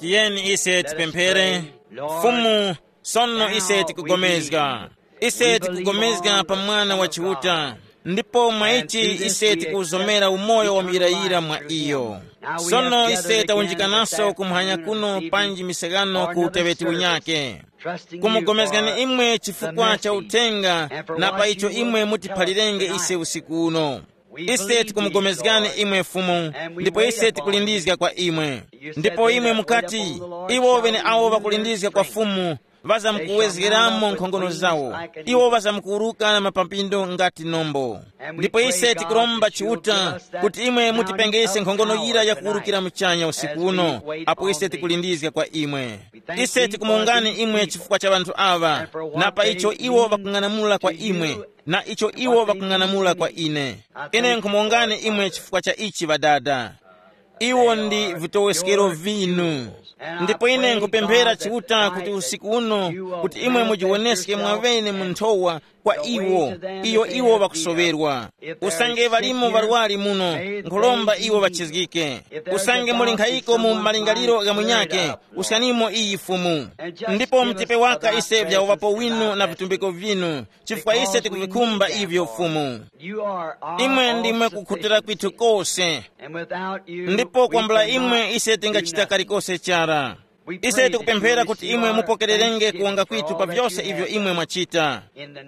tiyeni ise tipemphere. Mfumu, sono ise tikugomezga. Ise tikugomezga pa mwana wa chiuta. Ndipo mwaichi ise tikuzomera umoyo wa mirayira mwa iyo. Sono ise taunjikanaso kumhanya kuno panji misegano ku utebeti unyake. Kumugomezgani imwe chifukwa cha utenga, na pa icho imwe mutiphalirenge ise usiku uno. Ise tikumugomezgani imwe Mfumu, ndipo ise tikulindizga kwa imwe. Ndipo imwe mukati, iwo bene awo bakulindizga kwa Mfumu, bazamkuwezgeramo nkhongono zawo. Iwo bazamkuruka na mapampindo ngati nombo. Ndipo ise tikulomba chiuta kuti imwe mutipengese nkhongono ira ya kuurukira mchanya usiku uno, apo ise tikulindizga kwa imwe. Ise tikumuungani imwe chifukwa cha bantu ava, na pa icho iwo bakung'anamula kwa imwe, na icho iwo bakung'anamula kwa ine. Ine nkumuungani imwe chifukwa cha ichi badada. Iwo ndi vitoweskero vinu. Ndipo ine nkupemphera chiuta kuti usiku uno kuti imwe mujiwoneske mwavene munthowa kwa iwo bakusoberwa. Usange balimo balwali muno, nkulomba iwo bachizgike. Usange muli nkhayiko mu malingaliro ga munyake, usanimo iyi Mfumu. Ndipo mtipe waka ise vyawapo winu na vitumbiko vinu, chifukwa ise tikuvikumba ivyo Mfumu. Imwe ndimwe kukhutira kwitu kose, ndipo kwambala imwe ise tingachita kalikose chara. Ise tikupemphera kuti imwe mupokererenge kuwanga kwitu pa vyose ivyo imwe mwachita.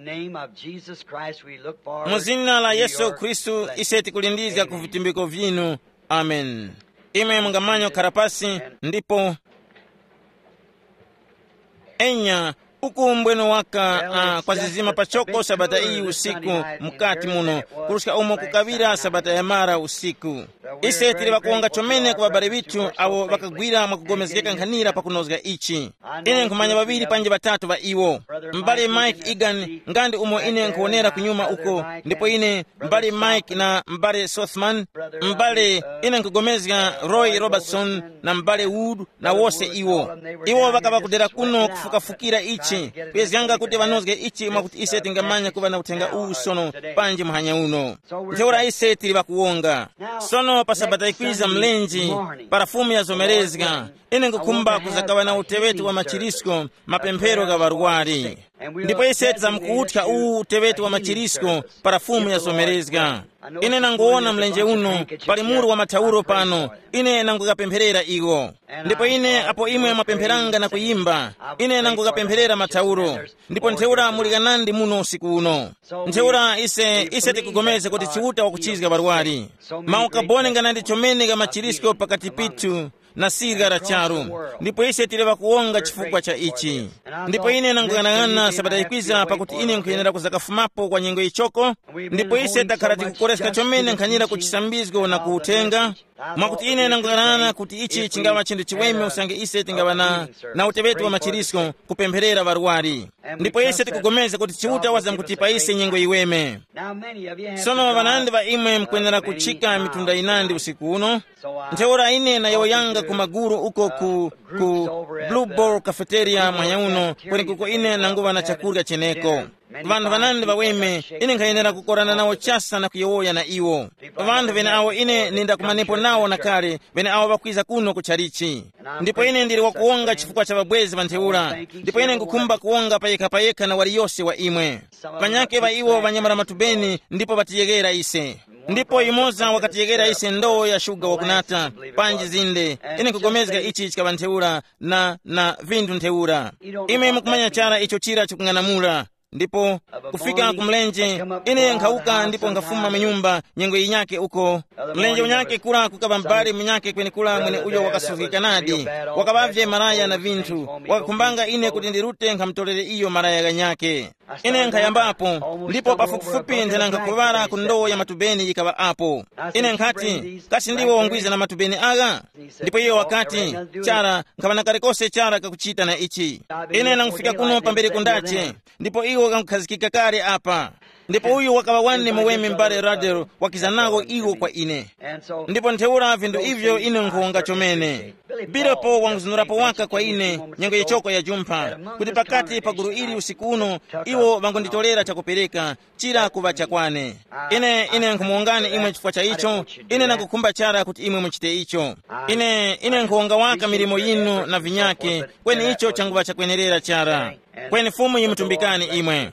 Muzina la Yesu Kristu ise tikulindizga ku vitumbiko vinu. Amen. Imwe mungamanyo karapasi, ndipo enya uku mbweno waka kwa zizima pachoko sabata iyi usiku mukati muno, kurushika umo kukavira sabata ya mara usiku. Ise tili bakuonga chomene kwa babale bitu awo bakagwira mwakugomezgeka nkhanira pakunozga ichi. Ine nkumanya babiri panje batatu ba iwo. Mbale Mike Egan ngandi umo ine nkuonera kunyuma uko, ndipo ine mbale Mike na mbale Sothman, mbale ine nkugomezga Roy Robertson na mbale Wood na wose iwo bakabakudera kuno kufukafukira ichi. Kwezganga kuti banozge ichi mwakuti ise tingamanya kuba na utenga sono panje muhanya uno. Nteura ise tili bakuonga. Sono pasabata ikwiza mlenji, parafumu ya zomerezga. Ine ngukumba kuzakawa na utebeti wa machirisko, mapemphero ga barwari. Ndipo ise tizamkuutka utebeti wa machirisko, parafumu ya zomerezga. Ine nanguona mlenje uno, palimuru wa matauro pano, ine nangukapempherera igo. Ndipo ine apo imwe mapempheranga na kuyimba, ine nangukapempherera matauro. Ndipo nteura muliganandi muno usiku uno. Nteura ise tikugomeze kuti chiuta wakuchizga barwari. Maukabone nganandi chomene ga machirisko pakati pitu na sigara charu. Ndipo ise tileva kuonga chifukwa cha ichi. Ndipo ine nangukana sabata ikwiza pakuti ine nkuyenera kuzakafumapo kwa nyengo ichoko. Ndipo ise takarati kukoreska chomene nkhanira kuchisambizgo na kuutenga. Mwakuti ine nangukana kuti ichi chingawa chindu chiweme usange ise tingawa na utebeti wa machirisko kupempherera barwari. Ndipo ise tikugomeza kuti chiuta wazamkutipa ise nyengo iweme. Sono vanandi va imwe mkuyenera kuchika mitunda inandi usiku uno. Nteura ine na yoyanga kumaguru uko ku Blue Ball Cafeteria mwanya uno, kweni kuko ine nanguva na chakurya cheneko. Vandu vanandi vaweme ine nkhayenera kukorana nawo chasa na kuyowoya na iwo. Vandu vene awo ine ninda kumanepo nawo na kale, vene awo bakwiza kuno kucharichi. Ndipo ine ndiri wakuonga chifukwa cha babwezi vanteura. Ndipo ine ngukumba kuonga payeka na wali yose wa imwe. Vanyake va iwo vanyamara matubeni ndipo batiyegera ise. Ndipo imoza wakatiyegera ise ndoo ya shuga wakunata panji zinde. Ine kugomezga ichi chika vanteura na vindu nteura. Ime mukumanya chara icho chira chikung'anamula. Ndipo kufika kumlenje ine nkauka, ndipo nkafuma mnyumba nyengo inyake uko mlenje unyake kula kukaba mbali mnyake kweni kula mwene ujo wakasuzika nadi wakabavye maraya na vintu wakakumbanga ine kuti ndirute nkamtolere iyo maraya ganyake. Ine nkayambapo, ndipo pafupifupi ndena nkakuvara kundoo ya matubeni ikaba apo. Ine nkati kasi ndiwo wongwiza na matubeni aga. Ndipo iyo wakati chara nkabana karekose chara kakuchita na ichi. Ine nangufika kuno pambere kundache, ndipo iwo kankukazikika kare apa. ndipo uyu wakava wanne muweme mbale radero wakizanago iwo kwa ine, ndipo ntheura vindu ivyo ine nkuonga chomene bilepo wanguzunurapo waka kwa ine nyengo yechoko ya jumpha kuti pakati pa gulu ili usiku uno iwo vangonditolera chakupereka chira kuva chakwane. Ine nkumuongani imwe chifukwa cha icho. Ine nakukhumba chara kuti imwe muchite icho. Ine nkuonga waka milimo yinu na vinyake kweni icho changuva chakwenerera chara kweni fumu yimutumbikani imwe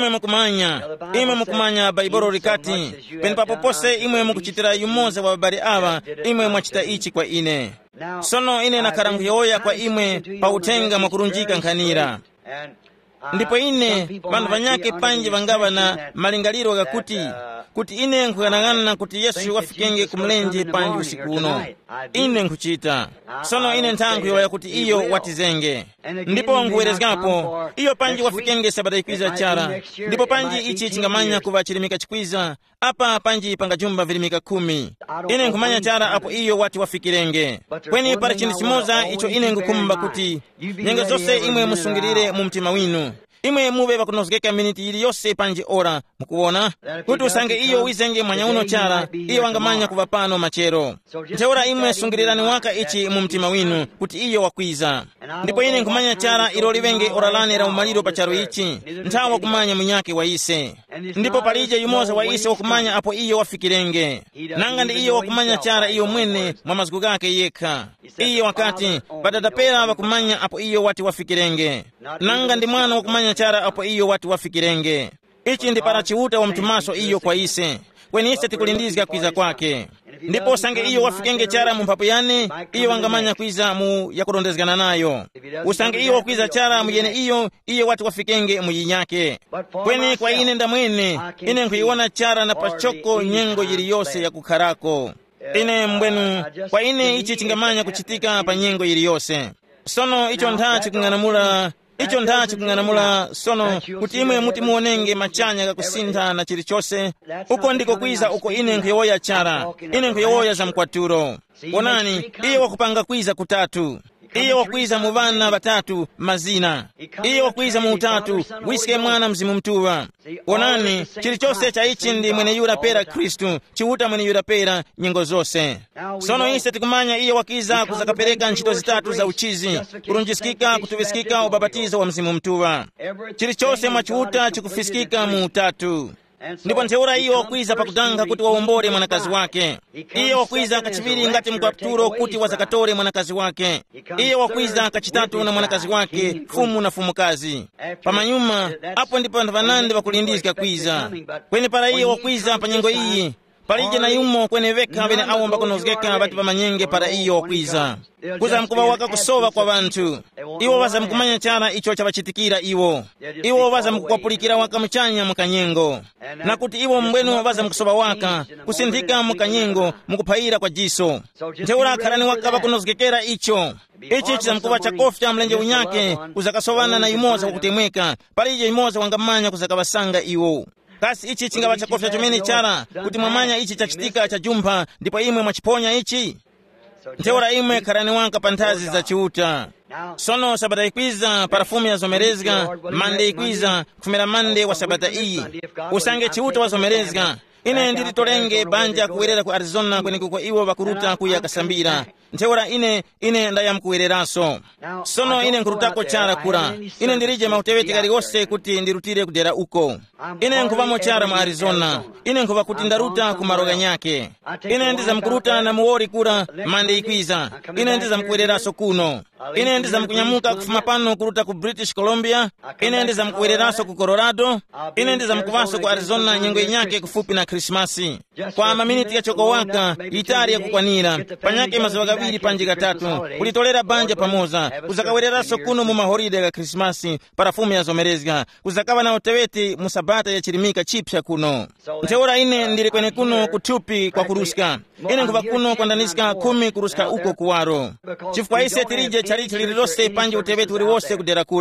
mukumanya baibolo likati peni papopose imwe mukuchitira yumoza wa babali ava imwe mwachita ichi kwa ine. Sono ine nakhala nkuyoya kwa imwe pa utenga mwakurunjika nkhanira, ndipo ine vandu vanyake panji vangava na malingaliro kuti ine nkuyang'ana kuti Yesu wafikenge kumlenje panji usiku uno. Ine nkuchita sono ine nthankhuyoya kuti iyo watizenge, ndipo nkuwerezgapo iyo panji wafikenge sabata ikwiza chara, ndipo panji ichi chingamanya kuva chilimika chikwiza apa panji pangajumba vilimika 10. Ine nkumanya chara apo iyo wati wafikirenge kweni pali chinthu chimoza icho ine nkukhumba kuti nyengo zonse imwe musungirire mu mtima winu. Imwe muve vakunozgeka miniti ili yose panji ora mukuona kuti usange iyo wizenge mwanya uno chara iyo wangamanya kuva pano machero. Ntheura imwe sungirirani waka ichi mu mtima winu kuti iyo wakwiza, ndipo ine nkumanya chara ilo livenge oralanera umaliro pa charo ichi nthawa kumanya munyake wa ise, ndipo palije yumoza wa ise wakumanya apo iyo wafikirenge nanga ndi iyo wakumanya chara iyo mwene mwa mazgu gake yekha. Iyo wakati badadapera wakumanya apo iyo wati wafikirenge nanga ndi mwana wakumanya chara apo iyo wati wafikirenge. Ichi ndi para chiuta wa mtumaso iyo kwa ise kweni ise tikulindizga kwiza kwake, ndipo usange iyo wafikenge chara mu mphapu yane iyo wangamanya kwiza mu yakulondezgana nayo. Usange iyo wakwiza chara muyene iyo wati wafikenge muyinyake kweni kwa ine ndamwene ine nkuyiona chara na pachoko nyengo yili yose ya kukharako. Ine mbwenu kwa ine ichi chingamanya kuchitika pa nyengo yili yose. Sono icho ntha chikung'anamula sono kuti imwe muti muonenge machanya kakusintha na chilichose. Uko ndiko kwiza uko ine nkuyowoya chara, ine nkuyowoya za mkwaturo. Onani iyo wakupanga kwiza kutatu, iyo wakwiza mu vana vatatu mazina, iyo wakwiza mu utatu wiske mwana mzimu mtuwa. Onani chilichose cha ichi ndi mwene yurapera Kristu chiuta mwene yurapera nyengo zose. Sono ise tikumanya iyo wakiza kuzakapereka ntchito zitatu za uchizi, kurunjisikika, kutuvisikika, ubabatizo wa mzimu mtuwa. Chilichose mwachiuta chikufisikika mu utatu, ndipo ntheura iyo wakwiza pakutanga kuti wawombole mwanakazi wake. Iyo wakwiza kachiviri ngati mkwaturo kuti wazakatore mwanakazi wake. Iyo wakwiza kachitatu na mwanakazi wake fumu na fumukazi. Pamanyuma apo ndipo anthu vanandi vakulindizika kwiza kweni para iyo wakwiza pa nyengo iyi palije na yumo kwene vekha vene awomba kunozgeka vati pamanyenge para iyo wakwiza kuza mkuva waka kusowa kwa vanthu. Iwo vaza mkumanya chara icho chavachitikira iwo vaza mkukwapulikira waka mchanya mukanyengo, na kuti iwo mbwenu vaza mkusowa waka kusinthika mukanyengo mukuphayira kwa jiso. Ntheura akhalani waka vakunozgekera ichi chizamkuva chakofya mlenje unyake kuzakasovana na yumoza wakutemweka palije yumoza wangamanya kuzakavasanga iwo. Kasi ichi chingava chakofya chomene chara kuti mwamanya ichi chachitika cha jumpha ndipo imwe mwachiponya ichi. Ntheura imwe khalani wanka pa nthazi za chiuta. Sono sabata ikwiza parafumu ya zomerezga mande ikwiza kufumira mande wa sabata iyi usange chiuta wa zomerezga. Ine ndilitolenge banja kuwerera ku Arizona kweneko kwa iwo vakuruta kuya kasambira. Ntheura ine ndayamkuwereraso. Sono ine nkurutako chara kura. Ine ndirije mauteweti kaliwose kuti ndirutire kudera uko. Ine nkuvamo chara mu Arizona. Ine nkuva kuti ndaruta kumaroga nyake. Ine ndiza mkuruta na muwori kura mande ikwiza. Ine ndiza mkuwereraso kuno. Ine ndiza mkunyamuka kufuma pano kuruta ku British Columbia. Ine ndiza mkuwereraso ku Colorado. Ine ndiza mkuvaso ku Arizona nyengo inyake kufupi na Krismasi. Kwa maminiti ya choko waka itari ya kukwanira panyake maziwa gaviri panji gatatu kulitolera banja pamoza kuzakawereraso kuno mu mahoride ga Krismasi parafumu ya zomerezga kuzakava na uteweti musabata ya chirimika chipsha kuno. Ntheura ine ndiri kwene kuno kutupi kwa kuruska. Ine nkuva kuno kwandaniska 10 kuruska uko kuwaro chifukwa ise tirije chalichi lililose panji uteweti uliwose kudera kura.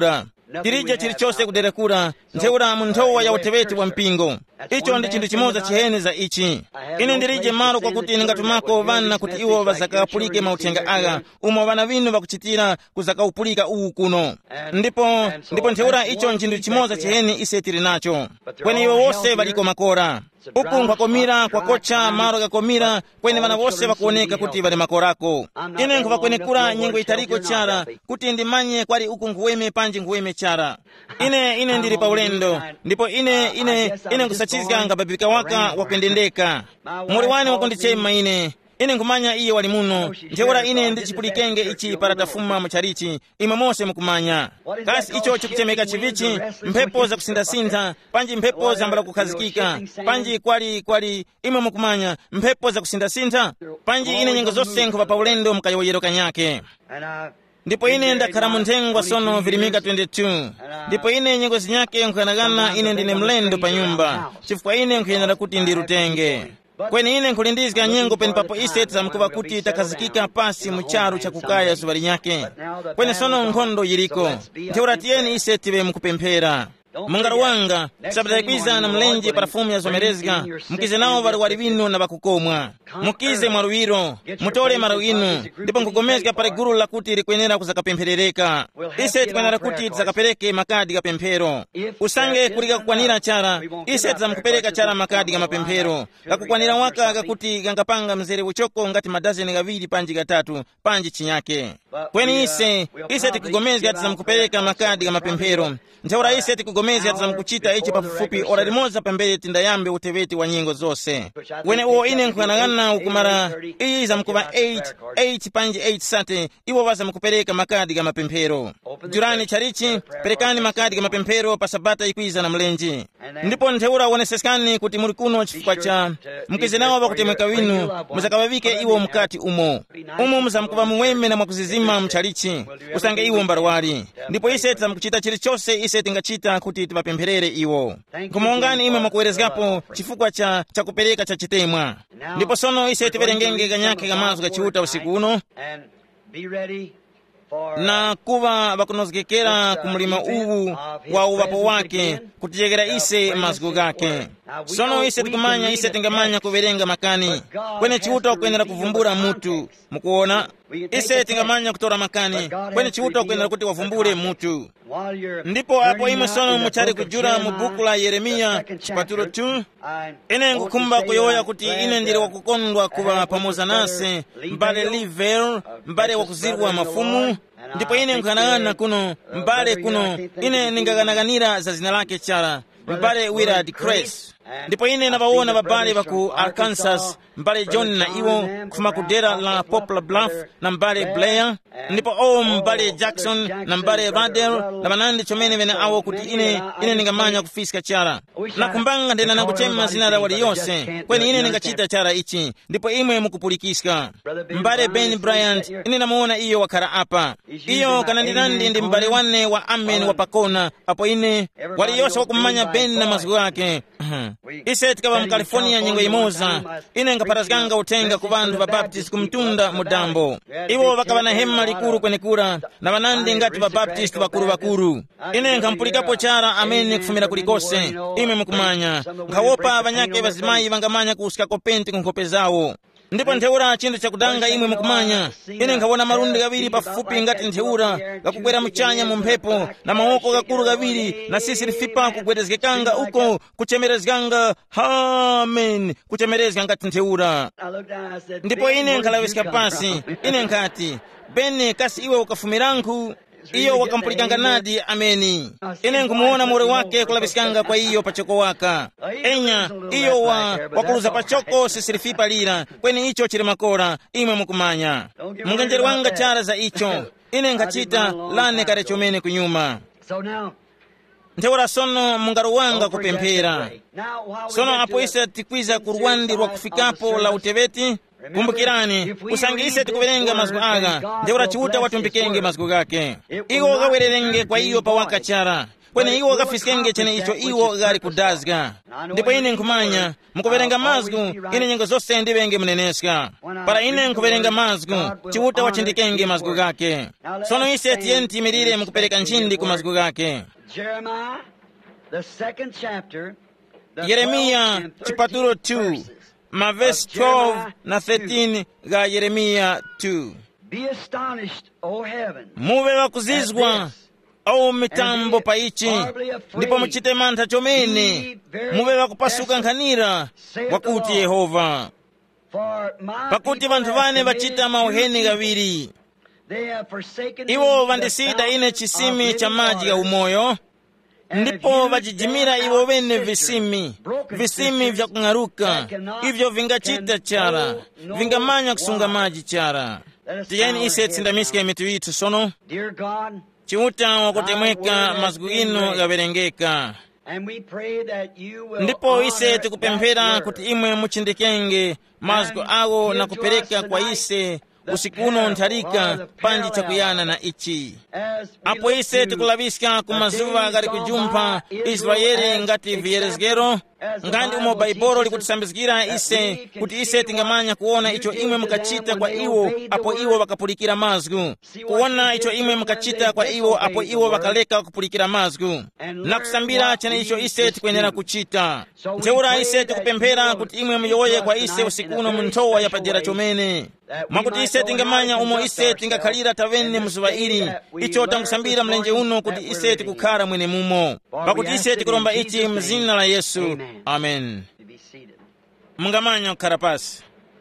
tirije chilichonse kuderekura ntheura mu nthowa ya uteweti wa mpingo. Icho ndi chinthu chimodzi chihene za ichi. Ine ndirije malo kwakuti ningatumako vana kuti iwo vazakapulike mauthenga aka umwe vana vinu vakuchitira kuzakaupulika uwu kuno. Ndipo ntheura icho nchinthu chimodzi chihene ise tili nacho. Kweni iwo wose valiko makora. Uku nkwakomira kwakocha maro kakomira kweni vana vose vakuoneka kuti vali makorako. Ine nkhuvakwenekura nyengo italiko chara kuti ndimanye kwali uku nkuweme panji nkuweme chara. Ine ndili pa ulendo ndipo ine nkusachizika ngababika waka wakuyendendeka. Muli wani wakundichema ine nkumanya iye wali muno. Ntheura ine ndichipulikenge ichi paratafuma mucharichi imwe mose mukumanya. Kasi icho chikuchemeka chivichi mphepo za kusintha panji mphepo zambala kukhazikika panji kwali imwe mukumanya mphepo za kusintha panji ine nyengo zonse nkhuva pa ulendo mkayoyero kanyake. Ndipo ine ndakhala mu nthengwa sono Vilimika 22. Ndipo ine nyengo zinyake nkhuyanagana ine ndine mlendo pa nyumba chifukwa ine nkhuyenera kuti ndirutenge. Kweni ine nkulindizika nyengo peni papo ise tizamkuva kuti takhazikika pasi mucharu chakukaya zuva linyake. Kweni sono nkhondo yiliko. Ntheura tiyeni ise tive mukupemphera. Mungaro wanga sabdaikwiza na mlenje parafumu ya zomerezga mukize nao wali vinu na bakukomwa. Mukize mwaruwiro mutole maruwinu ndipo nkugomezga pare guru la kuti likwenera kuzakapempherereka. Ise tikwenera kuti tizakapereke makadi ka pemphero. Usange kulika kukwanira chara ise tizamkupereka chara makadi ka mapemphero kakukwanira waka kakuti gangapanga mzere uchoko ngati madazeni gaviri panji gatatu panji chinyake. Kweni ise tikugomezga tizamkupereka makadi ka mapemphero. Ntheura ise tikugomezga tizamkuchita ichi pafupi ora limoza pambele tindayambe uteweti wa nyengo zose. Wene uo ine nkwanagana ukumara iyi zamkuva 8 panji 8 sate iwo wazamkupereka makadi ka mapemphero. Jurani charichi perekani makadi ka mapemphero pa sabata ikwiza na mlenji. Ndipo ntheura woneseskani kuti muri kuno chifukwa cha mkize nawo bakutemeka winu muzakavavike iwo mkati umo muzamkuva muweme na mwakuzizima mcharichi usange iwo mbarwari. Ndipo ise tizamkuchita chilichonse ise tingachita kuti tibapempherere iwo. Kumongani imwe mwakuwerezgapo chifukwa cha kupereka cha chitemwa. Ndipo sono ise tiverengenge kanyake kamazu kachiuta usiku uno na kuva bakunozgekera kumulima uwu wa uwapo wake kutijegera ise mazgu gake. Sono ise tikumanya ise tingamanya kuverenga makani kwenye chiuta kwenera kuvumbura mutu mukuona. Ise tingamanya kutora makani kwenye chiuta kwenera kuti wavumbure mutu. Ndipo apo imwe sono muchari kujura mu buku la Yeremia chipatulo 2 ine ngukumba kuyoya kuti ine ndiri wakukondwa kuva pamoza nase mbale liver mbale wakuzirwa mafumu. Ndipo ine nkhanagana kuno mbale kuno ine ningaganaganira za zina lake chara mbale Willard Cress. Ndipo ine nabawona babale baku Arkansas mbale John na iwo kufuma kudera la Poplar Bluff na mbale Blair. Ndipo mbale Jackson na mbale Radel na banandi chomene vene awo kuti ine ningamanya kufisika chara na kumbanga ndena nakuchema zina la wali yose kweni ine ningachita chara ichi. Ndipo imwe mukupulikiska mbale Ben Bryant ine namuona iyo wakara apa iyo kanandinandi ndi mbale wane wa Amen wa Pakona apo ine wali yose wakumanya Ben na mazgu yake. Ise tikaba mu California nyengo imoza ine ngaparazganga utenga ku bantu ba Baptist kumtunda mudambo. Iwo bakaba na hema likuru kwenekura na banandi ngati ba Baptist bakuru. Ine ngampulikapo chara Amen kufumira kulikose ime mukumanya ngawopa abanyake bazimayi bangamanya kusika kopenti kunkope zawo. Ndipo ntheura chindu chakudanga imwe mukumanya ine ngawona marundi gaviri pafupi ngati ntheura gakugwera muchanya mu mphepo na maoko gakuru gaviri na sisi lifipa kugwerezgekanga uko kuchemerezganga amen kuchemerezga ngati ntheura. Ndipo ine nkalawiska pasi ine nkati bene kasi iwe ukafumiranku iyo wakampulikanga nadi ameni. Ine nkumuona mure wake kulabisikanga kwa iyo pachoko waka enya iyo wakuluza pachoko sisirifipa lira kweni icho chiri makora imwe mukumanya mungenjeri wanga chara za icho ine nkachita lane kare chomene kunyuma. Ntheura sono mungaro wanga kupemphera sono apo ise tikwiza kurwandirwa kufikapo la uteveti. Kumbukirani usangise tikuverenga mazgu aga ntheura chiuta watumbikenge mazgu gake iko gawererenge kwa iyo pawaka chara kweni iwo kafisikenge chene icho iwo gali kudazga. Ndipo ine nkumanya mukuverenga mazgu ine nyengo zonse ndivenge muneneska. Para ine nkuverenga mazgu chiuta wachindikenge mazgu gake. Sono ise tiye timirire mukupeleka nchindi ku mazgu gake. Yeremiya chipatulo 2 mavesi 12 na 13 ga Yeremiya 2. Muve wakuzizwa au mitambo pa ichi, ndipo muchite mantha chomene, muve wakupasuka nkhanira wakuti Yehova. Pakuti vanthu vane vachita mauheni gawiri. Iwo vandisida ine chisimi cha maji ya umoyo, ndipo vachijimira iwo wene visimi vya kung'aruka, ivyo vingachita chara, vingamanya kusunga maji chara. Tiyeni ise tsindamiske mitu itu sono. Chiuta wakutemweka mazgu ino yaverengeka. Ndipo ise tikupemphera kuti imwe muchindikenge mazgu awo na kupereka kwa ise usiku uno ntharika panji chakuyana na ichi. Apo ise tikulaviska kumazuva gari kujumpha Israeli ngati viyerezgero, ngandi umo baibolo likutisambizgira ise kuti ise tingamanya kuona icho imwe mukachita kwa iwo apo iwo wakapulikira mazgu, kuona icho imwe mukachita kwa iwo apo iwo wakaleka kupulikira mazgu, na kusambira chene icho ise tikwenera kuchita. Nteura ise tikupemphera kuti imwe muyoye kwa ise usiku uno munthowa yapadera chomene, mwakuti ise tingamanya umo ise tingakhalira tavene muzuva ili, icho tankusambira mlenje uno kuti ise tikukhala mwene mumo. Pakuti ise tikulomba ichi mzina la Yesu. Amen. Mungamanya kukhala pasi.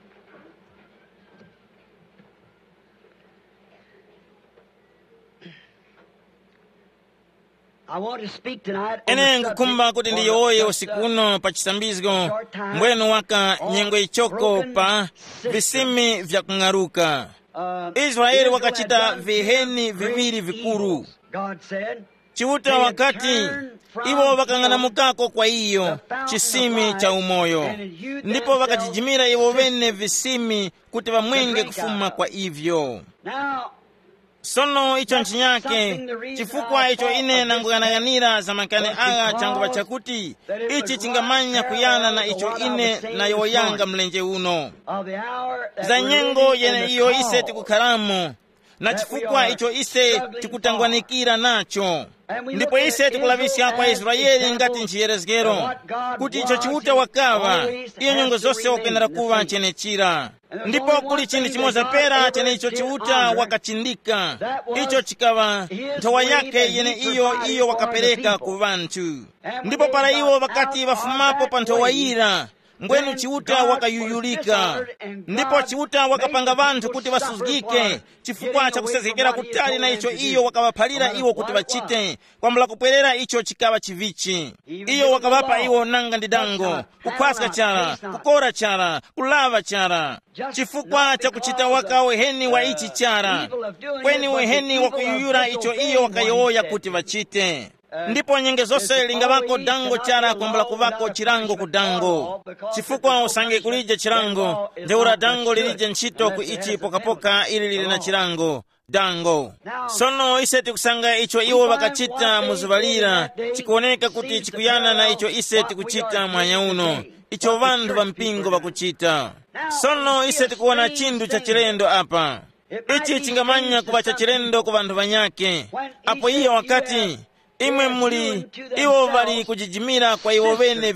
Ene ngukumba kuti ndiyoye usiku uno pa chisambizgo mbwenu waka nyengo ichoko pa visimi vya kung'aruka. Israeli wakachita viheni viviri vikuru. Chiuta wakati iwo wakang'anamukako kwa iyo chisimi cha umoyo, ndipo wakachijimira iwo wene visimi kuti wamwenge kufuma kwa ivyo. Sono icho nchinyake chifukwa icho ine nanguyang'anira zamakane aga changuva chakuti ichi chingamanya kuyana na icho ine na yoyanga mlenje uno za nyengo yene iyo ise tikukhalamo, na chifukwa icho ise tikutangwanikira nacho. Ndipo ise tikulavisya kwa Israeli ngati nchiyerezgero kuti icho chiuta wakava iyo nyongo zonse wakwenera kuva chenechira. Ndipo kuli chindi chimoza pera chene icho chiuta wakachindika, icho chikava nthowa yake yene iyo wakapereka ku vanthu. Ndipo para iwo wakati wafumapo pa nthowa ira, mbwenu chiuta wakayuyulika, ndipo chiuta wakapanga vanthu kuti vasuzgike chifukwa chakusezekera kutali na icho iyo wakawaphalira iwo kuti vachite, kwambula kupwerera icho chikava chivichi. Iyo wakavapa iwo nanga ndi dango, kukhwaska chara, kukora chara, kulava chara, chifukwa chakuchita waka uheni wa ichi chara, kweni uheni wakuyuyura icho iyo wakayoya kuti vachite. Ndipo nyenge zonse lingavako dango chara kwambula kuvako chirango ku dango, chifukwa usange kulije chirango ndeura dango lilije ntchito ku ichi pokapoka ili lili na chirango dango. Sono ise tikusanga icho iwo wakachita muzuvalira chikuoneka kuti chikuyana na icho ise tikuchita mwanya uno, icho vanthu va mpingo vakuchita. Sono ise tikuona chindu cha chilendo apa, ichi chingamanya kuva cha chilendo ku vanthu vanyake. Apo iyo wakati imwe muli iwo vali kujijimira kwa iwo wene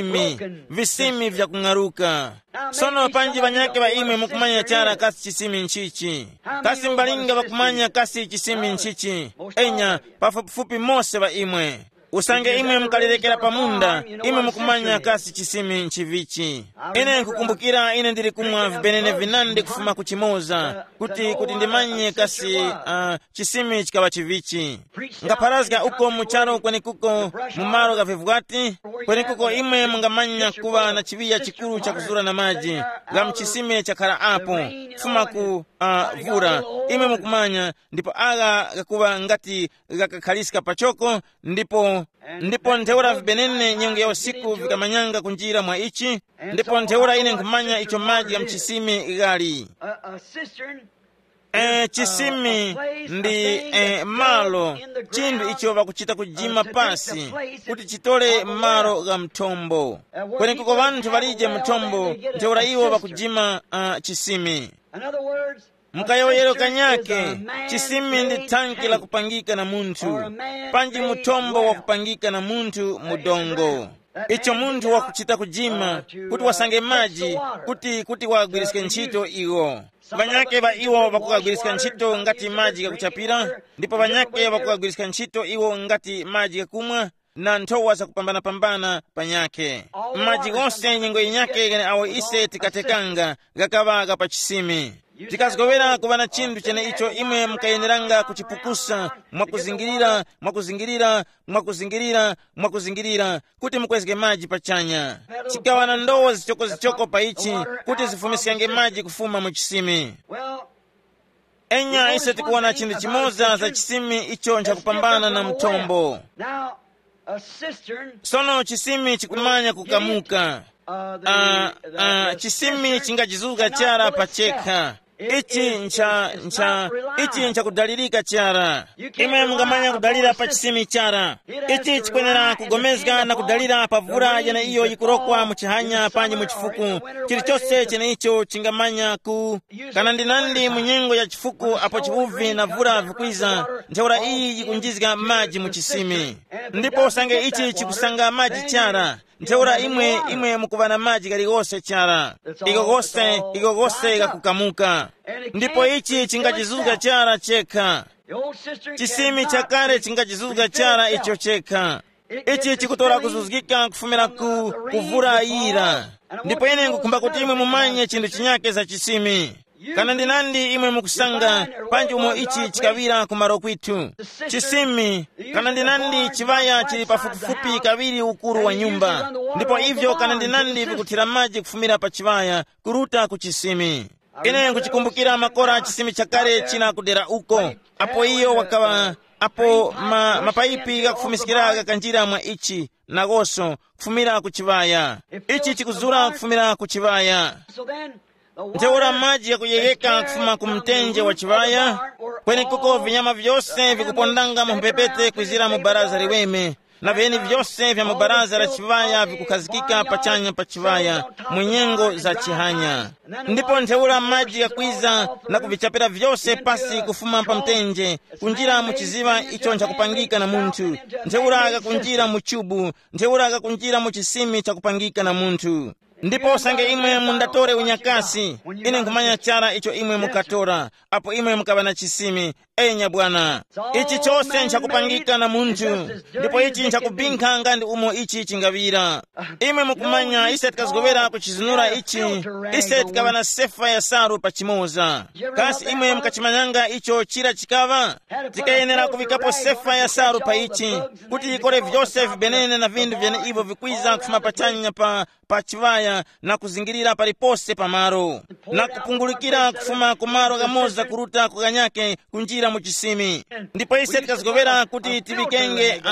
visimi vya kung'aruka. Sono panji vanyake va imwe mukumanya chara kasi chisimi nchichi, kasi mbalinga vakumanya kasi chisimi nchichi, enya pafupifupi mose va imwe. Usange imwe mukalirekera pamunda, imwe mukumanya kasi chisimi nchivichi. Ine nkukumbukira ine ndiri kumwa vibenene vinandi kufuma kuchimoza kuti ndimanye kasi chisimi chikava chivichi. Ngaparazga uko mucharo kweni kuko mumaro gavivwati, kweni kuko imwe mungamanya kuva na chiviya chikuru cha kuzura na maji ga mchisime chakara apo kufuma ku vura, imwe mukumanya, ndipo aga gakuva ngati gakakhaliska pachoko, ndipo ntheura vibenene nyonge ya usiku vikamanyanga kunjira mwa ichi, ndipo ntheura ine nkumanya icho maji ya mchisimi igali. Chisimi ndi malo chinthu icho bakuchita kujima pasi kuti chitole malo ga mthombo. Kwenekuko vanthu valije mthombo ntheura iwo bakujima chisimi. Mkayoyero kanyake chisimi ndi thanki la kupangika na munthu, panji mthombo wa kupangika na munthu mudongo. Icho munthu wakuchita kujima kuti wasange maji kuti wagwirisike ntchito iwo. Banyake ba iwo bakugwirisika ntchito ngati maji gakuchapira, ndipo banyake bakugwirisika ntchito iwo ngati maji gakumwa na nthowa za kupambana panyake. Maji gonse nyengo inyake gane awo ise tikatekanga gakavaga pa chisimi. Tikazigowera kubana chinthu chene icho imwe mkayeneranga kuchipukusa mwakuzingirira kuti mukwezeke maji pachanya. Chikawana ndowo zichoko pa ichi kuti zifumisikange maji kufuma mu chisimi. Enya ise tikuona chinthu chimoza za chisimi icho nchakupambana na mthombo. Sono chisimi chikumanya kukamuka. Chisimi chingajizuka chara pacheka. Ichi ncha kudalirika chara. Imwe mungamanya kudalira pa chisimi chara. Ichi chikwenera kugomezga na kudalira pavura jana iyo yikurokwa muchihanya panji muchifuku. Chilichose chene icho chingamanya kana ndinandi munyengo ya chifuku apo chivuvi na vura vikwiza. Ntheura iyi yikunjizga maji muchisimi. Ndipo sange ichi chikusanga maji chara. Ntheura imwe mukuvana maji galigose chara. Igogose gakukamuka. Ndipo ichi chingajizuka chara cheka. Chisimi chakare chingajizuka chara icho cheka. Ichi chikutora kuzuzgika kufumira kuvura ira. Ndipo ine ngukumba kuti imwe mumanye chinthu chinyake za chisimi. Kana ndinandi imwe mukusanga panji umo ichi chikavira kumaro kwitu. Chisimi kana ndinandi chivaya chili pafupifupi kaviri ukuru wa nyumba. Ndipo hivyo kana ndinandi vikutira maji kufumira pa chivaya kuruta kuchisimi. Ine nkuchikumbukira makora chisimi chakare china kudera uko. Apo iyo wakawa apo mapaipi gakufumisikira gakanjira mwa ichi nagoso kufumira kuchivaya. Ichi chikuzura kufumira kuchivaya. Ntheura maji ya kuyeyeka kufuma kumtenje wa chivaya. Kweni kuko vinyama vyose vikupondanga mumpepete kwizira mubaraza liweme. Na vyeni vyose vya mubaraza la chivaya vikukazikika pachanya pa chivaya munyengo za chihanya. Ndipo ntheura maji ya kwiza na kuvichapira vyose pasi kufuma pa mtenje kunjira muchiziva icho nchakupangika na munthu. Ntheura akakunjira muchubu, ntheura akakunjira muchisimi chakupangika na munthu. Ndipo sange imwe mundatore unyakasi, ine nkumanya chara icho imwe mukatora, apo imwe mukabana chisimi. Enya bwana, ichi chose nchakupangika na munthu, ndipo ichi nchakubinka ngandi umo ichi chingavira. Imwe mukumanya ise tikazgovera kuchizinura ichi, ise tikabana sefa ya saru pachimoza. Kasi imwe mukachimanyanga icho chira chikava, tikayenera kuvikapo sefa ya saru pa ichi, kuti ikore vyose vibenene na vindu vyene ivo vikwiza kufuma pachanya pa chivaya na kuzingirira palipose pamaro. Na kupungulikira kufuma kumaro gamoza kuruta kukanyake kunjira muchisimi. Ndipo ise tikazgovera kuti tivikenge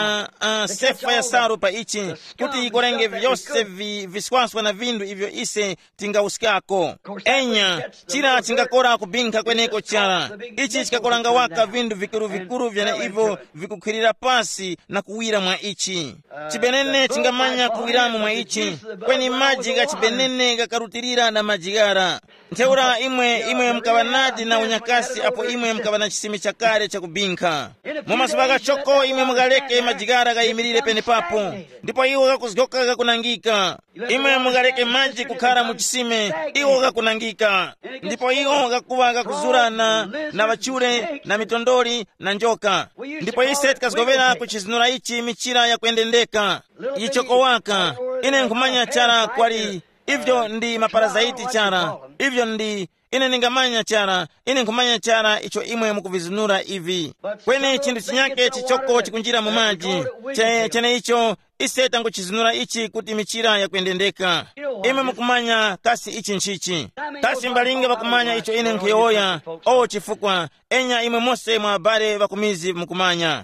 sefa ya saru pa ichi, kuti ikorenge vyose viswaswa na vindu ivyo ise tingausikako. Enya, chira chingakora kubinka kweneko chara. Ichi chikakoranga waka vindu vikuru vyene ivyo vikukhirira pasi na kuwira mwa ichi. Chibenene chingamanya kuwiramu mwa ichi. Kweni maji ga chibenene gakarutirira na majigara. Ntheura imwe mkabanadi na unyakasi apo imwe mkabana chisimi chakare chakubinka. Mumasubaga choko imwe mugaleke majigara gayimirire pene papo. Ndipo iwo gakuzgoka gakunangika. Imwe mugaleke maji kukara muchisime, iwo gakunangika. Ndipo iwo gakuwa gakuzura na bachure na mitondori na njoka. Ndipo ise tikazgovera kuchizinura ichi michira ya kuendendeka. Ichoko waka, ine nkumanya chara kwali, ivyo ndi maparazaiti chara. Ivyo ndi ine ningamanya chara, ine nkumanya chara icho imwe mukuvizinura ivi. Kweni chindu chinyake chichoko chikunjira mu maji. Chene icho ise tangu chizinura ichi kuti michira ya kuendendeka. Imwe mukumanya kasi ichi nchichi. Kasi mbalinga bakumanya icho ine nkiyoya. Chifukwa enya imwe mose mwa bare bakumizi mukumanya.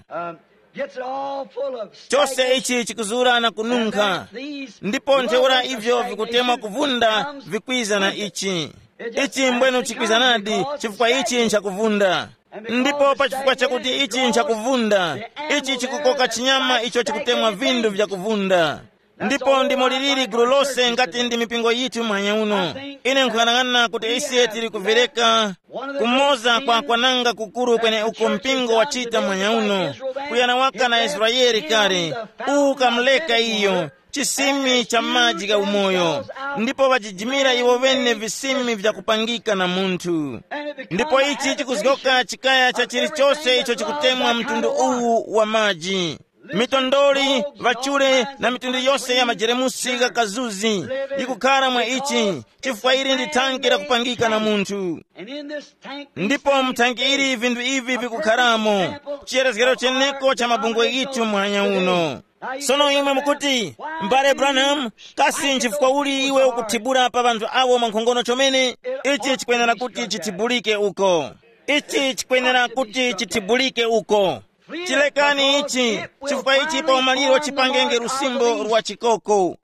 Chose ichi chikuzura na kununka. Ndipo ntheura ivyo vikutema kuvunda vikwiza na ichi. ichi mbwenu chikwizanadi chifukwa ichi nchakuvunda. Ndipo pa chifukwa chakuti ichi nchakuvunda, ichi chikukoka chinyama icho chikutemwa vindu vyakuvunda. Ndipo ndimo lilili gulu lonse ngati ndi mipingo yitu mwanya uno. Ine nkuyang'ana kuti isi tili kuvereka kumoza kwa kwananga kukuru kwene uko mpingo wachita mwanya uno kuyana waka na Israeli kale ukamleka iyo chisimi cha maji ga umoyo, ndipo vajijimira iwo vene visimi vya kupangika na muntu. Ndipo ichi chikuzigoka chikaya cha chilichose icho chikutemwa mtundu uwu wa maji. Mitondoli, vachure na mitundu yose ya majeremusi ga kazuzi ikukhala mwa ichi chifukwa ili ndi tanki la kupangika na muntu. Ndipo mtanki ili vindu ivi vikukhalamo chiyerezgero cheneko cha mabungwe gitu mwanya uno. Sono imwe mukuti mbale Branham kasi nchifukwa uli iwe ukutibula pa bantu awo mankhongono chomene ichi chikwenera kuti chitibulike uko. Ichi chikwenera kuti chitibulike uko. Chilekani ichi chifukwa ichi pa umaliro chipangenge lusimbo lwa chikoko.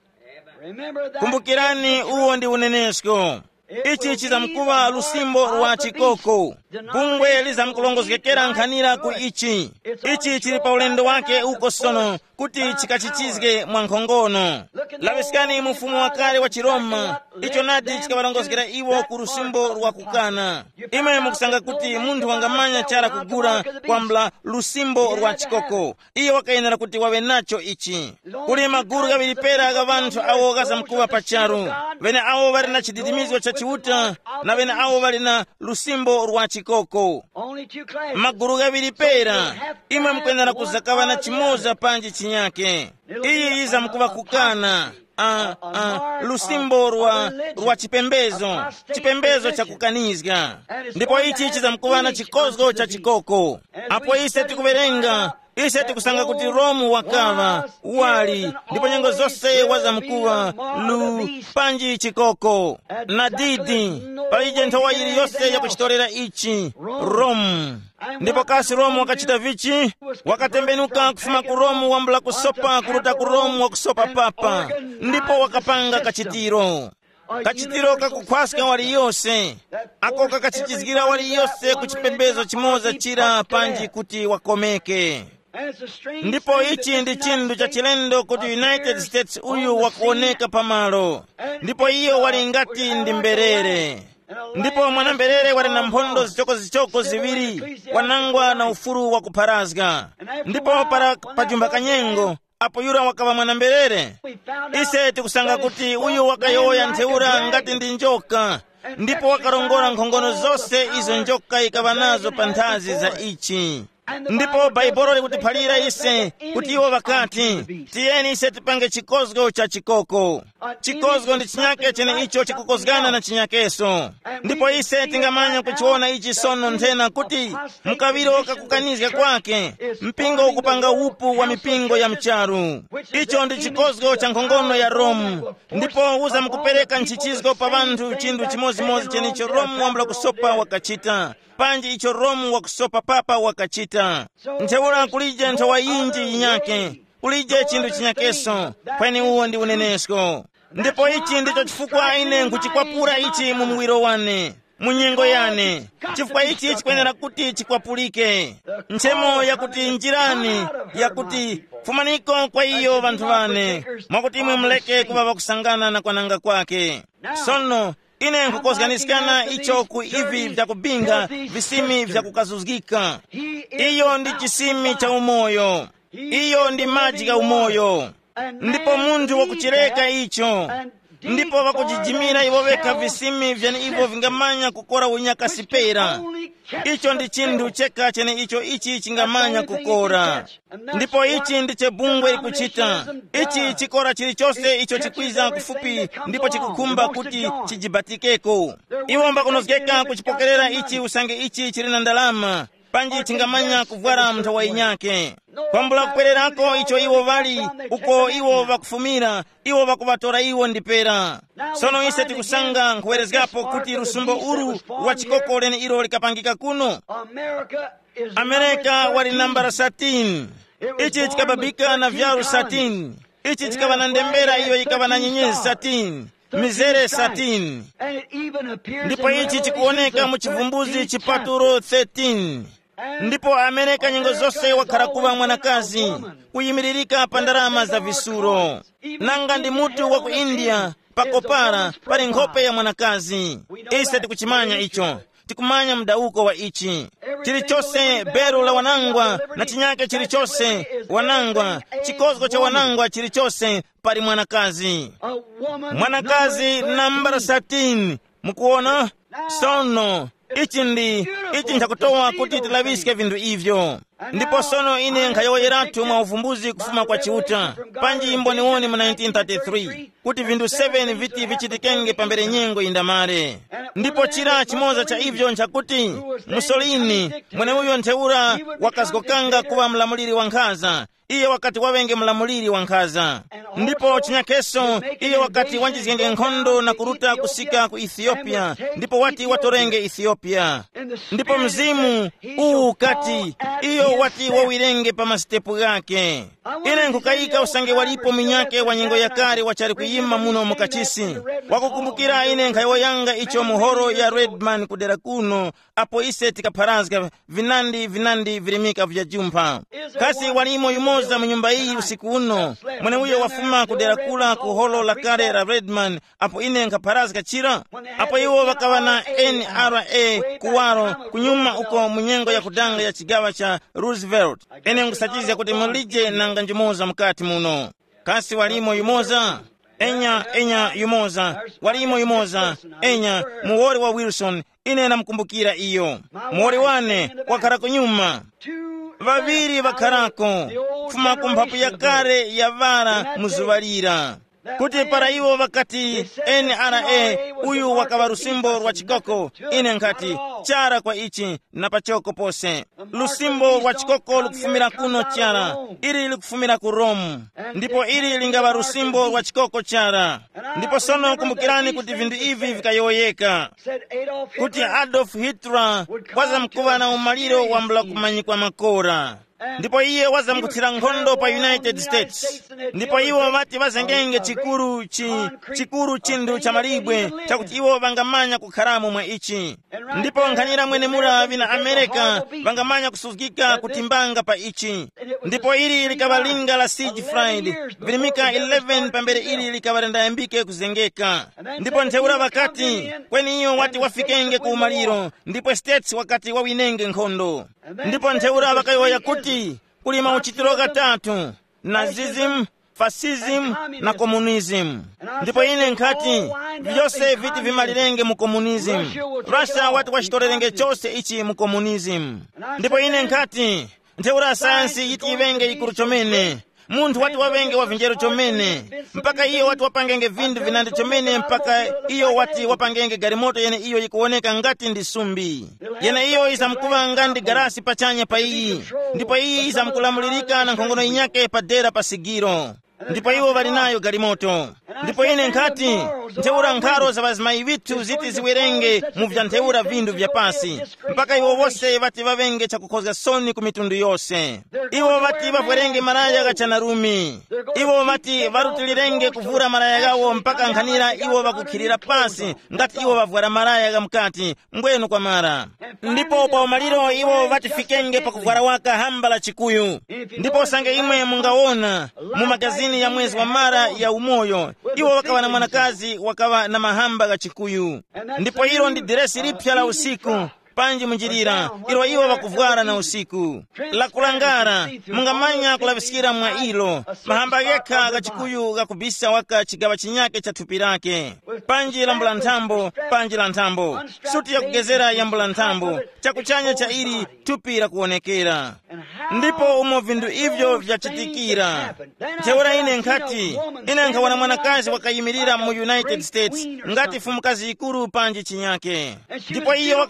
Kumbukirani uwo ndi unenesko. Ichi chizamkuva lusimbo lwa chikoko. Bungwe lizamkulongozekera nkhanira ku ichi. Ichi chili pa ulendo wake uko sono kuti chikachichizike mwankhongono. Lavisikani mfumu wakale wa Chiroma, icho nati chikavalongozekera iwo ku lusimbo lwa kukana. Imwe mukusanga kuti munthu wangamanya chala kugula kwambla lusimbo lwa chikoko. Iyo wakayenera kuti wawe nacho ichi. Kuli maguru gabilipera ga vanthu awo gazamkuva pacharu. Vene awo vari na chididimizo cha chiuta na vene awo vari na lusimbo lwa chikoko. Maguru gabilipera imwe mkwenera kuzakava na chimoza panji chinyake. Iyi iza mkuva kukana lusimbo lwa chipembezo cha kukanizga. Ndipo ichi chizamkuva na chikozgo cha chikoko. Apo ise tikuverenga ise tikusanga kuti Romu wakava wali ndipo nyengo zonse wazamkuva panji chikoko na didi palije nthawa ili yonse yakuchitolera ichi Romu. Ndipo kasi Romu wakachita vichi, wakatembenuka kufuma ku Romu wambula kusopa kuruta ku Romu wakusopa papa. Ndipo wakapanga kachitiro. Kachitiro kakukhwaska wali yose ako kakachichizgira wali yose kuchipembezo chimoza chira panji kuti wakomeke. Ndipo ichi ndi chindu cha chilendo kuti United States uyu wakuoneka pamalo. Ndipo iyo wali ngati ndi mberere. Ndipo mwana mberere wali na mphondo zichoko ziwiri wanangwa na ufuru wa kuparazga. Ndipo para pajumba kanyengo apo yura wakava mwana mberere ise tikusanga kuti uyu wakayoya ntheura ngati ndi njoka. Ndipo wakarongora nkhongono zonse izo njoka ikava nazo pa nthazi za ichi. Ndipo Baibolo likutiphalira ise kuti iwo vakati tiyeni ise tipange chikozgo cha chikoko. Chikozgo ndi chinyake chene icho chikukozgana na chinyakeso. Ndipo ise tingamanya kuchiona ichi sono nthena kuti mkaviro kakukanizga kwake mpingo ukupanga upu wa mipingo ya mcharu. Icho ndi chikozgo cha nkhongono ya Romu. Ndipo uza mkupereka nchichizgo pa vanthu chindu chimozimozi chene icho Romu wambula kusopa wakachita. Panji icho Romu wakusopa papa wakachita. Ntheula kulije nthawa inji inyake kulije chindu chinyakeso kweni uwo ndi unenesko. Ndipo ichi ndicho chifukwa ine nkuchikwapura ichi mu muwiro wane munyengo yane. Chifukwa ichi chikwenera kuti chikwapulike. Nchemo yakuti njirani yakuti fumaniko kwa iyo vanthu vane mwakuti imwe mleke kuva vakusangana na kwananga kwake. Sono ine nkukozganisikana icho ku ivi vya kubinga visimi vya kukazuzgika. Iyo ndi chisimi cha umoyo. Iyo ndi maji ga umoyo. Ndipo munthu wakuchireka icho. Ndipo wakujijimira iwo veka visimi vyani ivo vingamanya kukora unyakasipera. Icho ndi chindu cheka chene ichi chingamanya kukora. Ndipo ichi ndiche bungwe ikuchita. Ichi chikora chilichose icho chikwiza kufupi ndipo chikukumba kuti chijibatikeko. Iwo mbakunozgeka kuchipokerera ichi usange ichi chilina ndalama. Panji chingamanya kuvwara mthawa inyake. Kwambula kupwererako icho iwo vali uko iwo vakufumira iwo vakuvatora iwo ndipera. Sono ise tikusanga nkuwerezgapo kuti lusumbo uru wa chikoko lene ilo likapangika kuno. Amerika wali nambara 13. Ichi chikababika na vyaru 13. Ichi chikava na ndembera iyo ikava na nyenyezi 13. mizere 13. Ndipo ichi chikuoneka mu chivumbuzi chipatulo 13. Ndipo Amerika nyengo zonse wakhala kuva mwanakazi kuyimiririka pa ndalama za visuro. Nanga ndi mutu wa ku India pakopara pali nkhope ya mwanakazi. Ise tikuchimanya icho, tikumanya mdauko wa ichi. Chilichonse bero la wanangwa na chinyake chilichonse wanangwa, chikozgo cha wanangwa chilichonse pali mwanakazi. Mwanakazi nambara 13. Mukuona? Sono ichi nchakutowa kuti tilaviske vindu ivyo. Ndipo sono ine nkhayoweratu mwa uvumbuzi kufuma kwa chiuta panji imboniwoni mu 1933 kuti vindu 7 viti vichitikenge pambere nyengo indamare. Ndipo chira chimoza cha ivyo nchakuti Mussolini mwene uyo ntheura wakazgokanga kuva mlamuliri wa nkhaza, iye wakati wavenge mlamuliri wa nkhaza. Ndipo chinyakeso iye wakati wanjizgenge nkhondo na kuruta kusika ku Ethiopia, ndipo wati watorenge Ethiopia. Ndipo mzimu kati iyo wati wawirenge pa masitepu yake. Ine nkukayika usange walipo minyake wa nyingo ya kale wachari kuyima muno mukachisi. Wakukumbukira ine nkhayo yanga icho muhoro ya Redman kudera kuno, apo ise tikaparazga vinandi virimika vya jumpa. Kasi walimo yumoza mnyumba hii usiku uno, mwene uyo wafuma kudera kula kuholo la kale la Redman, apo ine nkaparazga chira. Apo iwo wakawa na NRA kuwaro kunyuma uko munyengo ya kudanga ya chigawa cha Roosevelt. Ene ngusachiza kuti mulije nanga njumoza mkati muno. Kasi walimo yumoza enya yumoza, walimo yumoza enya muwori wa Wilson. Ine namkumbukira iyo muwori wane wakara kunyuma vaviri vakarako kufuma kumphapu ya kare ya vara muzuvalira kuti para iwo wakati NRA uyu wakava lusimbo rwa chikoko. Ine nkati chara kwa ichi na pachoko pose lusimbo rwa chikoko lukufumira kuno chara, ili likufumira ku Rome, ndipo ili lingava lusimbo rwa chikoko chara. Ndipo sono kumbukirani kuti vindu ivi vikayoyeka kuti Adolf Hitler waza mkuva na umaliro wa mbula kumanyikwa makora. Ndipo iye waza mkuthira nkhondo pa United States. Ndipo iwo vati vazengenge chikuru chindu cha malibwe chakuti iwo vangamanya kukharamu mwa ichi. Ndipo nkhanira mwene mulavi na Amerika vangamanya kusuzgika kutimbanga pa ichi. Ndipo ili likavalinga la Siege Fried vilimika 11 pambere ili likavarenda yambike kuzengeka. Ndipo ntheura wakati kweni iyo wati wafikenge kuumaliro, ndipo States wakati wawinenge nkhondo. Ndipo ntheura wakayoya kuti kuli mauchitiro gatatu: Nazism, fascism na communism. Ndipo ine nkati vyose viti vimalirenge mu communism. Russia wati wachitorerenge chose ichi mu communism. Ndipo ine nkati ntheura sayansi yiti ivenge ikulu chomene. Munthu wati wavenge wavinjero chomene mpaka iyo wati wapangenge vindu vinandi chomene mpaka iyo wati wapangenge garimoto yene iyo ikuoneka ngati ndi sumbi. Yene iyo izamkuva ngandi garasi pachanya pa iyi. Ndipo iyi izamkulamulirika na nkhongono inyake padera pa sigiro. Ndipo iwo valinayo garimoto. Ndipo ine nkati ntheura nkharo za vazimayi vitu ziti ziwerenge muvya ntheura vindu vya pasi mpaka iwo wose vati vavenge chakukhozga soni ku mitundu yose. Iwo vati vavwerenge maraya gachanarumi. Iwo vati varutilirenge kuvura maraya gawo mpaka nkhanira iwo vakukhirira pasi ngati iwo vavwera maraya ga mkati mbwenu kwa mara. Ndipo pa umaliro iwo vati fikenge pakuvwara waka hamba la chikuyu. Ndipo sange imwe mungaona mu magazini ya mwezi wa mara ya umoyo, iwo wakawa na mwanakazi wakawa na mahamba ga chikuyu. Ndipo ilo ndi diresi lipya la usiku panji munjirira ilo iwo wakuvwara na usiku la kulangara. Mungamanya kulavisikira mwa ilo mahamba geka ga chikuyu ga kubisa waka chigawa chinyake cha thupi lake. Panji la mbulantambo, panji la ntambo, suti ya kugezera ya mbulantambo, chakuchanya cha ili thupi la kuonekera. Ndipo umo vindu ivyo vyachitikira. Ntheura ine nkati ine nkhawana mwanakazi wakayimirira mu United States ngati fumukazi ikuru panji chinyake. Ndipo iyo wakawakutowa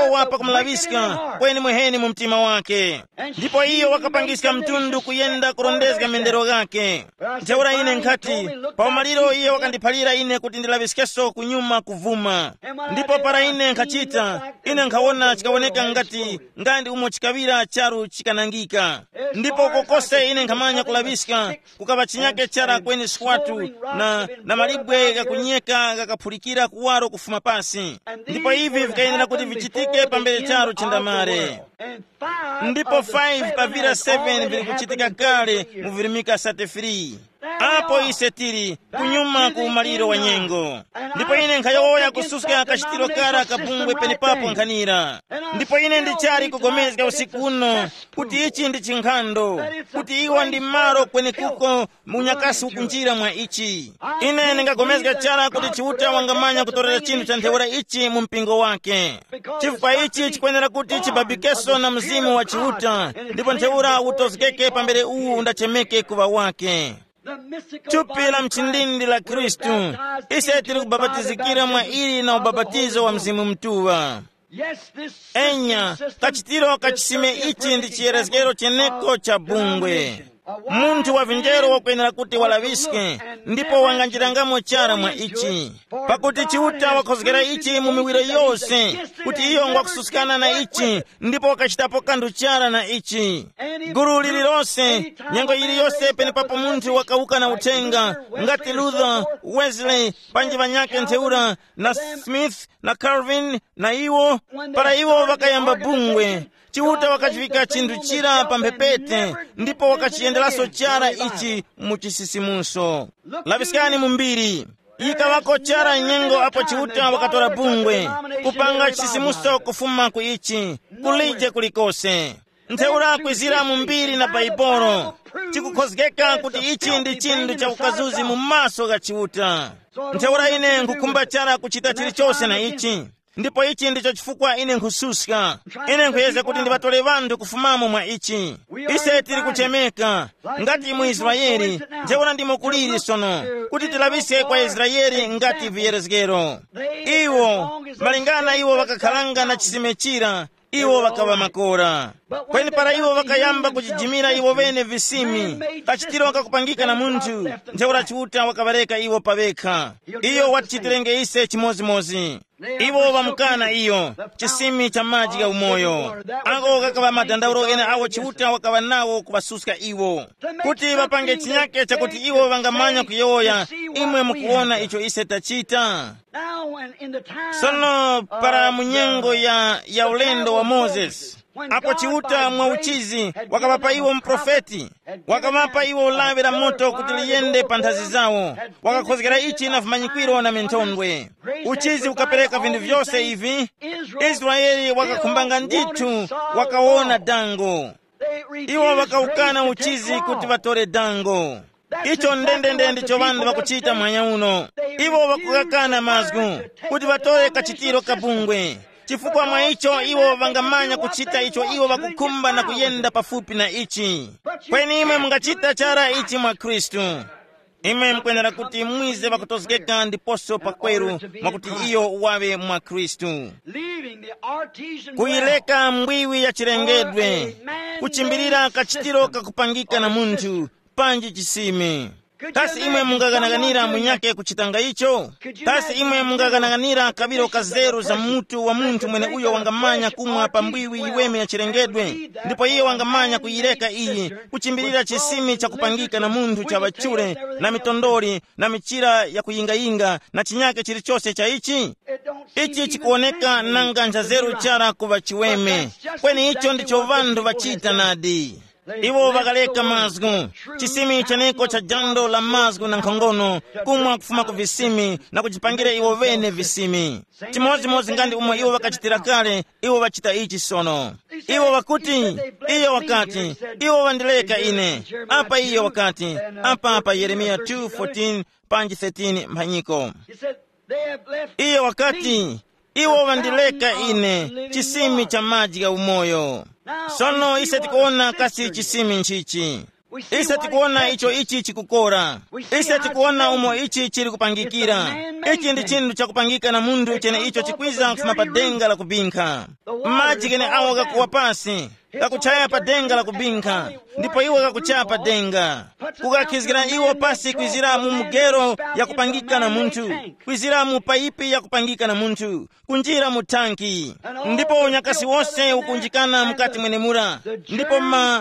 iwowa pakumulavisika kweni mweheni mu mtima wake. Ndipo iyo wakapangisa mtundu kuyenda kurondezga mendero gake. Ntheura ine nkhati paumaliro iye wakandiphalira ine kuti ndilavisikeso kunyuma kuvuma. Ndipo para ine nkhachita, ine nkhawona chikawoneka ngati umo chikawira charu chikanangika. Ndipo kokose ine nkhamanya kulavisika kukava chinyake chara kweni skwatu na malibwe gakunyeka gakaphulikira kuwaro kufuma pasi. Ndipo ivi vikayenera kuti vichitike pambele charu chendamare. Ndipo 5 pavira 7 vili kuchitika kale muvirimika 33. Apo ise tiri kunyuma kuumaliro wa nyengo. Ndipo ine nkhayowoya kususka kachitiro kara kabungwe penipapo nkhanira. Ndipo ine ndichari kugomezga usiku uno kuti ichi ndi chinkhando, kuti iwa ndi maro kweni kuko munyakasi ukunjira mwa ichi. Ine ningagomezga chara kuti chiuta wangamanya kutorera chinthu cha ntheura ichi mu mpingo wake. Chifukwa ichi chikwenera kuti chibabikeso na mzimu wa chiuta, ndipo ntheura utozgeke pambele uwu undachemeke kuva wake. Chupi la mchindindi la Kristu ise tiri kubabatizikira mwa ili na ubabatizo wa mzimu mtuwa. Enya kachitiro kachisime ichi ndi chiyerezgero cheneko cha bungwe. Muntu wa vinjero wakwenera kuti walaviske, ndipo wanganjirangamo chara mwa ichi. Pakuti chiuta wakhozgera ichi mu miwiro yose, kuti iyo ngwakususikana na ichi, ndipo wakachitapo kandu chara na ichi. Guru lililose, nyengo ili yose penipapo muntu wakauka na utenga, ngati Luther, Wesley, panji vanyake ntheura, na Smith, na Calvin, na iwo, para iwo wakayamba bungwe. Chiuta wakachivika chinthu chira pamphepete, ndipo wakachiyendelaso chara ichi muchisisimuso. Lavisikani mumbiri. Ika wako chara nyengo apo chiuta wakatora bungwe, kupanga chisisimuso kufuma kuichi, kulije kulikose. Ntheura kwizira mumbiri na baibolo, chikukhozgeka kuti ichi ndi chinthu cha ukazuzi mu maso ga chiuta. Ntheura ine nkukumba chara kuchita chilichose na ichi. Ndipo ichi ndicho chifukwa ine nkhususka. Ine nkhuyeza kuti ndivatole vanthu kufumamo mwa ichi. Ise tiri kuchemeka ngati mu Israeli, ntheura ndimo kuliri sono kuti tilavise kwa Israeli ngati viyerezgero. Iwo malingana iwo wakakhalanga na chisime chira, iwo wakava makora. Kweni para iwo wakayamba kuchijimira iwo vene visimi, kachitiro wakakupangika na munthu, ntheura chiuta wakavareka iwo pavekha. Iyo watichitirenge ise chimozimozi. Iwo wamukana iyo chisimi cha maji ya umoyo. Ako kakava madandauro ene awo chiuta wakava nawo kubasuska iwo, kuti vapange chinyake chakuti iwo vangamanya kuyoya imwe mukuona icho ise tachita. Sono para munyengo ya ulendo wa Moses, apo chiuta mwa uchizi wakavapa iwo mprofeti, wakavapa iwo ulavi la moto kuti liyende panthazi zawo, wakakhozgera ichi na vimanyikwiro na mintondwe. Uchizi ukapereka vindu vyose ivi. Israeli wakakhumbanga ndithu wakaona dango. Iwo wakaukana uchizi kuti vatore dango. Icho ndendende ndicho vandu vakuchita mwanya uno. Iwo wakukakana mazgu kuti vatore kachitiro kabungwe. Chifukwa mwa icho iwo vangamanya kuchita icho iwo vakukumba na kuyenda pafupi na ichi. Kweni imwe mungachita chara ichi mwa Kristu. Imwe mkwenera kuti mwize vakutozgeka ndiposo pakweru mwakuti iyo wave mwa Kristu. Kuyileka mbwiwi ya chirengedwe, kuchimbirira kachitiro kakupangika na munthu, panji chisime. Tasi imwe mungaganaganira munyake kuchitanga icho? Tasi imwe mungaganaganira kabiro kazeru za mutu wa munthu mwene uyo wangamanya kumwa pambwiwi iweme ya chirengedwe, ndipo iye wangamanya kuyileka iyi, kuchimbirira chisimi cha kupangika na munthu cha vachure na mitondori na michira ya kuyingayinga na chinyake chilichose cha ichi? Ichi chikuoneka nanganja zeru chara kuva chiweme. Kweni icho ndicho vandu vachita nadi. Iwo vakaleka mazgu, chisimi chaneko cha jando la mazgu na nkhongono, kumwa kufuma kuvisimi na kuchipangira iwo vene visimi. Chimozi ngandi umwe iwo vakachitira kale, iwo vachita ichi sono. Iwo wakuti, iyo wakati, iwo vandileka ine. Apa iyo wakati, apa Yeremia 2:14 panji 13 mphanyiko. Iyo wakati, iwo vandileka ine, chisimi cha maji ya umoyo. Sono ise tikuona kasi chisimi nchichi. ise tikuona icho ichi chikukora, ise tikuona umo ichi chiri kupangikira. Ichi ndi chinthu chakupangika na munthu chene icho chikwiza kufuma pa denga la kubinkha. Madzi kene awo kakuwa pasi kakuchaya pa denga la kubinkha, ndipo iwo kakuchaya pa denga kukakhizikira iwo pasi kwizira mu mugero yakupangika na munthu, kwizira mu paipi yakupangika na munthu, kunjira mu tanki, ndipo unyakasi wonse ukunjikana mukati mwenemura, ndipo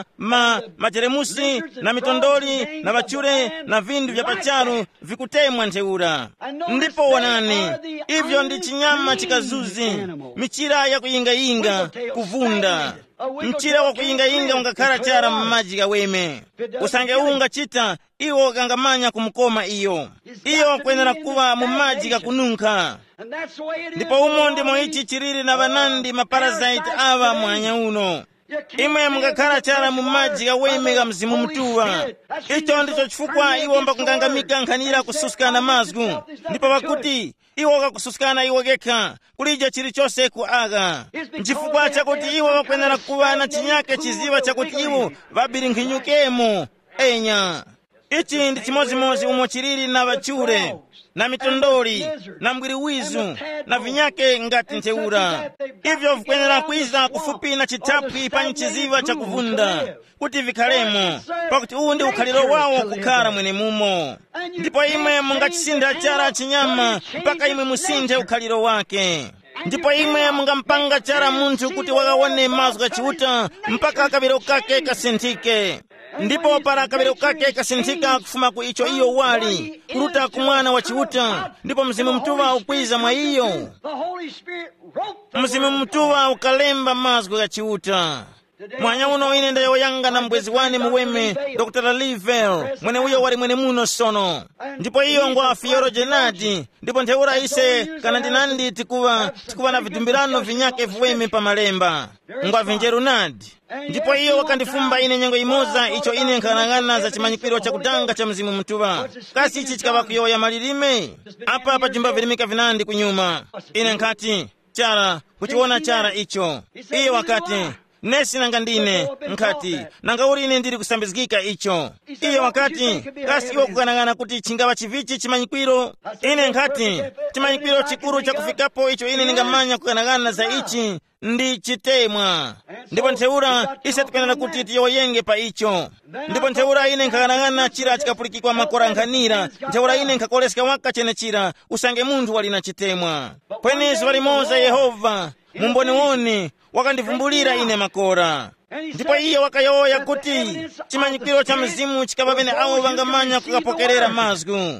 majeremusi na mitondoli na machure na vindu vya pacharu vikutemwa ntheura. Ndipo wonani, ivyo ndi chinyama chikazuzi, michira yakuyingayinga kuvunda. Mchira wa kuyingayinga ungakhala chara mmadzi kaweme. Usange ungachita iwo kangamanya kumukoma iyo kwenera kuva mu madzi kakununkha. Ndipo umo ndimo ichi chiriri na banandi maparasite ava mwanya uno. Imwe mungakhala chara mu madzi kaweme ka mzimu mtuwa. Icho ndicho chifukwa iwo mbakungangamika nkhanira kususikana mazgu, ndipo pakuti iwo kakususikana iwo kekha kulija chilichonse ku aga. Nchifukwa chakuti iwo wakwenera kuva na chinyake chiziva chakuti iwo vabirinkhinyukemo enya. Ichi ndi chimozimozi umo chiriri na vachure na mitondoli na mbwiriwizu na vinyake ngati ntheura. Ivyo vikwenera kwiza kufupi na chitapwi pa chiziva chakuvunda kuti vikhalemo, pakuti uwu ndi ukhaliro wawo kukhala mwene mumo. Ndipo imwe mungachisintha chara chinyama mpaka imwe musinthe ukhaliro wake. Ndipo imwe mungampanga chara munthu kuti wakawone mazwi kachiuta mpaka kabiro kake kasinthike. Ndipo para kabiro kake kasinthika kufuma ku icho iyo wali kuruta kumwana wa chiuta, ndipo mzimu mtuwa ukwiza mwa iyo. Mzimu mtuwa ukalemba mazwi kachiuta. Mwanya uno ine ndayoyanga na mbwezi wani muweme Dr. Livell, mwene uyo wali mwene muno sono. Ndipo iyo ngwa fiorogenati, ndipo ntheura ise kanandinandi tikuva na vidumbirano vinyake vuweme pa malemba ngwa vinjerunadi. Ndipo iyo wakandifumba ine nyengo imoza icho ine nkhanang'ana za chimanyikiro chakutanga cha mzimu mtuwa. Kasi ichi chikava kuyoya malilime apa pa jimba vilimika vinandi kunyuma. Ine nkati chara kuchiona chara icho. Iyo wakati nesi nanga ndine nkati nanga uri ine ndiri kusambizikika icho. Iyo wakati kasi iwo kukanang'ana kuti chingava chivichi chimanyikwiro. Ine nkati chimanyikwiro chikuru chakufikapo icho ine ningamanya kukanang'ana za ichi ndi chitemwa. Ndipo ntheura ise tipenera kuti tiyoyenge pa icho. Ndipo ntheura ine nkakanang'ana chira chikapulikikwa makora nkhanira. Ntheura ine nkakoleseka waka chene chira usange munthu wali na chitemwa. Pwenezo walimoza Yehova mumboni woni wakandivumbulira ine makora. Ndipo iye wakayoya kuti chimanyikiro cha mzimu chikavavene awo vangamanya kukapokerera mazgu.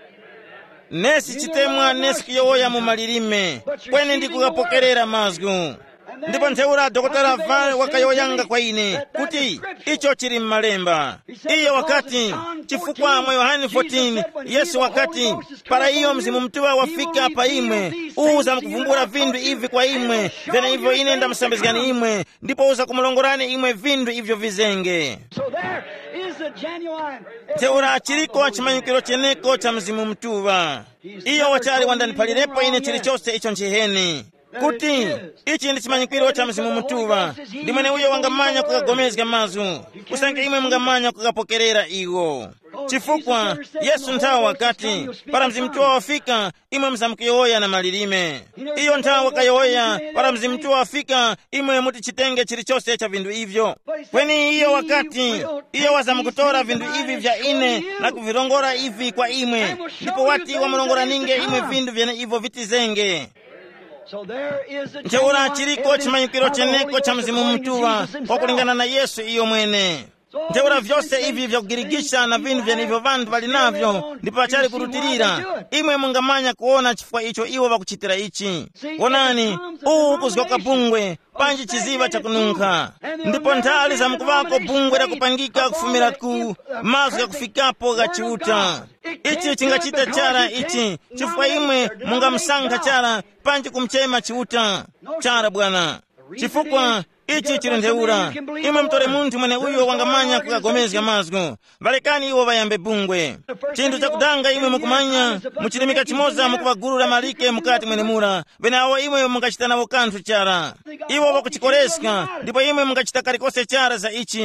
Nesi chitemwa nesi kuyoya mu malilime kwene ndi kukapokerera mazgu. Ndipo ntheura Dr. Val wakayoyanga kwa ine kuti icho chiri mmalemba. Iye wakati chifukwa mwa Yohane 14 Yesu wakati para iyo mzimu mtuwa wafika pa imwe uza mkuvumbura vindu ivi kwa imwe vena hivyo ine ndamusambizikani imwe ndipo uza kumulongorani imwe vindu ivyo vizenge. Ntheura chiriko chimanyikiro cheneko cha mzimu mtuwa. Iyo wachari wandanipalirepo ine chilichonse icho nchiheni kuti ichi ndi chimanyikiro cha mzimu mtuwa. Ndi mwene uyo wangamanya kukagomezga mazu usange imwe mungamanya kukapokerera iwo. Chifukwa Yesu nthawi wakati para mzimu mtuwa wafika imwe msamkuyoya na malilime. Iyo nthawi wakayoya para mzimu mtuwa wafika imwe muti chitenge chilichonse cha vindu ivyo. Kweni iyo wakati iyo wazamkutora vindu ivi vya ine na kuvirongora ivi kwa imwe, ndipo wati wamulongora ninge imwe vindu vyene ivyo vitizenge. Ntheura chiriko chimanyikiro cheneko cha mzimu mtuwa wakulingana na Yesu iyo mwene. Ntheura vyose ivi vyakugirigisha na vindu vyenivyo vandu vali navyo ndipo achali kurutirira imwe mungamanya kuona chifukwa icho iwo vakuchitira ichi. Wonani kuzgoka bungwe panji chiziva chakununkha, ndipo nthali za mkuvako bungwe la kupangika kufumira ku mazu ya kufikapo gachiuta. Ichi chingachita chara ichi chifukwa imwe mungamsankha chara panji kumchema chiuta chara bwana. Chifukwa ichi chiri ntheura imwe mtore munthu mwene uyo wangamanya kukagomezga mazgu valekani iwo vayambe bungwe. Chinthu chakudanga imwe mukumanya muchilimika chimoza mukuvagulula malike mukati mwene mura vene awo imwe mungachita nawo kanthu chara iwo vakuchikoleska, ndipo imwe mungachita kalikose chara za ichi.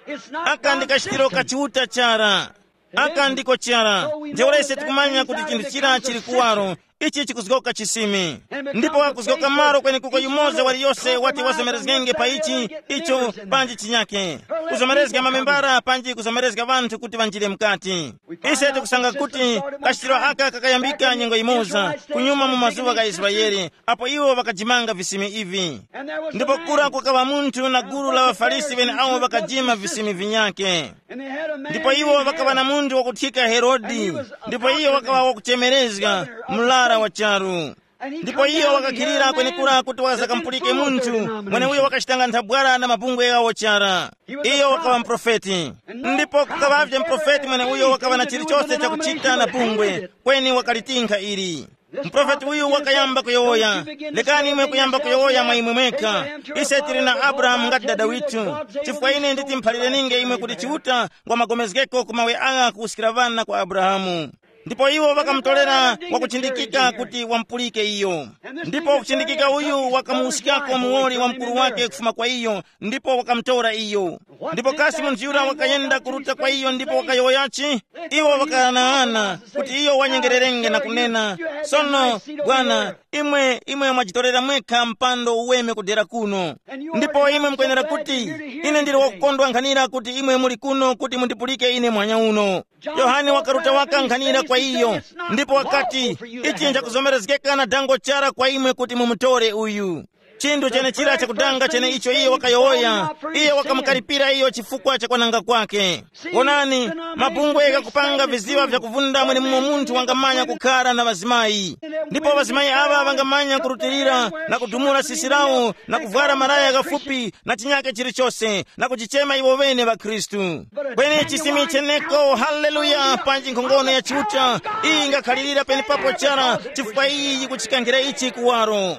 aka ndi kachitiro kachiuta chara, aka ndiko chara. Ndiolese tikumanya kuti chinthu chira chili kuwaro, ichi chikuzikoka chisimi. Ndipo wakuzikoka maro kweni kuko yumoza wali yose wati wazomerezgenge pa icho panji chinyake. Kuzomerezga mamembara panji kuzomerezga vantu kuti vanjile mkati. Ise tikusanga kuti kachitiro aka kakayambika nyengo imoza kunyuma mu mazuwa ga Israeli, apo iwo wakajimanga visimi ivi. Ndipo kura kukawa muntu na guru la wafarisi vene awo wakajima visimi vinyake. Ndipo iwo wakawa na muntu wakutika Herodi, ndipo iyo wakawa wakuchemerezga mlara wa charu. Ndipo iyo wakakirira kweni kura kuti wakazakampulike muntu mwene uyo wakashitanga nthabwara na mabungwe yawo chara. Iyo wakawa mprofeti. Ndipo kukawavye mprofeti mwene uyo wakawa na chilichose cha kuchita na bungwe kweni wakalitinka ili. Mprofeti uyu wakayamba kuyowoya. Lekani imwe kuyamba kuyowoya mwa imwe mweka. Ise tili na Abraham ngati dada witu. Chifukwa ine nditi mphalire ninge imwe kuti chiuta ngwa magomezgeko kumawe anga kusikira vana kwa Abrahamu. Ndipo iwo wakamtolera wakuchindikika kuti wampulike iyo. Ndipo kuchindikika uyu wakamuusikako muwoli wa mkuru wake kufuma kwa iyo, ndipo wakamtora iyo. Ndipo kasi munjura wakayenda kuruta kwa iyo, ndipo wakayoyachi. Iwo wakanaana kuti iyo wanyengererenge na kunena, sono Bwana, imwe mwajitolera mweka mpando uweme kudera kuno. Ndipo imwe mkwenera kuti ine ndili wakukondwa nkhanira kuti imwe muli kuno kuti mundipulike ine mwanya uno. Yohane wakaruta wakankhanira kwa iyo, ndipo wakati ichi njakuzomerezgeka na dango chara kwa imwe kuti mumutore uyu. Chindu chene chira chakudanga chene icho iyo wakayowoya, iyo wakamukaripira iyo chifukwa cha kwananga kwake. Onani, mabungwe yakupanga viziwa vya kuvunda mwene mumwe muntu wangamanya kukara na vazimayi. Ndipo vazimayi ava wangamanya kurutirira na kudumula sisi lawo na kuvwara maraya gafupi na chinyake chilichose na kuchichema iwo vene va Kristu. Kweni chisimi cheneko, haleluya, panji nkhongono ya chiuta, iyi ngakhalirira peni papo chara, chifukwa iyi kuchikangira ichi kuwaro.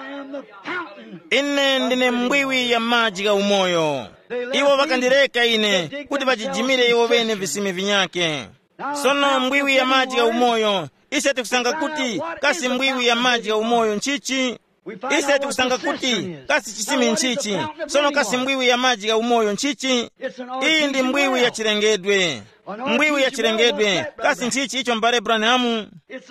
Ine ndine mbwiwi ya maji ga umoyo. Iwo wakandireka ine kuti vajijimire iwo vene visimi vinyake. Sono mbwiwi ya maji ga umoyo, ise tikusanga kuti kasi mbwiwi ya maji ga umoyo nchichi. Ise tikusanga kuti kasi chisimi nchichi. Sono kasi mbwiwi ya maji ga umoyo nchichi. Iyi ndi mbwiwi ya chilengedwe. Mbwiwi ya chilengedwe, kasi nchichi icho mbare Branhamu.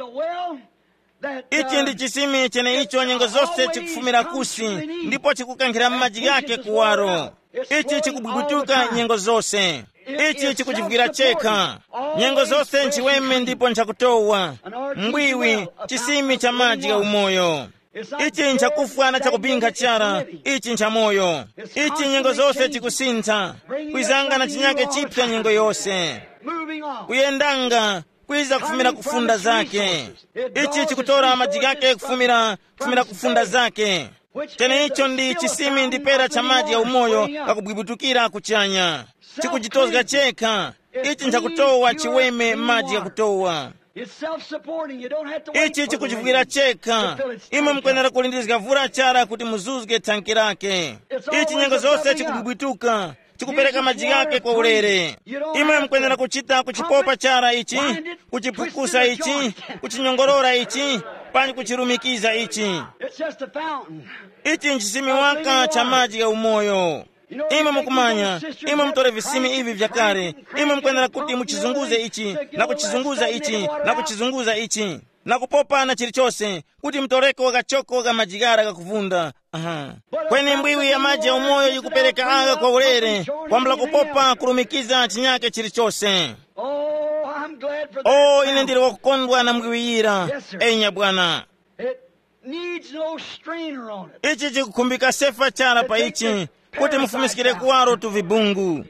Ichi ndi chisimi chene icho nyengo zose chikufumira kusi, ndipo chikukankhira maji yake kuwaro. Ichi chikubwibutuka nyengo zose. Ichi chikuchivugira cheka. Nyengo zose nchiweme ndipo nchakutowa. Mbwiwi, chisimi cha maji ya umoyo. Ichi nchakufa na chakubinga chara, ichi nchamoyo. Ichi nyengo zose chikusintha, kuizanga na chinyake chipya nyengo yose. Kuyendanga, kuiza kufumira kufunda zake. Ichi chikutora maji yake kufumira kufunda zake. Chene icho ndi chisimi ndi pera cha maji ya umoyo kakubwibutukira kuchanya. Chikujitozga cheka. Ichi nchakutowa chiweme maji ya kutowa. Ichi chikuchivugira cheka. Imwe mkwenera kulindizga vura chara kuti muzuzge tanki lake. Ichi nyengo zose chikubwibwituka, chikupereka maji yake kwa ulere. Imwe mkwenera kuchita kuchipopa chara ichi, kuchipukusa ichi, kuchinyongorora ichi, pani kuchirumikiza ichi. Ichi nchisimi waka cha maji ya umoyo. Imwe mukumanya, imwe mtore visimi hivi vya kare. Imwe mkwenera kuti muchizunguze ichi, na kuchizunguza ichi, na kuchizunguza ichi, na kupopa na chilichose, kuti mtoreko wakachoko ga majigara kakuvunda. Kweni mbwiwi ya maji ya umoyo yukupereka aga kwa ulere, kwa mla kupopa kurumikiza chinyake chilichose. Oh, ine ndili wakukondwa na mbwiwira. Enya Bwana. Ichi chikukumbika sefa chara pa ichi, kuti mufumisikire kuwaro tuvibungu.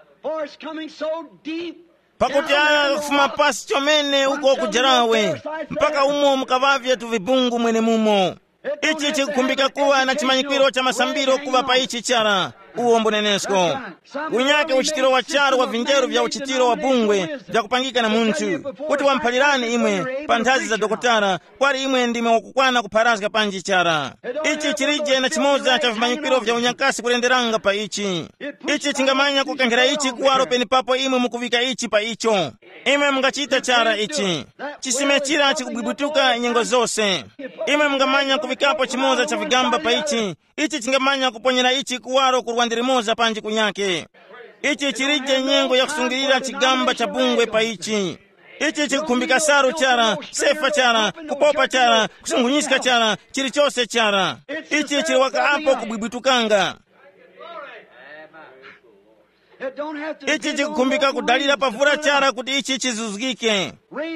Pakuti aya kufuma pasi chomene uko kujarawe, mpaka umo mukavavya tuvibungu mwene mumo. Ichi chikukumbika kuwa na chimanyikwiro cha masambiro kuva pa ichi chara, uombo nenesko. Unyake uchitiro wa charo wa vinjeru vya uchitiro wa bungwe vya kupangika na muntu, kuti wampalirani imwe pantazi za dokotara, kwari imwe ndime wakukwana kuparazga panji chara. Ichi chirije na chimoza cha vimanyikwiro vya unyakasi kulenderanga pa ichi. Ichi chingamanya kukangira ichi kuwaro peni papo imwe mukuvika ichi pa icho. Imwe mungachita chara ichi. Chisime chira chikubwibutuka nyengo zose. Imwe mungamanya kuvikapo chimoza cha vigamba pa ichi. Ichi chingamanya kuponyera ichi kuwaro kurwandirimoza panji kunyake. ichi chilije nyengo ya kusungirira chigamba cha bungwe pa ichi. Ichi chikukumbika saru chara, sefa chara, kupopa chara, kusungunyisika chara, chilichose chara. Ichi chiliwaka apo kubwibitukanga. Ichi chikukumbika kudalira pavura chara kuti ichi chizuzikike.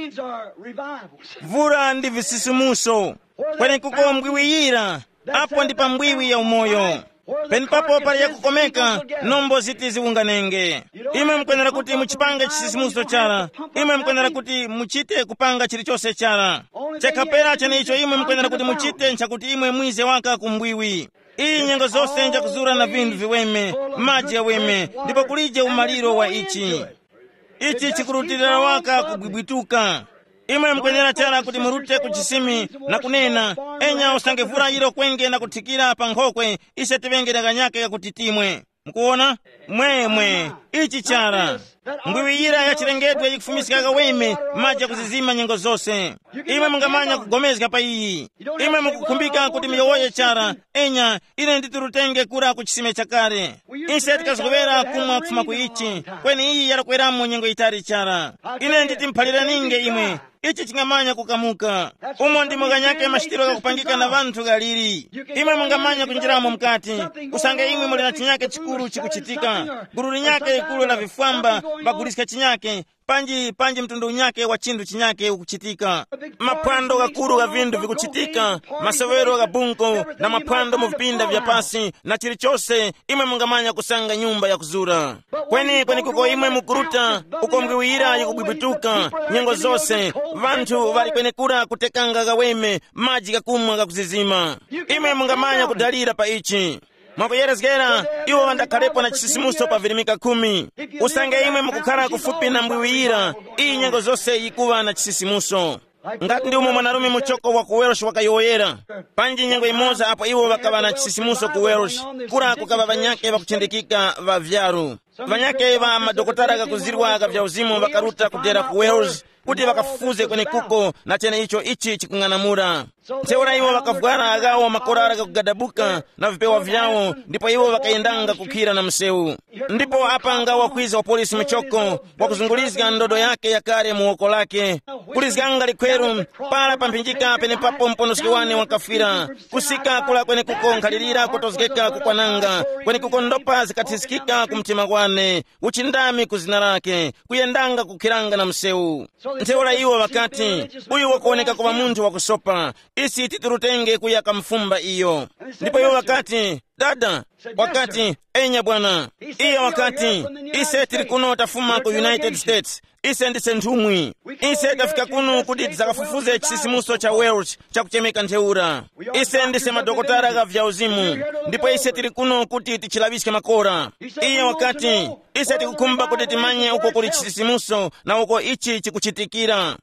Vura ndi visisimuso. Kweni kuko mbwiwiyira, apo ndi pa mbwiwi ya umoyo. Peni papo pali ya kukomeka, nombo ziti ziwunganenge. Ime mkwenera kuti muchipange chisisimuso chara. Ime mkwenera kuti muchite kupanga chilichose chara. Chekapera chene icho ime mkwenera kuti muchite nchakuti imwe mwize waka kumbwiwi. Iyi nyengo zose nja kuzura na vindu viweme, maji ya weme, ndipo kulije umaliro wa ichi. Ichi chikurutirira waka kubwibwituka. Imwe mkwenera chara kuti murute kuchisimi na kunena, enya usange vura ilo kwenge na kutikira pankhokwe, ise tivengera kanyake ya kutitimwe. Mkuona? Mwemwe, ichi chara. Mbwiwiyira ya chilengedwe yikufumisika kaweme, maji ya kuzizima nyengo zose. Imwe mungamanya kugomezika pa iyi. Imwe mukukumbika kuti miyowoye chara, enya, ine nditurutenge kura kuchisime chakare. Ise tikazikuvera kumwa kufuma kuichi, kweni iyi yarakweramu nyengo itari chara. Ine nditimphalira ninge imwe. Ichi chingamanya kukamuka. Umo ndimo kanyake mashitiro kakupangika na vantu galiri. Imwe mungamanya kunjiramo mkati. Usange imwe muli na chinyake chikuru chikuchitika. Gururi nyake ikulu la vifwamba, bagulisika chinyake. Panji mtundu nyake wa chindu chinyake ukuchitika. Mapwando gakuru ga vindu vikuchitika. Masewero ga bunko na mapwando mu vipinda vya pasi na chilichose imwe mungamanya kusanga nyumba ya kuzura. Kweni kuko imwe mukuruta uko mbwiwira yikubwibituka nyengo zose. Vantu vari kweni kura kutekanga gaweme maji gakumwa gakuzizima. Imwe mungamanya kudalira pa ichi. Mwakuyerezgera, iwo wandakalepo na chisisimuso pa vilimika 10. Usange imwe mukukhala kufupi na mbwiwira, iyi nyengo zose yikuwa na chisisimuso. Ngati ndi umwe mwanarume muchoko wa kuwerosh wakayoyera. Panji nyengo imoza apo iwo wakaba na chisisimuso kuwerosh. Kura kukaba vanyake vakuchendekika va vyaru. Vanyake va madokotara kakuzirwa ka vya uzimu vakaruta kudera kuwerosh. Kuti wakafufuze kwenye kuko na tena ichi chikung'anamura. Nteura iwo wakafugara agawo makorara kakugadabuka na vipewa vyao, ndipo iwo wakayendanga kukira na mseu. Ndipo apa ngawa kwiza wa polisi michoko, wakuzungulizga ndodo yake ya kare muoko lake. Kulizganga likweru, para pampinjika pene papo mponoskiwane wakafira. Kusika kula kwenye kuko nkalirira kutozgeka kukwananga. Kwenye kuko ndopa zikatisikika kumtima kwane. Uchindami kuzinarake, kuyendanga kukiranga na mseu. Nteura iwo wakati, uyu wakuoneka kwa muntu wakusopa, isi titurutenge kuyaka mfumba iyo. Ndipo iwo wakati, dada, wakati, enya bwana, iyo wakati, ise tirikuno tafuma ku United States, ise ndise ntumwi, ise tafika kunu kuti tizakafufuze chisisimuso cha Welsh, cha kuchemeka nteura, ise ndise madokotara ga vya uzimu, ndipo ise tirikuno kuti tichilabishke makora. Iyo wakati, ise tikukumba kuti timanye uko kuli chisisimuso na uko ichi chikuchitikira.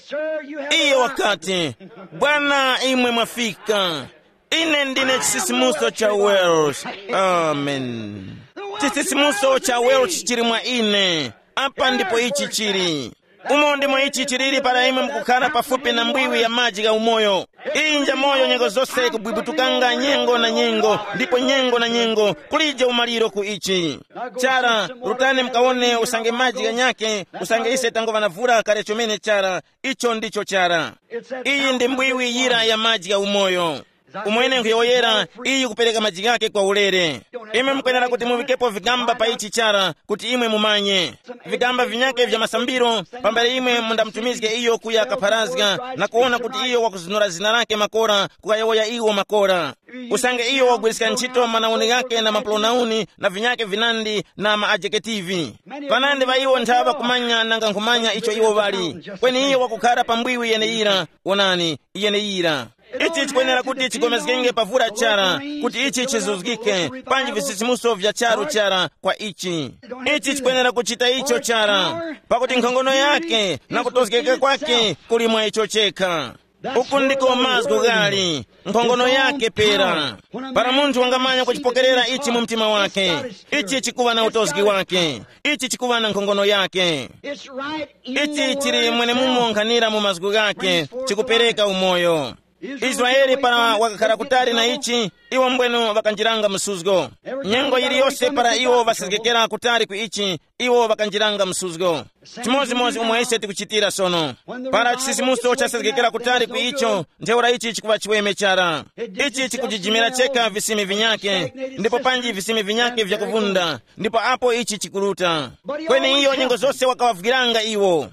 Iyo wakati, bwana imwe mwafika, ine ndine chisisimuso cha Welsh. Amen. Chisisimuso cha Welsh chiri mwa ine. Apa ndipo ichi chiri. Umo ndimo ichi chiriri para imwe mkukana pafupi na mbwiwi ya maji ga umoyo. Inja moyo nyengo zose kubwibutukanga nyengo na nyengo. Ndipo nyengo na nyengo kulije umaliro ku ichi. Chara, rutane mkaone usange maji ga nyake. Usange ise tango vanavura kare chomene chara. Icho ndicho chara. Iyi ndi mbwiwi yira ya maji ga umoyo. Umwene nkuyoyera iyi kupeleka maji yake kwa ulere. Imwe mkwenera kuti muvikepo vigamba pa ichi chara kuti imwe mumanye. Vigamba vinyake vya masambiro pambale imwe mundamtumizike iyo kuya kaparazga na kuona kuti iyo wakuzinura zina lake makora kukayoya iwo makora. Usange iyo wagwirisika nchito manauni yake na maplonauni na vinyake vinandi na maadjeketivi. Vanandi va iwo ntava kumanya nanga nkumanya icho iwo vali. Kweni iyo wakukara pambwiwi yeneira, onani, yeneira. Ichi chikwenera kuti chigomezgenge pavura chara, kuti ichi chizuzgike, panji visisimuso vya charu chara kwa ichi. Ichi chikwenera kuchita icho chara, pakuti nkhongono yake na kutozgeke kwake kulimwa icho cheka. Uku ndiko mazgu gali, nkhongono yake pera. Para muntu wangamanya kuchipokerera ichi mu mtima wake. Ichi chikuwa na utozgi wake. Ichi chikuwa na nkhongono yake. Ichi chiri mwene mumo nkhanira mu mazgu gake, chikupereka umoyo. Israeli para wakakhala kutali na ichi, iwo mbwenu vakanjiranga msuzgo. Nyengo iliyonse para iwo vasazikekera kutali ku ichi, iwo vakanjiranga msuzgo. Chimozimozi umwe ise tikuchitira sono. Para chisisimuso chasazikekera kutali ku icho, ntheura ichi chikuva chiweme chara. Ichi chikujijimira cheka visimi vinyake, ndipo panji visimi vinyake vya kuvunda, ndipo apo ichi chikuruta. Kweni iyo nyengo zose wakawavugiranga iwo.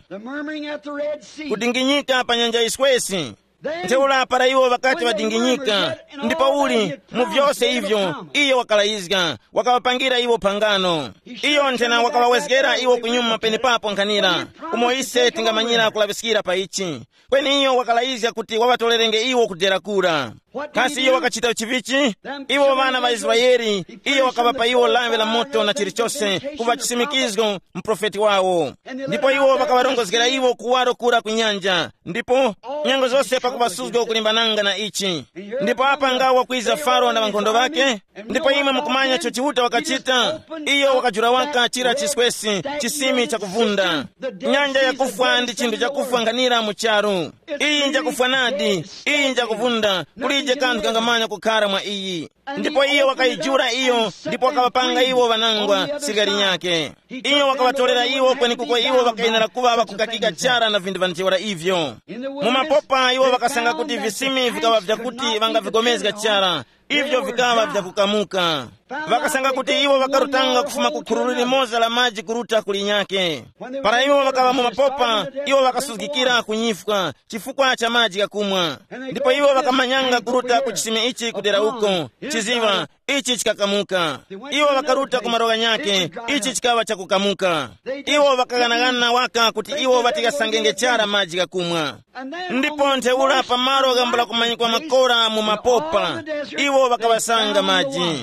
Kudinginyika pa nyanja iswesi. Ntheula para iwo wakati wadinginyika, ndipo uli mu vyose ivyo iyo wakalayizga, wakawapangira iwo pangano. Iyo ntena wakawawezgera iwo kunyuma pene papo nkhanira, umo ise tingamanyira kulavisikira pa ichi. Kweni iyo wakalayizga kuti wawatolerenge iwo kudera kura. Kasi iyo wakachita chivichi, iwo vana va Israeli, iyo wakavapa iwo lave la moto na chilichose kuva chisimikizgo mprofeti wawo. Ndipo iwo wakawarongozgera iwo kuwaro kura kunyanja, ndipo nyengo zose pakuvasuzga kulimbananga na ichi. Ndipo apa ngawa kwiza Faro na vankondo vake, ndipo imwe mukumanya chochihuta wakachita, iyo wakajura waka chira chiswesi, chisimi cha kuvunda. Nyanja ya kufwa ndi chindu cha kufwa nganira mucharu. Iyi nja kufwa nadi, iyi nja kuvunda, kulije kantu kangamanya kukara mwa iyi. Ndipo iyo wakaijura iyo, ndipo wakawapanga iwo vanangwa sigari nyake. Iyo wakawatolera iwo kweni kuko iwo wakainara kuva wakukakika chara na vindu vantiwara ivyo. Mumapopa iwo wakasanga kuti visimi vikawa vyakuti vanga vigomezga chara, ivyo vikawa vyakukamuka. Vakasanga kuti iwo wakarutanga kufuma kukururili moza la maji kuruta kulinyake. Para iwo wakawa mumapopa, iwo wakasuzgikira kunyifwa, chifukwa cha maji kakumwa. Ndipo iwo wakamanyanga kuruta kuchisime ichi kudera uko, chiziva, ichi chikakamuka. Iwo wakaruta kumaroga nyake, ichi chikawa cha kukamuka. Iwo wakaganagana waka kuti iwo watikasangenge chara maji kakumwa. Ndipo ntheula pamaro gambula kumanyikwa makora mumapopa, iwo wakawasanga maji.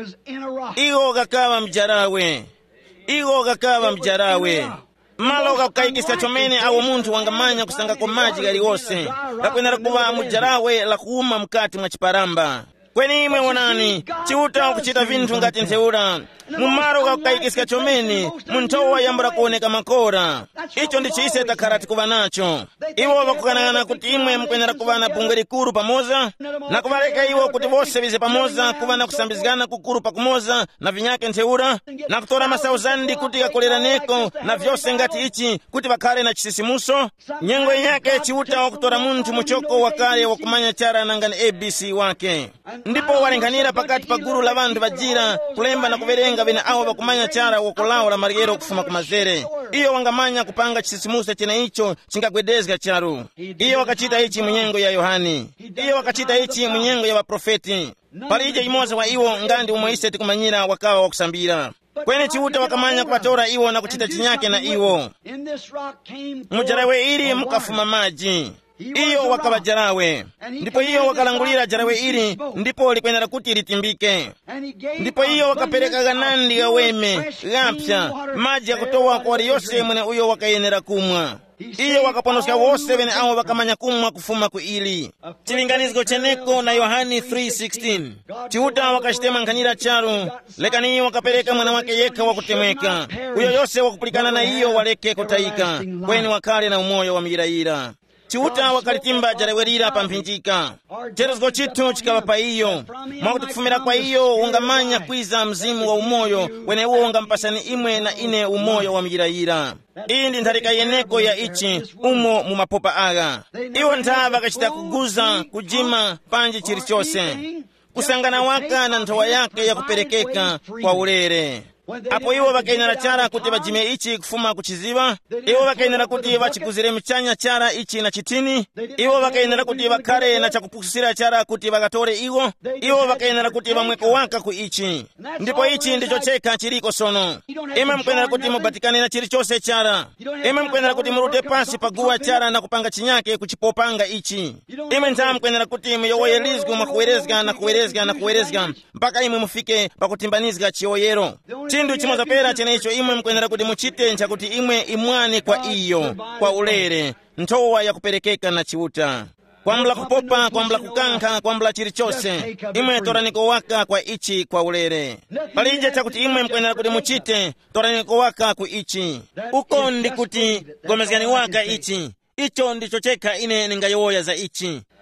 Iwo gakawa mjarawe. Iwo gakawa mjarawe. Malo gakaikisa chomene awo muntu wangamanya kusanga kwa maji gali wose. Lakwenera kuwa mjarawe la kuuma mkati mwa chiparamba. Kweni imwe wonani, chiuta kuchita vintu ngati ntheura. Mumaro gakaikisa chomene, muntowa yambura kuoneka makora. Icho ndi chise takarati kuva nacho. Iwo wakukanana kuti imwe mkwenera kuva na bungwe likuru pamoza, na kuvaleka iwo kuti vose vize pamoza, kuva na kusambizgana kukuru pakumoza, na vinyake ntheura, na kutora masauzandi kuti kakolera neko, na vyose ngati ichi, kuti vakale na chisisimuso. Nyengo inyake chiuta wakutora muntu muchoko wakale wakumanya chara nangani ABC wake. Ndipo walenganira pakati pa guru la vandu vajira, kulemba na kuverenga vene awo wakumanya chara wakulao la marigero kufuma kumazere. Iyo wangamanya kupanga chisisimuso chene icho chingagwedezga charu. Iyo wakachita ichi munyengo ya Yohani. Iyo wakachita ichi munyengo ya waprofeti. Parije imoza wa iwo ngandi umoise tikumanyira wakawa wakusambira. Kweni chiuta wakamanya kupatora iwo na kuchita chinyake na iwo. Mujarawe ili mukafuma maji. Iyo wakaba jarawe. Ndipo iyo wakalangulira jarawe ili, ndipo likwenera kuti litimbike. Ndipo iyo wakapereka ganandi gaweme, gapya, maji ya kutowa kwa yose mwene uyo wakayenera kumwa. Iyo wakaponoska wose wene awo wakamanya kumwa kufuma ku ili. Chilinganizgo cheneko na Yohani 3:16. Chiuta wakashitema nkanyira charu, lekani iyo wakapereka mwana wake yeka wakutemeka. Uyo yose wakupulikana na iyo waleke kutaika, kweni wakale na umoyo wa miraira. Chiuta wakalitimba jarawerira pampinjika. Cherezgo chitu chikawa pa iyo. Mwakuti kufumira kwa iyo ungamanya kwiza mzimu wa umoyo, wene uo ungampasani imwe na ine umoyo wa miraira. Iyi ndi ntharika yeneko ya ichi, umo mumapopa aga. Iwo ntava kachita kuguza, kujima, panji chirichose. Kusangana waka na ntowa yake ya kuperekeka kwa ulere. Apo iwo wakainara chara kuti wajime ichi kufuma kuchiziva. Iwo wakainara kuti wachikuzire mchanya chara ichi na chitini. Iwo wakainara kuti wakare na chakupusira chara kuti wakatore iwo. Iwo wakainara kuti wamweko waka ku ichi. Ndipo ichi ndicho cheka chiriko sono. Ima mkwenera kuti mubatikane na chirichose chara. Ima mkwenera kuti murute pasi paguwa chara na kupanga chinyake kuchipopanga ichi. Ima nta mkwenera kuti muyowoyelizgu makuwerezga na kuwerezga na kuwerezga, mpaka imwe mufike pakutimbanizga chioyero. Chindu chimoza pera chene icho imwe mkwenera kuti muchite ncha kuti imwe imwane kwa iyo, kwa ulere, ntowa ya kuperekeka na chiuta. Kwambula kupopa, kwambula kukanka, kwambula chirichose, imwe toraniko waka kwa ichi kwa ulere. Palije cha kuti imwe mkwenera kuti muchite, toraniko waka ku ichi. Uko ndi kuti gomezgani waka ichi. Icho ndicho cheka ine ningayoya za ichi.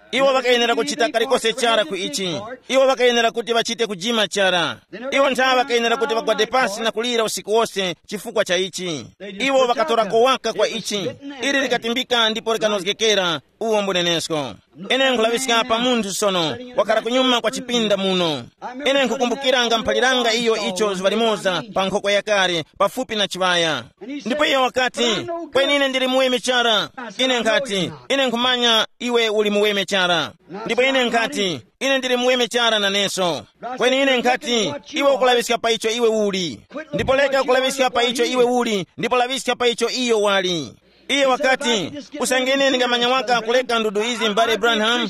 iwo vakayenera kuchita kalikose chara ku ichi. Iwo vakayenera kuti vachite kujima chara. Iwo nthawi vakayenera kuti vagwade pasi na kulira usiku wonse chifukwa cha ichi. Iwo vakatora kowaka kwa ichi. Ili likatimbika ndipo likanozgekera uwo mbunenesko. Ine nkulavisika pa munthu sono wakhala kunyuma kwa chipinda muno. Ine nkukumbukiranga mphaliranga iyo icho zivalimoza pa nkhokwe yakale pafupi na chivaya. Ndipo iyo wakati kweni ine ndili muweme chara. Ine nkati ine nkumanya iwe uli muweme chara. Ndipo ine nkati ine ndili muweme chara naneso. Kweni ine nkati iwe ukulavisika pa icho iwe uli. Ndipo leka ukulavisika pa icho iwe uli. Ndipo lavisika pa icho iyo wali. Iye wakati usangene ningamanya waka kuleka ndudu izi mbale Branham,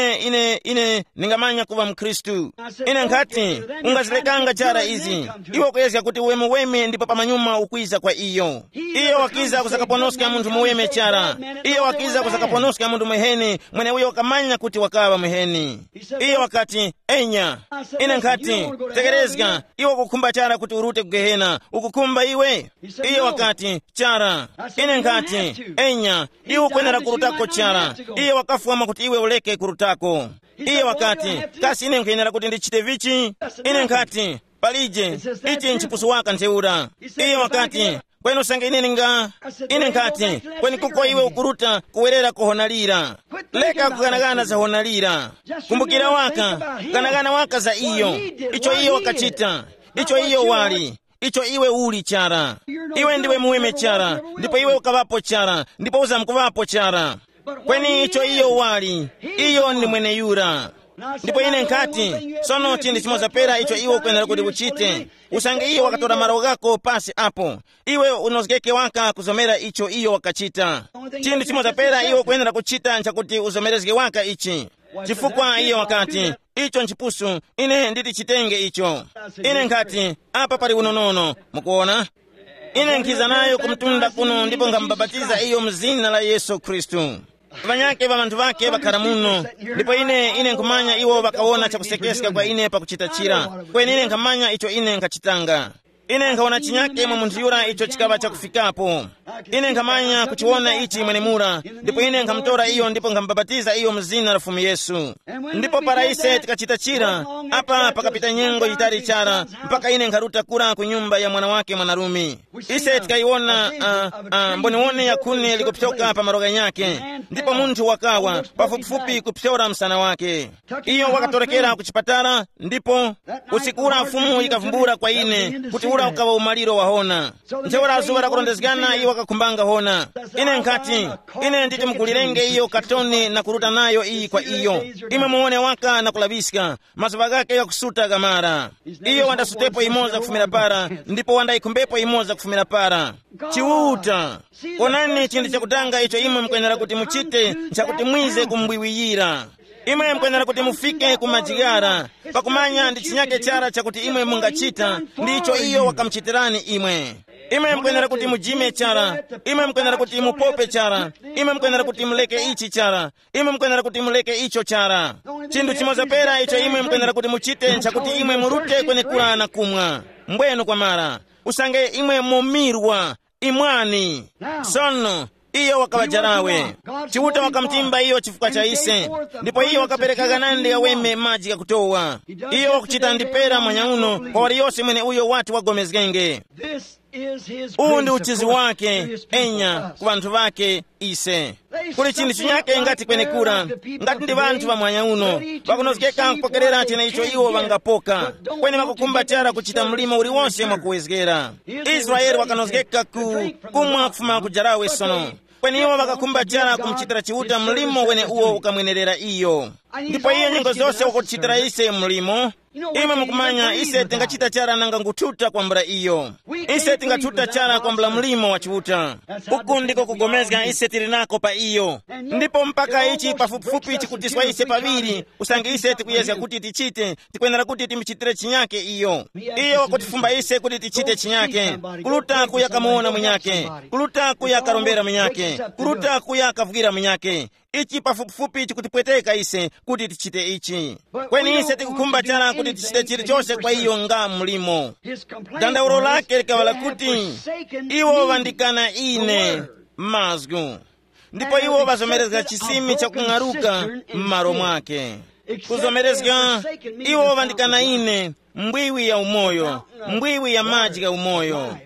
ine ningamanya kuva mkristu. Ine nkati ungazilekanga chara izi iwo kuyezeka kuti uwe muweme ndipo pamanyuma ukwiza kwa iyo. Iyo wakiza kusakaponoska munthu muweme chara. Iyo wakiza kusakaponoska munthu muheni mwene uyo wakamanya kuti wakava muheni. Iyo wakati enya. Ine nkati tegerezga iwo kukumba chara kuti urute kugehena ukukumba iwe. Iyo wakati chara. Ine nkati enya iwe kwenera kurutako chara. Iyo wakafuama kuti iwe uleke kurutako. Iyo wakati kasi ine nkuyenera kuti ndichite vichi. Ine nkati palije ichi nchipusu waka nteura. Iyo wakati kwenu usange ine nkati kweni kuko iwe ukuruta kuwerera kuhonalira. Leka kuganagana za honalira. Kumbukira waka kuganagana waka za iyo. Icho iyo wakachita. Icho iyo wali. Icho iwe uli chara. Iwe ndiwe muweme chara. Ndipo iwe ukavapo chara. Ndipo uza mkuvapo chara. Kweni icho iyo wali. Iyo ndi mwene yura. Ndipo ine nkati sono chindi chimoza pera icho iwe ukwenera kuti uchite. Usange iyo wakatora maro gako pasi apo. Iwe unozgeke waka kuzomera icho iyo wakachita. Chindi chimoza pera iwe ukwenera kuchita nchakuti uzomerezge waka ichi. Chifukwa iyo wakati icho nchipusu ine nditi chitenge icho. Ine nkati apa pali unonono mukuona. Ine nkiza nayo kumtunda kuno ndipo ngambabatiza iyo mzina la Yesu Kristu. Vanyake va manthu vake vakhala muno. Ndipo ine nkumanya iwo vakaona chakusekeseka kwa ine pakuchita chira. Kweni ine nkamanya icho ine nkachitanga. Ine nkaona chinyake mwa munthu yura icho chikava chakufikapo. Ine nkamanya kuchiona ichi mwenemura. Ndipo ine nkamtora iyo ndipo ngambabatiza iyo mzina la Fumu Yesu. Ndipo para ise tikachita chira. Apa pakapita nyengo itari chara. Mpaka ine nkaruta kura ku nyumba ya mwana wake mwanarumi. Ise tikaiona mboniwone ya kuni likupitoka pa maroga nyake. Ndipo munthu wakawa pafupifupi kupyora msana wake. Iyo wakatorekera kuchipatara. Ndipo usikura fumu ikavumbura kwa ine kuti ura ukawa umaliro wahona. Nchewera azuwa lakulondezgana iyo wakakumbanga hona. Ine nkati ine nditi mkulirenge iyo katoni na kuruta nayo iyi kwa iyo. Ime muone waka na kulaviska mazuva gake ya kusuta gamara. Iyo wanda sutepo imoza kufumira para. Ndipo wanda ikumbepo imoza kufumira para. Chiwuta konani chindi chakutanga icho imwe mkwenera kuti muchite chakuti mwize kumbwiwiyira. Imwe mkwenera kuti mufike kumajigara. Pakumanya ndi chinyake chara chakuti imwe mungachita. Ndicho iyo wakamchitirani imwe. Imwe mkwenera kuti mujime chara. Imwe mkwenera kuti mupope chara. Imwe mkwenera kuti muleke ichi chara. Imwe mkwenera kuti muleke icho chara. Chindu chimoza pera icho imwe mkwenera kuti muchite chakuti imwe murute kwenye kula na kumwa. Mbwenu kwa mara. Usange imwe mumirwa. Imwani. Sono. Iyo wakawajarawe. Chiwuta wakamtimba iyo chifukwa cha ise. Ndipo iyo wakapereka ganandi ya weme maji ya kutowa. Iyo wakuchita ndipera mwanyauno kwa wali yose mwene uyo watu wagomezgenge. Undi uchizi wake enya ku bantu vake ise. Kuli chindi chinyake ngati kwenye kura. Ngati ndi bantu wa mwanyauno wakunozgeka kupokerera chene icho iwo wangapoka. Kwenye wakukumba chara kuchita mlima uli wonse mwakuwezgera. Israeli wakanozgeka kumwa kufuma kujarawe sono. Kweni iwo wakakumba chara kumchitira chiwuta mlimo wene uwo ukamwenerera iyo. Ndipo iyo nyingo zose wakuchitira ise mlimo. Ima mukumanya ise tingachita chara nanga ngututa kwa mbra iyo. Ise tingatuta chara kwa mbla mlimo wa chiwuta. Uku ndiko kugomezga ise tirinako pa iyo. Ndipo mpaka ichi pafupifupi chikutiswa ise paviri. Usangi ise tikuyezga kuti tichite. Tikwenera kuti timichitire chinyake iyo. Iyo kutifumba ise kuti tichite chinyake. Kuluta kuya kamuona mwenyake. Kuluta kuya karombera mwenyake. Kuluta kuya kavugira mwenyake. Ichi pafupifupi chikutipweteka ise kuti tichite ichi. Kweni ise tikukumba chara kuti tichite chiri chose kwa iyo nga mlimo. Dandauro lake likavala kuti iwo vandikana ine mazgu. ndipo iwo bazomerezga chisimi cha kung'aruka m'malo mwake. Kuzomerezga iwo bandikana ine mbwiwi ya umoyo, mbwiwi ya maji ya umoyo.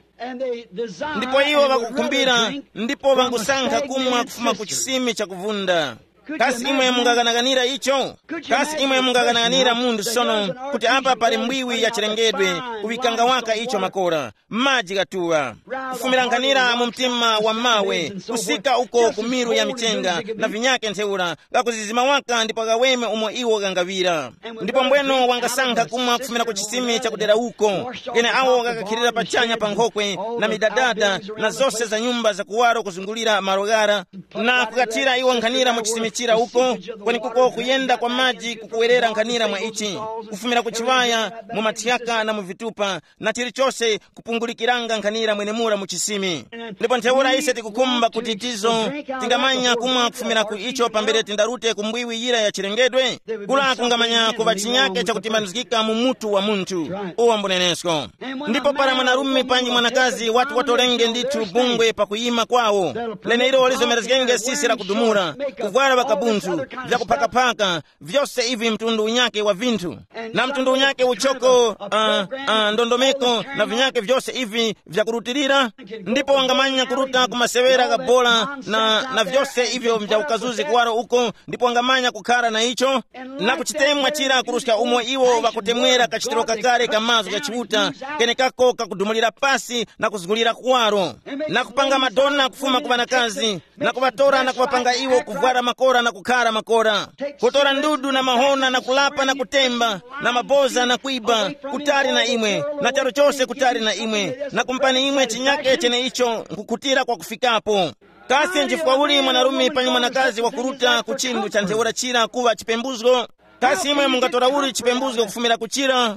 Ndipo iwo bakukumbira, ndipo bangusankha kumwa kufuma ku chisimi cha kuvunda. Kasi imwe mungaganaganira icho? Kasi imwe mungaganaganira mundu sono kuti apa pali mbwiwi ya chilengedwe kuvikanga waka icho makora maji gatuwa kufumiranganira mu mtima wa mawe kusika uko kumiru ya michenga na vinyake ntheura gakuzizima waka ndipo gaweme umo iwo gangavira. Ndipo mbweno wangasankha kumwa kufumira ku chisimi cha kudera uko kene awo gakakhirira pachanya pa nkhokwe na midadada na zose za nyumba za kuwaro kuzungulira marogara na kukatira iwo nkhanira mu chisimi chira uko kweni kuko kuyenda kwa maji kukuwerera nkhanira mwa ichi kufumira ku chiwaya mu mathiaka na mu vitupa na chilichonse kupungulikiranga nkhanira mwenemura mu chisimi. Ndipo ntheura ise tikukumba kuti tizo tingamanya kumwa kufumira ku icho pambere tindarute kumbwiwi yira ya chilengedwe kula kungamanya kuva chinyake cha kutimbanizikika mu mutu wa muntu uwa mbunenesko. Ndipo para mwanarume panji mwanakazi watu watolenge nditu bungwe pa kuyima kwawo lene ilo lizomerezgenge sisi la kudumura kuvwara bakabuntu vya kupakapaka vyose ivi mtundu unyake wa vintu na mtundu unyake uchoko ndondomeko na vinyake vyose ivi vya kurutirira. Ndipo wangamanya kuruta kumasewera gabola na vyose ivyo vya ukazuzi kuwaro uko. Ndipo wangamanya kukara na icho na kuchitemwa chira kurushika umo iwo wakutemwera kachitiro kakare kamazo kachibuta kene kako kakudumulira pasi na kuzungulira kuwaro na kupanga madona kufuma kubana kazi na kubatora na kubapanga iwo kuvwara makora na kukara makora kutora ndudu na mahona na kulapa na kutemba na maboza na kuiba kutari na imwe na charo chose kutari na imwe na kumpani imwe chinyake chene icho kukutira kwa kufikapo. Kasi njifukwa uli mwanarume panyi mwanakazi wa kuruta kuchindu cha ntheura chira kuwa chipembuzgo. Kasi imwe mungatora uli chipembuzgo kufumira kuchira.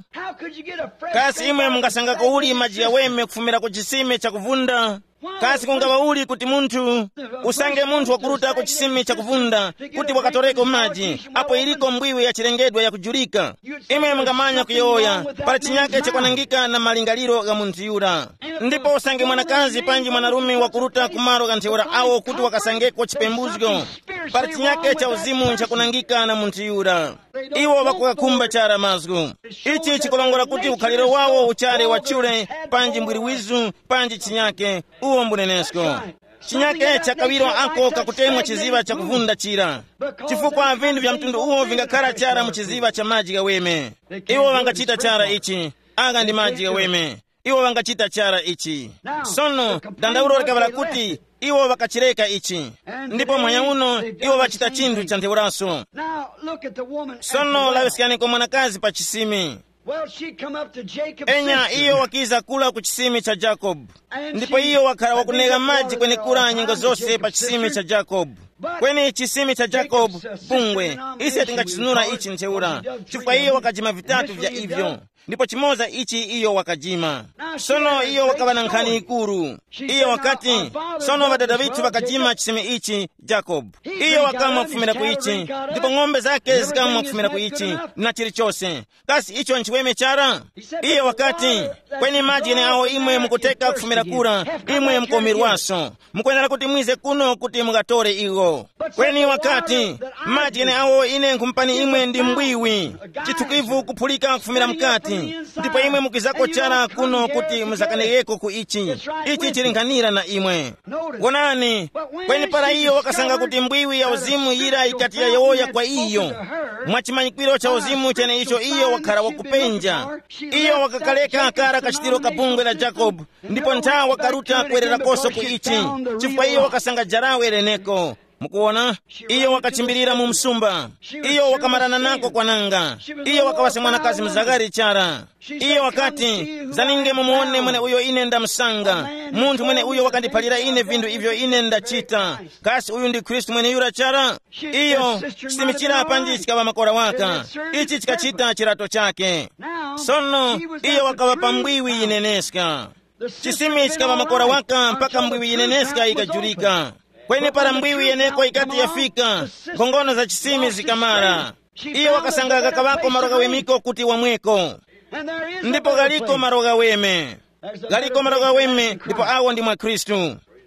Kasi imwe mungasanga ko uli maji ya weme kufumira kuchisime cha kuvunda. Kasi kungawa uli kuti muntu usange muntu wakuruta ku chisimi cha kuvunda kuti wakatoreko maji apo iliko mbwiwi ya chilengedwe ya kujulika. Imwe mungamanya kuyoya pala chinyake cha kwanangika na malingaliro ga muntu yura. Ndipo usange mwanakazi panji mwanarume wakuruta kumaro ga ntheura awo kuti wakasangeko chipembuzgo pala chinyake cha uzimu cha kunangika na muntu yura. Iwo wakukakumba chara mazgu ichi chikulongora kuti ukhaliro wawo uchare wachule panji mbwiriwizu panji chinyake uwo mbunenesko. Chinyake cha kawiro ako kakutemwa chiziba cha kuvunda chira chifukwa vindu vya mtundu uwo vingakara chara mu chiziba cha maji ga weme. Iwo wangachita chara ichi aga ndi maji ga weme. Iwo wangachita chara ichi sono dandauro likabala kuti iwo wakachireka ichi ndipo mwanya uno iwo wachita chindu cha ntheuraso. Sono lawesikani kwa mwanakazi pa chisimi. Enya iyo wakiza kula ku chisimi cha Jacob. Ndipo iyo wakara wakunega maji kwenye kura nyingo zose pa chisimi cha Jacob. Kwenye chisimi cha Jacob bungwe isi tingachisunura ichi ntheura chifukwa iyo wakajima vitatu vya ivyo ndipo chimoza ichi iyo wakajima. Sono iyo wakabana nkhani ikuru iyo wakati sono wadada vitu wakajima chisimi ichi Jacob. Iyo wakamwa kufumira kuichi ndipo ng'ombe zake zikamwa kufumira kuichi na chilichose. Kasi icho nchiweme chara iyo wakati kwenye maji ene ao imwe mukuteka kufumira kura imwe mkomirwaso mukwenera kuti mwize kuno kuti mugatore igo. Kwenye wakati maji ene ao ine nkumpani imwe ndi mbwiwi chitukivu kupulika kufumira mkati ndipo imwe mukizako chara kuno kuti muzakaneyeko ku ichi chilinganira na imwe. Wonani kwenye para iyo wakasanga kuti mbwiwi ya uzimu yira ikati ya yoya kwa iyo mwachimanyikwiro cha uzimu chene icho iyo wakara wakupenja. Iyo wakakaleka akara kachitiro kabungwe la Jacob ndipo ntaa wakaruta kwerera koso ku ichi chifukwa iyo wakasanga jarawe reneko. Mukuona iyo wakachimbirira mu msumba. Iyo wakamarana nako kwa nanga. Iyo wakawase mwanakazi mzagari chara. Iyo wakati zaninge mumuone mwene uyo inenda msanga muntu mwene uyo wakandipalira ine vindu ivyo inenda chita. Kasi uyu ndi Kristu mwene yura chara. Iyo chitimichira panji chikawa makora waka ichi chikachita chirato chake. Sono iyo wakawapa mbwiwi ineneska chisimi chikawa makora waka mpaka mbwiwi ineneska ikajurika. Kwenye para mbwiwi yeneko ikati yafika kongono za chisimi zikamara. Iyo wakasanga kakawako maroga wemiko kuti wamweko ndipo galiko maroga weme. Galiko maroga weme ndipo awo ndi mwa Kristu.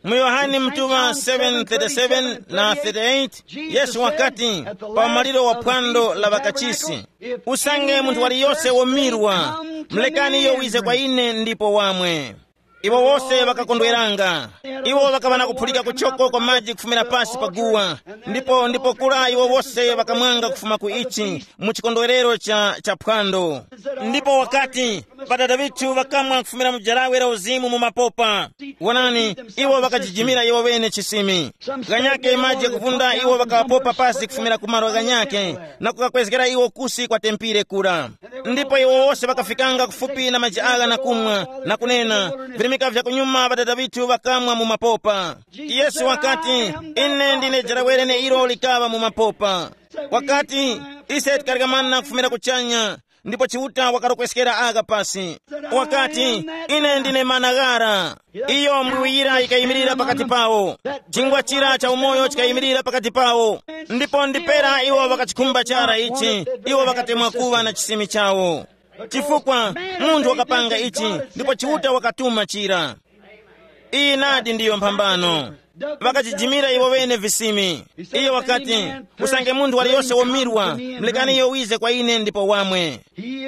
mu Yohani mtuva 7:37 na 38, Yesu wakati pa maliro wa phwando la bakachisi, usange munthu waliyonse womirwa, mlekani iyo wize kwa ine ndipo wamwe. Iwo wose bakakondweranga, iwo bakabana kuphulika kuchoko kwa maji kufumira pasi paguwa, ndipo kula iwo wose bakamwanga kufuma ku ichi mu chikondwerero cha phwando. Ndipo wakati badada bithu bakamwa kufumira mujarawe la uzimu mu mapopa, wanani iwo bakajijimira iwo wene chisimi ganyake maji kuvunda, iwo bakapopa pasi kufumira kumaro ganyake na kukakwezekera iwo kusi kwa tempire kula. Ndipo iwo wose bakafikanga kufupi na maji aga na kumwa na kunena virimika vya kunyuma badada bithu bakamwa mu mapopa. Yesu wakati ine ndine jarawere ne ilo likaba mu mapopa. Wakati ise tikarigamana kufumira kuchanya, ndipo chiuta wakarokweskera aga pasi. Wakati ine ndine managara, iyo mwiwira ikayimirira pakati pawo, chingwa chira cha umoyo chikayimirira pakati pawo. Ndipo ndipera iwo bakachikumba chara ichi, iwo bakatemwa kuwa na chisimi chawo. Chifukwa munthu wakapanga ichi, ndipo chiuta wakatuma chira. Iyi nadi ndiyo mpambano. Bakachijimira iwo wene visimi. Iyo wakati usange munthu waliyonse womirwa, mlekani iyo wize kwa ine ndipo wamwe.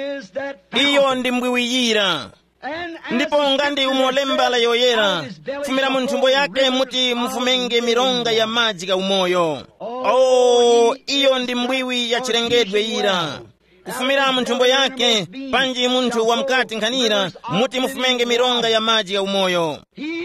Iyo ndi mbwiwiyira. Ndipo ngandi umolembala yoyera, fumira mu nthumbo yake muti mufumenge mironga ya maji ga umoyo. Iyo ndi mbwiwi ya chilengedwe ira. Kufumira mu nthumbo yake panji munthu wa mkati nkhanira muti mufumenge mironga ya maji ya umoyo.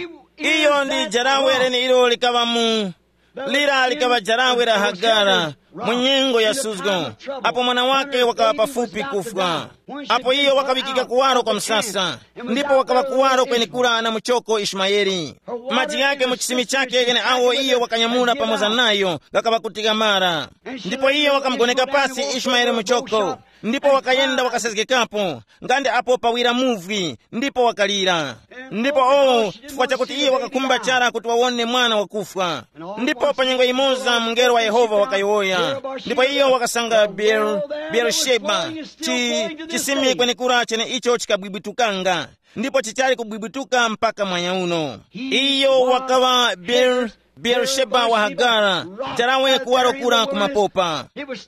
Iyo ndi jarawere ni ilo likaba mu lira likaba jarawere Hagara munyengo ya suzgo. Apo mwana wake wakawa pafupi kufa. Apo iyo wakabikika kuwaro kwa msasa, ndipo wakawa kuwaro kweni kula na mchoko Ishmaeli. Maji yake muchisimi chake gene awo iyo wakanyamura pamoza nayo gakaba kutika mara. Ndipo iyo wakamgoneka pasi Ishmaeli mchoko. Ndipo wakayenda wakasezgekapo ngande apo pawira muvi, ndipo wakalira. Ndipo chifukwa chakuti iyo wakakumba chara kuti wawone mwana wakufa. Ndipo panyengo imoza mngelo wa Yehova wakayoya. Ndipo iyo wakasanga Beersheba chisimi kweni kura chene icho chikabwibitukanga, ndipo chichali kubwibutuka mpaka mwanya uno. Iyo wakawa Beersheba wa Hagara, jarawe kuwaro kura kumapopa.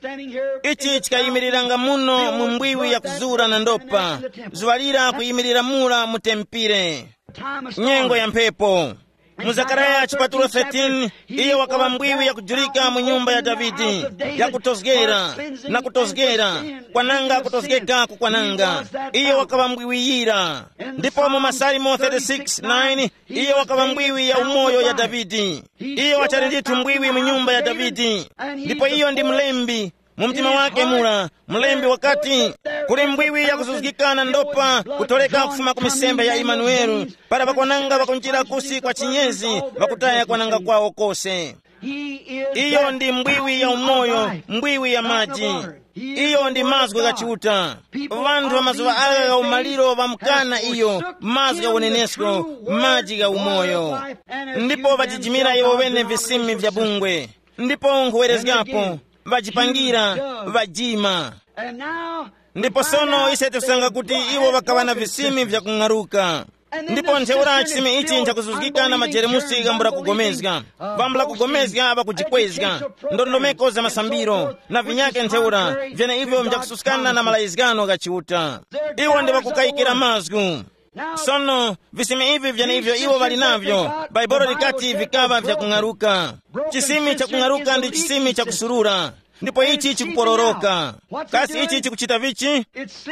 Ichi chikayimirira muno mu mbwiwi ya kuzura na ndopa, zuwalira kuyimirira mula mutempire, nyengo ya mpepo. Mu Zakaria chipatulo 13, iyo wakaba mbwiwi ya kujulika mu nyumba ya Davidi, ya kutozgera na kutozgera, kwananga kutozgeka kukwananga. Iyo wakaba mbwiwi yira. Ndipo mu Masalimo 36:9, iyo wakaba mbwiwi ya umoyo ya Davidi. Iyo wachari nditu mbwiwi mu nyumba ya Davidi. Ndipo iyo ndi mlembi mumtima wake mula, mlembi wakati kuli mbwiwi ya kuzuzgika na ndopa kutoleka kufuma kumisembe ya Imanuelu, para bakwananga bakunjira kusi kwa chinyezi bakutaya kwananga kwao kose. Iyo ndi mbwiwi ya umoyo, mbwiwi ya maji. Iyo ndi mazwi ga chiuta. Vantu wa mazuwa aga ga umaliro bamkana iyo mazwi ga unenesko, maji ga umoyo. Ndipo bajijimira iwo wene visimi vya bungwe. Ndipo nkuwerezgapo vajipangira vajima. Ndipo sono ise tusanga kuti iwo wakawana visimi vya kung'aruka. Ndipo ntheura chisimi ichi nchakuzuzgika na majeremusi gambura kugomezga, vambula kugomezga aba kujikwezga, ndondomeko za masambiro na vinyake ntheura vyene ivyo mjakususkana na malaizgano ga chiuta. Iwo ndi wakukayikira mazgu. Sono visimi hivi vyene hivyo iwo wali navyo, Baibolo likati vikava vya kung'aruka. Chisimi cha kung'aruka ndi chisimi cha kusurura. Ndipo ichi chikupororoka. Kasi ichi chikuchita vichi?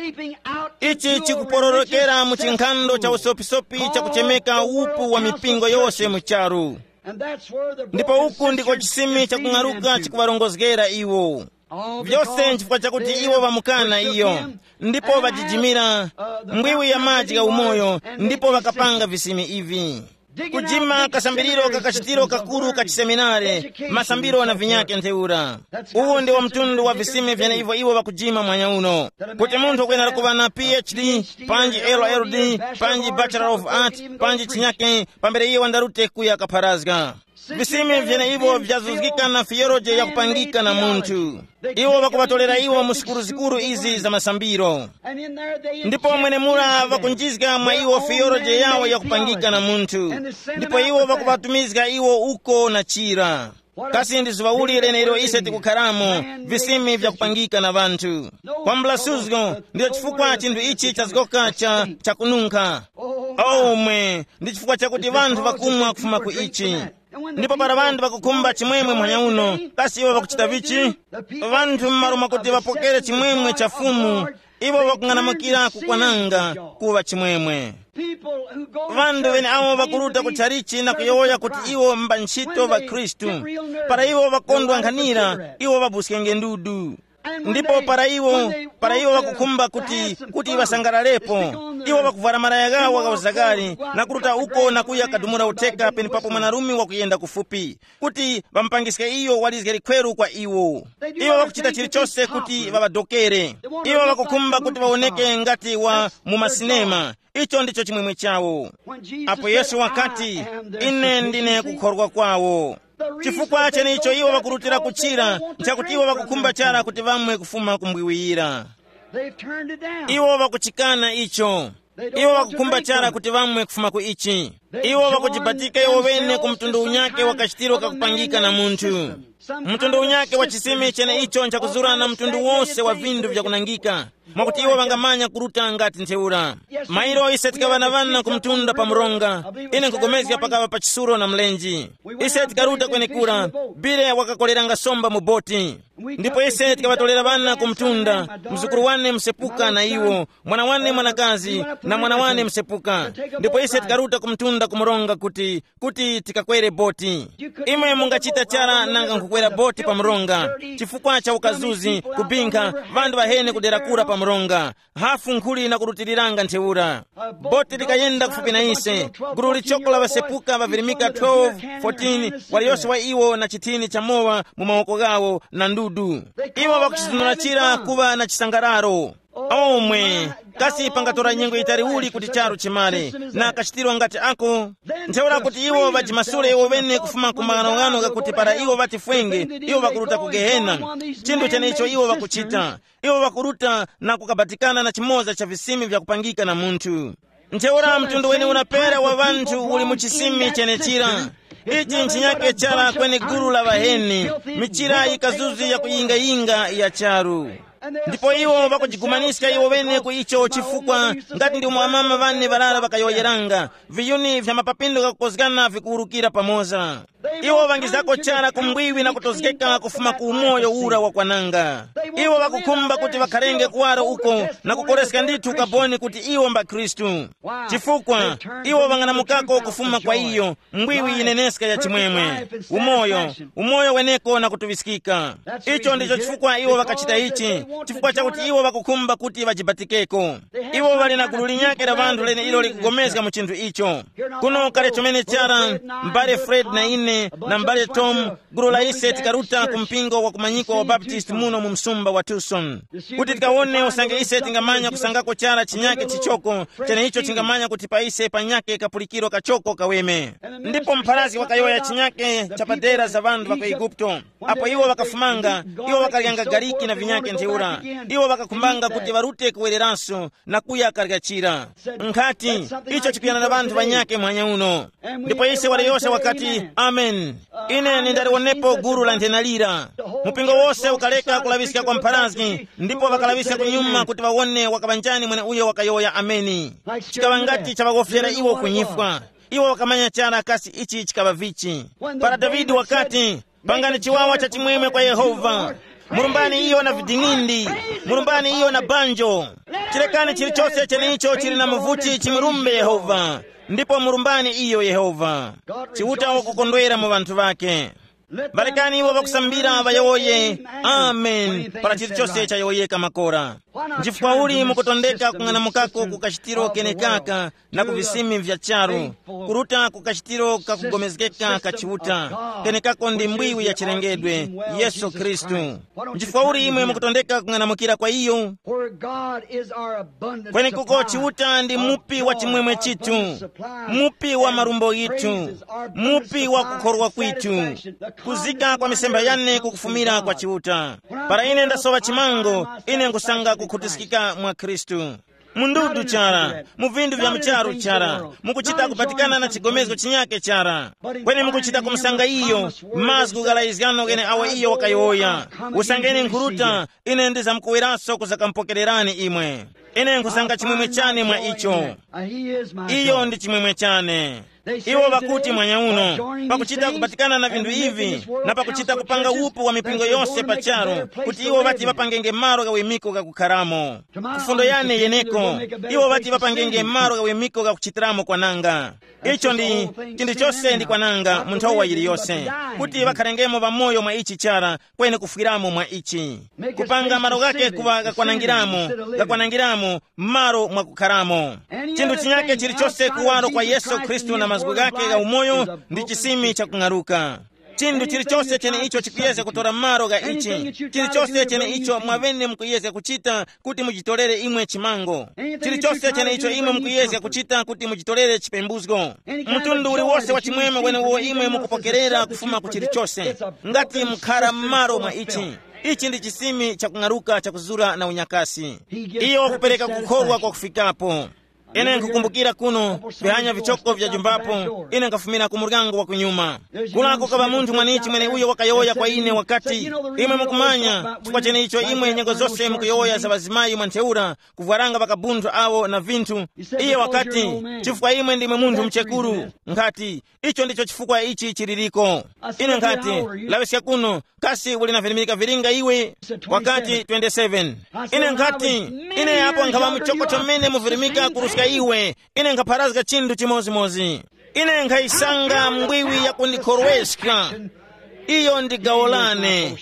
Ichi chikupororokera muchinkando cha usopisopi cha kuchemeka upu wa mipingo yose mucharu. Ndipo huku ndiko chisimi cha kung'aruka chikuvarongozgera iwo. Vyose nchifukwa chakuti iwo vamukana iyo. Ndipo vajijimira mbwiwi ya maji ga umoyo, ndipo vakapanga visimi ivi. Kujima kasambiriro kakachitiro kakuru kachiseminare, masambiro na vinyake ntheura. Uwo ndi wa mtundu wa visimi vyene ivo iwo vakujima mwanya uno. Kuti munthu kwena lakuva na PhD, panji LLD, panji Bachelor of Art, panji chinyake, pambere iyo wandarute kuya kaparazga. visimi vyene ivo vyazuzikika na theology ya kupangika na muntu. Iwo vakuvatolera iwo musikuru zikuru izi za masambiro. Ndipo mwene mula vakunjizga mwa iwo theology yawo ya kupangika na muntu. Ndipo iwo vakuvatumizga iwo uko na chira. Kasi ndizivaulire nero ise tikukharamo visimi vya kupangika na vantu. Kwambula suzgo ndiyo chifukwa chinthu ichi chazikoka cha kununka. Omwe ndi chifukwa chakuti vantu vakumwa kufuma ku ichi. Ndipo para vantu vakukumba chimwemwe mwanya uno, kasi iwo vakuchita vichi? Vantu mmaruma kuti vapokere chimwemwe cha fumu, iwo vakung'anamukira kukwananga kuva chimwemwe. Vantu vene awo vakuruta kucharichi na kuyoya kuti iwo mba ntchito va Kristu. Para iwo vakondwa nkhanira, iwo vabuskenge ndudu. Ndipo para iwo vakukumba kuti vasangalalepo, iwo vakuvara maraya gawo akawazakali na kuruta uko na kuya kadumura uteka peni papo mwanarumi wakuyenda kufupi kuti vampangiske iyo walizge likweru kwa iwo. Iwo vakuchita chilichonse kuti vavadokere. Iwo vakukumba kuti vaoneke ngati wa mumasinema. Icho ndicho chimwemwe chawo. Apo Yesu wakati, ine ndine kukhorwa kwawo. Chifukwa chene icho iwo vakurutira kuchira, nchakuti iwo vakukumba chara kuti vamwe kufuma kumbwiwira. Iwo vakuchikana icho. Iwo vakukumba chara kuti vamwe kufuma ku ichi. Iwo vakujibatika iwo vene kumtundu unyake wakachitiro kakupangika na muntu. Mtundu unyake wa chisimi chene icho nchakuzura na mtundu wose wa vindu vya kunangika. Mwakuti iwo vangamanya kuruta ngati nteura. Mairo ise tikavanavana kumtunda pa muronga. Ine nkugomezga pakava pa chisuro na mlenji. Ise tikaruta kwenye kura. Bire wakakoleranga somba muboti. Ndipo ise tikavatolera vana kumtunda. Mzukuru wane msepuka na iwo. Mwana wane mwanakazi na mwana wane msepuka. Ndipo ise tikaruta kumtunda kumuronga kuti tikakwere boti. Imwe mungachita chara nanga nkukwera boti pa muronga. Chifukwa cha ukazuzi kubinka vandu vahene kuderakura pa muronga. Hafu nkhuli na kurutiriranga nteura. Boti likayenda kufupi na ise. Guru lichokola vasepuka vavirimika 12, 14 waliyose wa iwo na chitini cha mowa mumawoko gawo na ndudu. Iwo vakuchitunula chira kuva na chisangararo. Omwe kasi pangatora nyengo itari uli kuti charo chimale na kachitirwa ngati ako nteura kuti iwo vajimasule iwo vene kufuma kumangano gakuti para iwo vatifwenge iwo vakuruta kugehena. Chindu chene icho iwo vakuchita. Iwo vakuruta na kukabatikana na chimoza cha visimi vya kupangika na muntu. Nteura mtundu wene unapera wa vantu uli muchisimi chene chira. Ichi nchinyake chara kwenye guru la vaheni. Michira ikazuzi ya kuyinga ya charu. Ndipo iwo vakujigumaniska iwo vene kuicho chifukwa ngati ndi umwamama vane valala vakayoyeranga. Viyuni vya mapapindo kakukozgana vikurukira pamoza. Iwo vangizako chara kumbwiwi na kutozgeka kufuma kuumoyo ura wakwananga. Iwo vakukumba kuti vakharenge kuwaro uko na kukoreska nditu kaboni kuti iwo mba Kristu. Chifukwa iwo vanganamukako kufuma kwa iyo mbwiwi ineneska ya chimwemwe. Umoyo weneko na kutuvisikika. Icho ndicho chifukwa iwo vakachita ichi. Chifukwa chakuti iwo vakukumba kuti vajibatikeko. Iwo vali na gulu linyake la vandu lene ilo likugomezga muchintu icho. Kuno kale chomene chara mbale Fred na ine na mbale Tom guru la ise tikaruta kumpingo wa kumanyiko wa Baptist muno mumsumba wa Tucson. Kuti tikawone usange ise tingamanya kusangako chara chinyake chichoko chene icho tingamanya kuti pa ise panyake kapulikiro kachoko kaweme. Ndipo mparazi wakayoya chinyake chapadera za vandu waka Egipto. Apo iwo wakafumanga, iwo wakalianga gariki na vinyake nteura. Iwo wakakumbanga kuti varute kuwereranso na kuya karigachira. Nkati, icho chikuyana na vandu vanyake mwanya uno. Ndipo ise waliyosha wakati, amen. Ine nindarionepo guru la ntenalira. Mupingo wose ukaleka kulavisika kwa mparazi. Ndipo wakalavisika kunyuma kuti wawone wakabanjani mwene uyo wakayoya ameni. Chikawangati chabagofera iwo kunyifwa. Iwo wakamanya chara kasi ichi chikabavichi. Para Davidi wakati, pangani chiwawa cha chimwemwe kwa Yehova. Murumbani iyo na vidingindi. Murumbani iyo na banjo. Chilekani chilichose chenicho chili na muvuti chimurumbe Yehova. Ndipo murumbani iyo Yehova. Chiuta wakukondwera mu bantu vake. balekani iwo bakusambira bayoye. Amen. Para chilichonse chayoyeka makora. Nchifukwa uli mukutondeka kung'anamukako kukachitiro kenekaka na kuvisimi vya charu kuruta kukachitiro kakugomezekeka kachiuta kenekako ndi mbwiwi ya chilengedwe Yesu Kristu. Nchifukwa uli imwe mukutondeka kung'anamukira kwa iyo kweni kuko chiuta ndi mupi wa chimwemwe chitu, mupi wa marumbo itu, mupi wa kukorwa kwitu, kuzika kwa misemba yane kukufumira kwa chiuta. Para ine ndasowa chimango ine nkusanga kukutisikika mwa Kristu. Mundudu chara, muvindu vya mcharu chara, mukuchita kupatikana na chigomezo chinyake chara. Kweni mukuchita kumusanga iyo, mazi kugalaizgano gene awa iyo wakayoya. Usangeni nkuruta, ine ndiza mkuwiraso kuzakampokererani imwe. Ine nkusanga chimwemwe chane mwa icho. Iyo ndi chimwemwe chane. Iwo bakuti mwanya uno, pakuchita kupatikana na vindu hivi, na pakuchita kupanga upu wa mipingo yose pacharo, kuti iwo bati bapangenge maro gawimiko gakukaramo. Kufundo yane yeneko, iwo bati bapangenge maro gawimiko gakuchitiramo kwa nanga. Icho ndi, chindi chose ndi kwa nanga, muntu wa yiri yose. Kuti bakarengemo ba moyo mwa ichi chara, kwene kufiramo mwa ichi. Kupanga maro gake kuwa gakwanangiramo, maro mwa kukaramo. Chindu chinyake chiri chose kuwaro kwa Yesu Kristu na mazgu gake ga umoyo ndi chisimi cha kungaruka. Chindu chilichose chene icho chikuyeze kutora maro ga ichi. Chilichose chene icho mwavene mkuyeze kuchita kuti mujitolere imwe chimango. Chilichose chene icho imwe mkuyeze kuchita kuti mujitolere chipembuzgo. Mtundu uli wose wa chimweme wene uwo imwe mkupokerera kufuma kuchilichose. Ngati mkara maro mwa ichi. Ichi ndi chisimi cha kungaruka cha kuzura na unyakasi. Iyo kupeleka kukorwa kwa kufikapo. Ine nkukumbukira kuno vihanya vichoko vya jumbapo ine nkafumina kumurgango wa kunyuma kulako kaba muntu mwanichi mwene uyo wakayoya kwa ine wakati imwe mukumanya chikwa chene icho imwe nyengo zose mkuyoya za wazimayi mwanteura kuvaranga bakabuntu awo na vintu iye wakati chifukwa imwe ndimwe muntu mchekuru nkati icho ndicho chifukwa ichi chiririko ine nkati lawesya kuno kasi uli na virimika viringa iwe wakati 27 ine nkati ine hapo nkaba mchoko chomene muvirimika kuruska iwe ine nkaparazga chindu chimozi ine nkaisanga mbwiwi ya kundikorweska iyo ndi gaolane.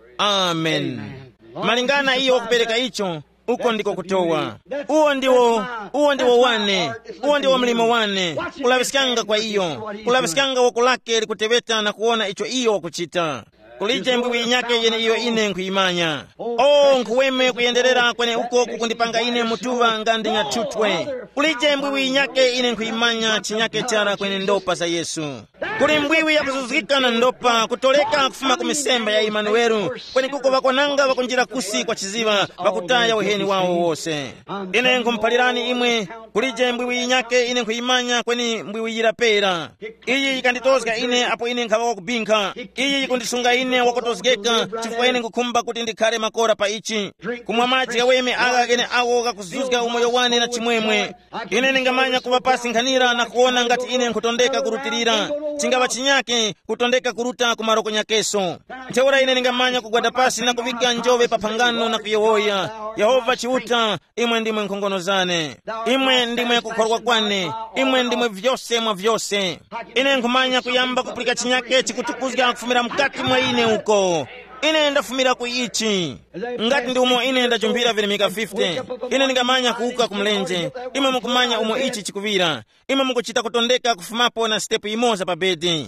Amen. Malingana iyo kupeleka icho uko ndiko kutowa uwo ndiwo wane uwo ndiwo mlimo wane kulavisikanga kwa iyo kulavisikanga wokulake likutebeta na kuona icho iyo wakuchita kulije mbwiwi nyake yene iyo ine nkuimanya nkuweme kuyenderera kwene uko kukundipanga ine mutuwa ngandi nyatutwe kulije mbwiwi nyake ine nkuimanya chinyake chara kwene ndopa za Yesu kuli mbwiwi ya kuzuzika na ndopa kutoleka kufuma kumisemba ya Imanuelu kwene kuko bakonanga bakunjira kusi kwa chiziba bakutaya uheni wao wose ine nkumpalirani imwe kulije mbwiwi nyake ine nkuimanya kwene mbwiwi yirapera iyi ikanditozga ine apo ine nkaba kubinka iyi ikundisunga ine wakotozgeka chifukwa ine nkukumba kuti ndikhale makora pa ichi kumwa maji gaweme aga gene awo gakuzuzga umoyo wane na chimwemwe ine ningamanya kuba pasi nkhanira na kuona ngati ine nkutondeka kurutirira chingaba chinyake kutondeka kuruta kumaroko nyakeso nteura ine ningamanya kugwada pasi na kuvika njove papangano na kuyewoya Yehova chiuta imwe ndimwe nkhongonozane imwe ndimwe kukorwa kwane imwe ndimwe vyose mwa vyose ine nkumanya kuyamba kupulika chinyake chikutukuzga kufumira mkati mwa ine uko ine ndafumira kuichi ngati ndi umo ine ndajumbira virimika 50 ine ningamanya kuuka kumlenje imwe mukumanya umo ichi chikuvira imwe mukuchita kutondeka kufumapo na stepu imoza pa bedi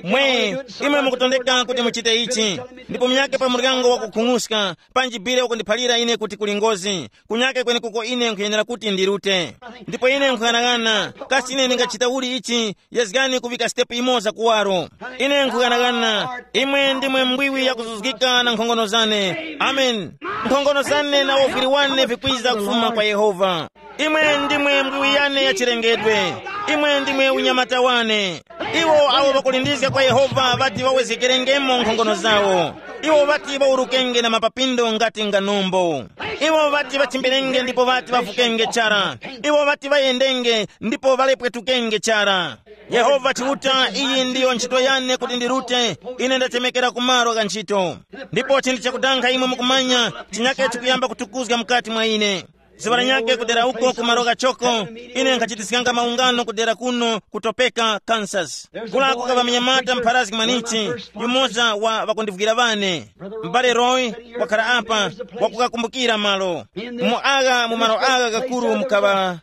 imwe mukutondeka kuti muchite ichi ndipo mnyake pa murgango wa kukung'uska panjibire wakundiphalira ine kuti kulingozi kunyake kwene kuko ine nkuyenera kuti ndirute ndipo ine nkuganagana kasi ine ningachita uli ichi yazgani kuvika stepu imoza kuwaro ine nkuganagana imwe ndimwe mbwiwi ya kuzuzgika na nkhongonozane. Amen. Nkhongonozane na wofiriwane vikwiza kufuma kwa Yehova imwe ndimwe mbwiwi yane ya chirengedwe imwe ndimwe unyamata wane iwo awo bakulindizga kwa Yehova bati wawezekerengemo nkhongono zawo iwo bati baurukenge na mapapindo ngati nganombo iwo bati bachimberenge ndipo bati bavukenge chara iwo bati bayendenge ndipo balepwetukenge chara Yehova chiuta iyi ndiyo ntchito yane kuti ndirute ine ndatemekera kumaro ka ntchito ndipo chinthu chakudankha imwe mukumanya chinyake chikuyamba kutukuzga mkati mwa ine sabata nyake kudera uko kumaroga choko ine nkachitisikanga maungano kudera kuno kutopeka Kansas. Kulako kava mnyamata mparazi kimanichi yumoza wa vakondivugira vane mbale Roy wakara apa wakukakumbukira malo mumaro aga kakuru mukava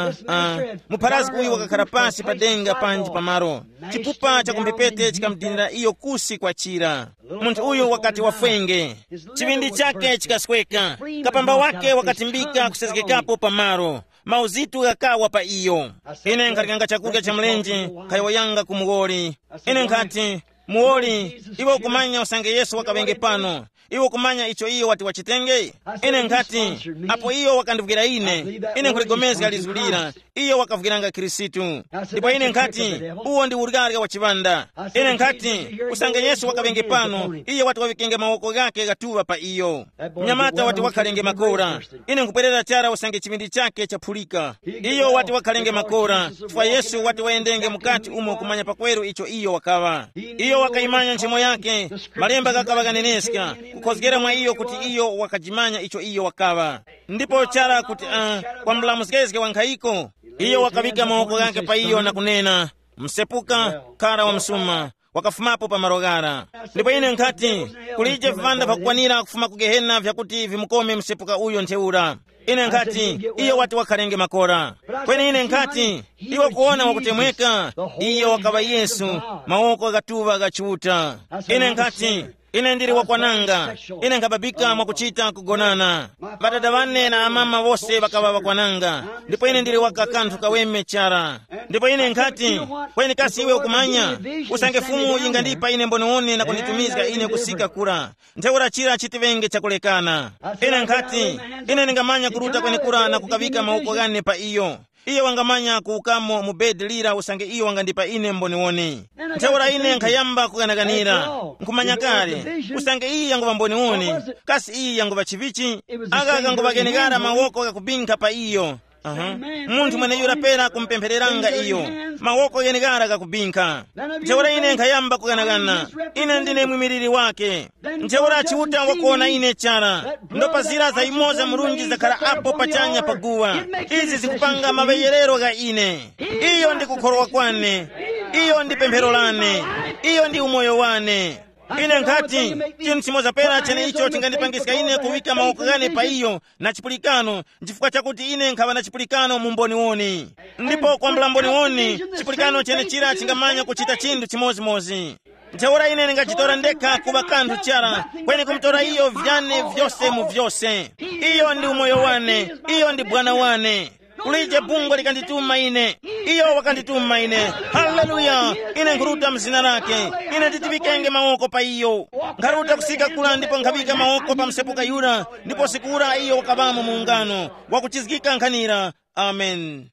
muparazi kuyi wakakara pasi padenga panji pamaro chipupa cha kumbipete chikamdinira iyo kusi kwa chira. Muntu uyu wakati wafwenge chivindi chake chikasweka kapamba wake wakatimbika kusezekekapo pamaro mauzitu gakawa pa iyo. Ine nkatikanga chakurya cha mlenje kayawayanga kumuwoli. Ine nkati muwoli iwo kumanya usange Yesu wakavenge pano iwo kumanya icho iyo wati wachitenge. Ine nkati apo iyo wakandivugira ine nkuligomezi alizulira iyo wakavugiranga Kristu. Ndipo ine nkati uwo ndi urigari wa chivanda. Ine nkati usange Yesu wakavenge pano iyo wati wavikenge mawoko gake gatuva pa iyo. Mnyamata wati wakalenge makora. Ine nkupwerera chara usange chivindi chake chapulika iyo wati wakalenge makora chifwa Yesu wati waendenge mukati umo kumanya pakweru icho iyo wakava. Iyo wakaimanya nchimo yake malemba gakava ganeneska kukozgera mwa iyo kuti iyo wakajimanya icho iyo wakava. Ndipo chara kuti kwa mlamusikezike wankaiko iyo wakavika mawoko gake pa iyo na kunena msepuka kara wa msuma wakafumapo pa marogara. Ndipo ine nkati kulije vivanda vakukwanira kufuma kugehena vyakuti vimukome msepuka uyo nteura. Ine nkati iyo wati wakalenge makora. Kweni ine nkati iwo kuona wakutemweka iyo wakava Yesu mawoko gatuva gachuta. Ine nkati ine ndiri wakwananga. Ine nkababika mwakuchita kugonana badada vane na amama vose vakava wakwananga. Ndipo ine ndiri wakakantu kaweme chara. Ndipo ine nkati kweni kasi iwe ukumanya usange fumu ingandipa ine mbonione na kunitumizga ine kusika kura nteura chira chitivenge chakulekana. Ine nkati ine ningamanya kuruta kweni kura na kukavika mauko gane pa iyo wangamanya kuukamo mubedi lira usange iyo wangandipa ine mbonione. Nteura ine nkayamba kuganaganira nkumanya kare usange iyi yanguva mbonione kasi iyi yanguva chivichi aga nguva genegara mawoko kakubinka pa iyo. Muntu mwene yura pera kumpempereranga iyo mawoko genegara kakubinka. Nteura ine nkayamba kuganagana ine ndine mwimiriri wake. Nteura chiuta wakuona ine chara ndopa zira za imoza murunji zakara apo pachanya paguwa izi zikupanga maveyerero ga ine. Iyo ndi kukorwa kwane iyo ndi pempero lane iyo ndi umoyo wane. Ine nkati chinu chimoza pera chene icho chingandipangisika ine kuwika mawoko gane pa iyo na chipulikano nchifukwa chakuti ine nkava na chipulikano mumboni woni. Ndipo kwa mbulamboni woni chipulikano chene chira chingamanya kuchita chindu chimozimozi. Nteura ine ningachitora ndeka kuba kantu chara kweni kumtora iyo vyane vyose mu vyose. Iyo ndi umoyo wane iyo ndi bwana wane. Kulije bungo likandituma ine iyo wakandituma ine. Haleluya. Ine nkuruta mzina lake ine titivikenge mawoko pa iyo ngaruta kusika kula ndipo nkavika mawoko pa msepuka yura ndipo sikura iyo wakavamo muungano wakuchizgika nkanira. Amen.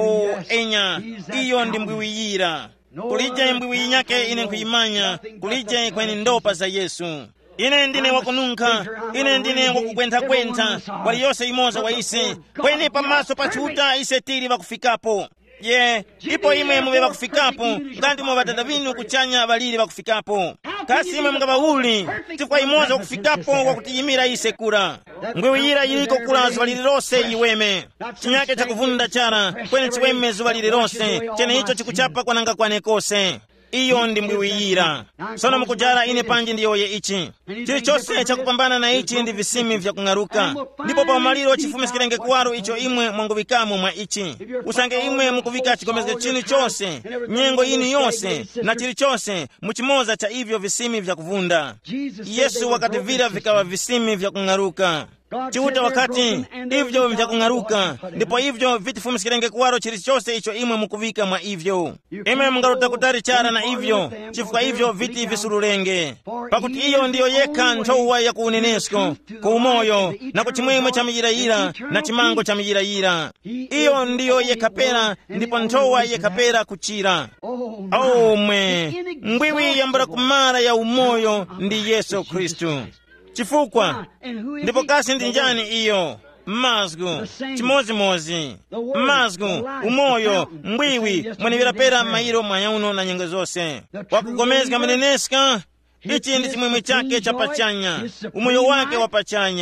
Enya iyo ndi mbwiwiyira kulije mbwiwi nyake ine nkuyimanya kulije kweni ndopa za Yesu. Ine ndine wakununka ine ndine wakukwenta wali yose imoza wa ise kweni pamaso pachuta ise tiri wakufikapo. Ipo imwe muwe wakufikapo ngandi mwa badada vinu kuchanya balili wakufikapo. Kasi imwe mngaba uli tifwa imoza wakufikapo wakutiyimira ise kura ngwewiyira iliko kula zuwa lilirose iweme chinyake cha kuvunda chara kweni chiweme zuwa lilirose chene hicho chikuchapa kwa nanga kwane kose. Iyo ndi mbwiwiyira. Sono mukujara ine panji ndiyoye ichi chili chose chakupambana na ichi ndi visimi vya kungaruka. Ndipo pa umaliro chifumisikirenge kuwaru icho imwe mwanguvikamo mwa ichi usange imwe mukuvika chigomezge chini chose nyengo ini yose na chili chose muchimoza cha ivyo visimi vya kuvunda. Yesu wakativira vikawa visimi vya kungaruka. Chiuta wakati ivyo vya kungaruka ndipo ivyo vitifumisikirenge kuwaro chili chose icho imwe mukuvika mwa ivyo. Imwe mungaruta kutari chara na ivyo chifuka ivyo viti visurulenge. Pakuti iyo ndiyo yeka nchowa ya kuunenesko kuumoyo na kuchimwemwe cha mijirayira na chimango cha mijirayira. Iyo ndiyo yekapera ndipo nchowa yekapera kuchira. Mwe mbwiwi yambura kumara ya umoyo ndi Yesu Kristu. Chifukwa ndipo kasi ndi njani iyo mazgu chimozimozi mazgu umoyo mbwiwi mwenevira pera mairo mwanyauno na nyengo zose wakugomezga mneneska ichi ndi chimwemwe chake cha pachanya umoyo wake wa pachanya.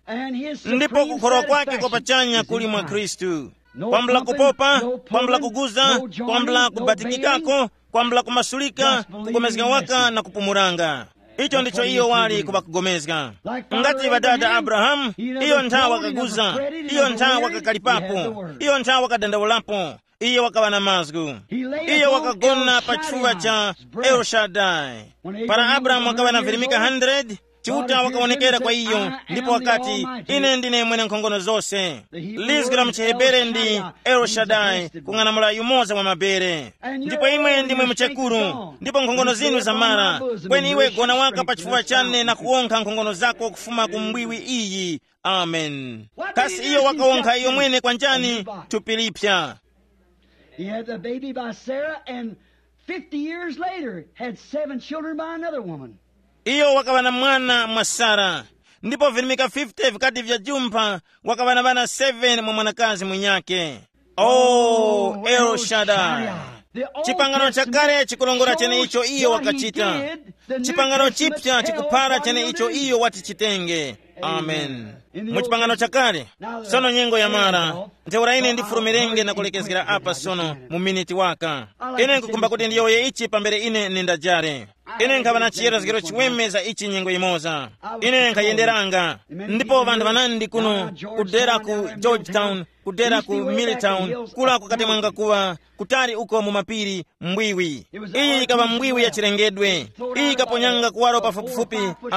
ndipo kukholo kwake kwapachanya kuli mwa Khristu. Kwambula kupopa, kwambula kuguza, kwambula kubatikikako, kwambula kumasulika, kugomezeka waka na kupumuranga. Icho ndicho iyo wali kuba kugomezeka. Ngati badada Abrahamu, iyo nthawi kaguza, iyo nthawi kakalipapo, iyo nthawi kadandawulapo, iyo wakawa na mazgu, iyo wakagona pa chifuwa cha El Shaddai. Para Abrahamu wakawa na virimika 100, chiuta wakaonekera kwa iyo, ndipo wakati ine ndine mwene nkhongono zonse. Lizgira mchihebere ndi El Shaddai, kung'anamula yumoza mwa mabere. Ndipo imwe ndimwe mchekuru, ndipo nkhongono zinu zamara, kweni iwe gona waka pa chifuwa chane na kuonka nkhongono zako kufuma kumbwiwi iyi. Amen. Kasi iyo wakaonka iyo mwene kwa njani tupilipya. He had the baby by Sarah, and 50 years later had 7 children by another woman. Iyo wakawa na mwana mwa Sara, ndipo virimika 50 vikati vya jumpa wakawa na bana 7 mwa mwanakazi mwenyake. Oh, El Shaddai. Chipangano cha kale chikulongora chene icho iyo wakachita. Chipangano chipya chikupara chene icho iyo watichitenge. Amen. Muchipangano cha kale sono nyengo ya mara nteura ine ndifurumirenge na kulekezera apa sono mu miniti waka. Ine nkukumba kuti ndiyoye ichi pambere ine nindajare. Ine nkaba na chiyero zigero chiwemeza ichi nyengo imoza. Ine nkayenderanga. Ndipo vandu vanandi kuno kudera ku Georgetown, kudera ku Milltown, kula kukati mwanga kuwa kutari uko mu mapiri mbwiwi. Iyi ikaba mbwiwi ya chirengedwe. Iyi ikaponyanga kuwaro pafupifupi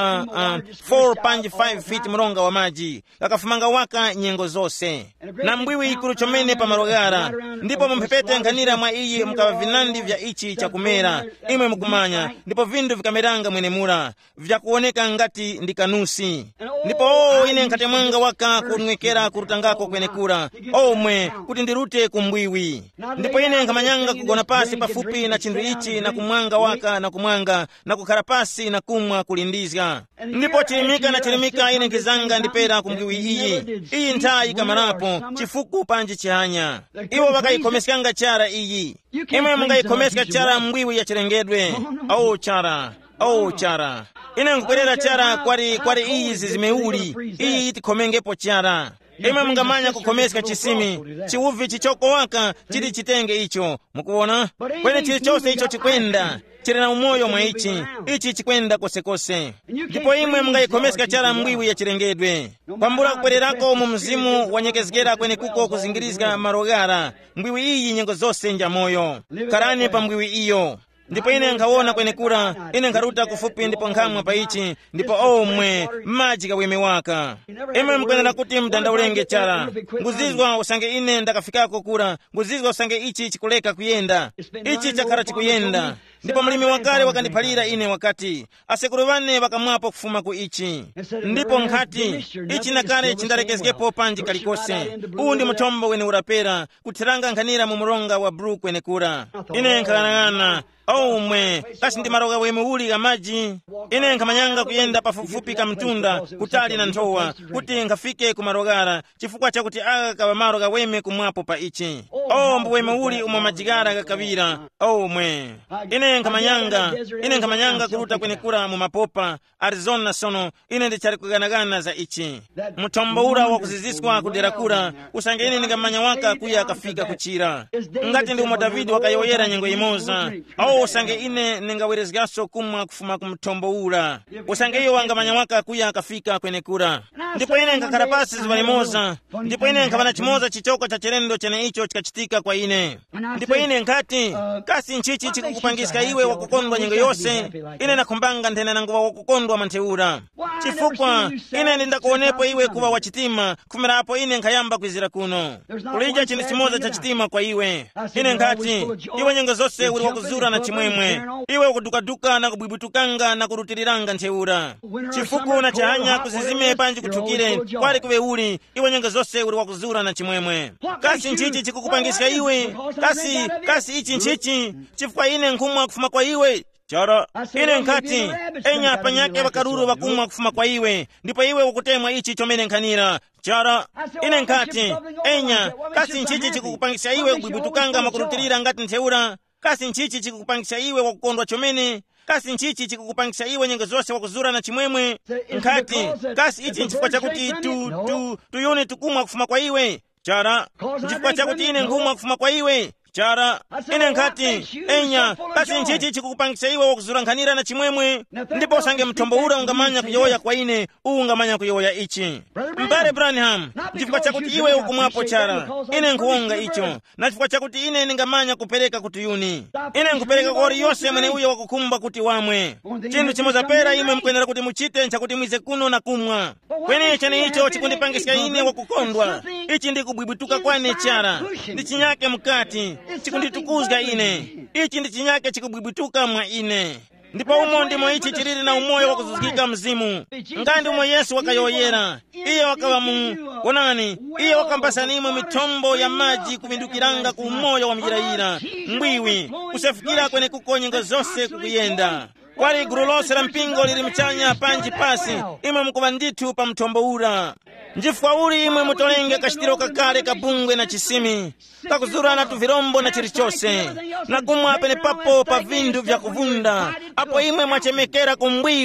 4.5 feet mronga wa maji. Kakafumanga waka nyengo zose. Na mbwiwi ikulu chomene pa marogara. Ndipo mumpepete nkanira mwa iyi mkaba vinandi vya ichi cha kumera. Imwe mkumanya. Ndipo vindu vikameranga mwene mura. Vya kuoneka ngati ndikanusi. Ndipo ine nkate mwanga waka kunwekera kurutangako kwene kura. Mwe kuti ndirute kumbwiwi. Ndipo ine nkamanyanga kugona pasi pafupi na chindu ichi na kumwanga waka na kumwanga na kukhala pasi na kumwa kulindizga. Ndipo chilimika ine nkizanga ndipera kumbwiwi iyi. Iyi nthawi kamarapo chifuku panji chihanya. Iwo wakaikomeskanga chara iyi. Imwe mungaikomesika chara mbwiwi ya chirengedwe. Chara. Ine nkukwerera chara kwari iyi zizimeuli. Iyi itikomengepo chara. Imwe mungamanya kukomesika chisimi, chiuvi chichoko waka, chili chitenge icho. Mukuona? Kwene chili chose icho chikwenda. Chili na umoyo mwa ichi chikwenda kose. Ndipo imwe mungayikomesika chala mbwiwi ya chirengedwe. Kwambula kukwererako mu mzimu wanyekezgera kwene kuko kuzingirizga marogara. Mbwiwi iyi nyengo zose nja moyo. Karani pa mbwiwi iyo. Ndipo ine nkawona kwene kura, ine nkaruta kufupi ndipo nkamwa pa ichi, ndipo mwe maji kaweme waka. Imwe mkwenera kuti mdandaulenge chara. Nguzizwa usange ine ndakafikako kura, nguzizwa usange ichi chikuleka kuyenda. Ichi chakara chikuyenda. Ndipo mlimi wakale wakandipalira ine wakati, asekuru vane wakamwapo kufuma ku ichi. Ndipo nkati, ichi nakale chindarekezgepo panji kalikose. Ndi mutombo wene urapera, kutiranga nkanira mu muronga wa bru kwene kura. Ine nkalanangana, mwe, kasi ndi maroga weme uli ga maji. Ine nkamanyanga kuyenda pafupifupi kamtunda, kutali na ntowa, kuti nkafike kumarogara, chifukwa chakuti kaba maroga weme kumwapo pa ichi. Mbu weme uli umwa majigara kakavira, mwe. Ine nkamanyanga kuruta kwene kura mu mapopa, Arizona sono, ine ndichari kuganagana za ichi. Mutombo ura wakuziziswa kudera kura, usange ine ngamanya waka kuya akafika kuchira. Ngati ndi umo Davidi wakayoyera nyengo imoza. Usange ine ningawerezgaso kumwa kufuma kumutombo ura. Usange iyo wangamanya waka kuya akafika kwene kura. Ndipo ine nkakarapasi zivalimoza. Ndipo ine nkavana chimoza chichoko cha cherendo chene icho chikachitika kwa ine. Ndipo ine nkati, kasi nchichi chikukupangiska iwe wakukondwa nyengo yose. Ine nakumbanga ntena nanguwa wakukondwa manteura. Chifukwa, ine nindakuonepo iwe kuwa wachitima, kumira hapo ine nkayamba kwizira kuno. Ulija chini chimoza cha chitima kwa iwe. Ine nkati, iwe nyengo zose uli wakuzura na chimwemwe. Iwe ukudukaduka na kubwibutukanga na kurutiriranga nteura. Chifuku na chahanya kuzizime panji kutukire, kwari kuwe uli, iwe nyengo zose uli wakuzura na chimwemwe. Kasi nchichi chikukupangiska iwe, kasi ichi nchichi, chifukwa ine nkumwa kufuma kwa iwe. Chara, ine nkati, enya panyake wakaruru wakumwa kufuma kwa iwe, ndipo iwe ukutemwa ichi chomene nkanira. Chara, ine nkati, enya, kasi nchichi chikukupangisha iwe kubwibutukanga makurutirira ngati nteura. Kasi nchichi chikukupangisha iwe wakukondwa chomene, kasi nchichi chikukupangisa iwe nyengo zonse wakuzura na chimwemwe? Nkhati kasi ichi nchifukwa chakuti tuyune tukumwa kufuma kwa iwe? Chara. Nchifukwa chakuti ine ngumwa kufuma kwa iwe? Chara. Ine nkhati enya kasi nchichi chikukupangisa iwe wakuzura nkhanira na chimwemwe? Ndipo usange mtombo ura ungamanya kuyoya kwa ine, ungamanya kuyoya ichi. Mbale Branham, nchifukwa chakuti iwe ukumwapo chara, ine nkuonga icho. Na chifukwa chakuti ine ningamanya kupereka kutuyuni, ine nkupereka kwa ori yose mwene uyo wakukumba kuti wamwe. Chindu chimoza pera imwe mkwenera kuti muchite nchakuti mwize kuno na kumwa. Kweni chani icho chikundipangisika ine wakukondwa. Ichi ndi kubwibwituka kwane chara. Ndi chinyake mkati chikunditukuzga ine. Ichi ndi chinyake chikubwibwituka mwa ine. Ndipo umo ndimo ichi chiriri na umoyo wakuzuzikika mzimu. Ngandi umo Yesu wakayoyera. Iye wakawamu onani. Iye wakambasani imwe mitombo ya maji kuvindukiranga ku umoyo wa mjirayira. Mbwiwi kusefikira kwene kukonyengo zose kukuyenda. Kwali guru lonse la mpingo lili mchanya panji pasi imwe mkuva nditu pa mtombo ura. Njifwa uri imwe mutolenge kashitiro kakale kabungwe na chisimi kakuzura na tuvirombo na chirichose na kumwa pene papo pa vindu vya kuvunda. Apo imwe mwachemekera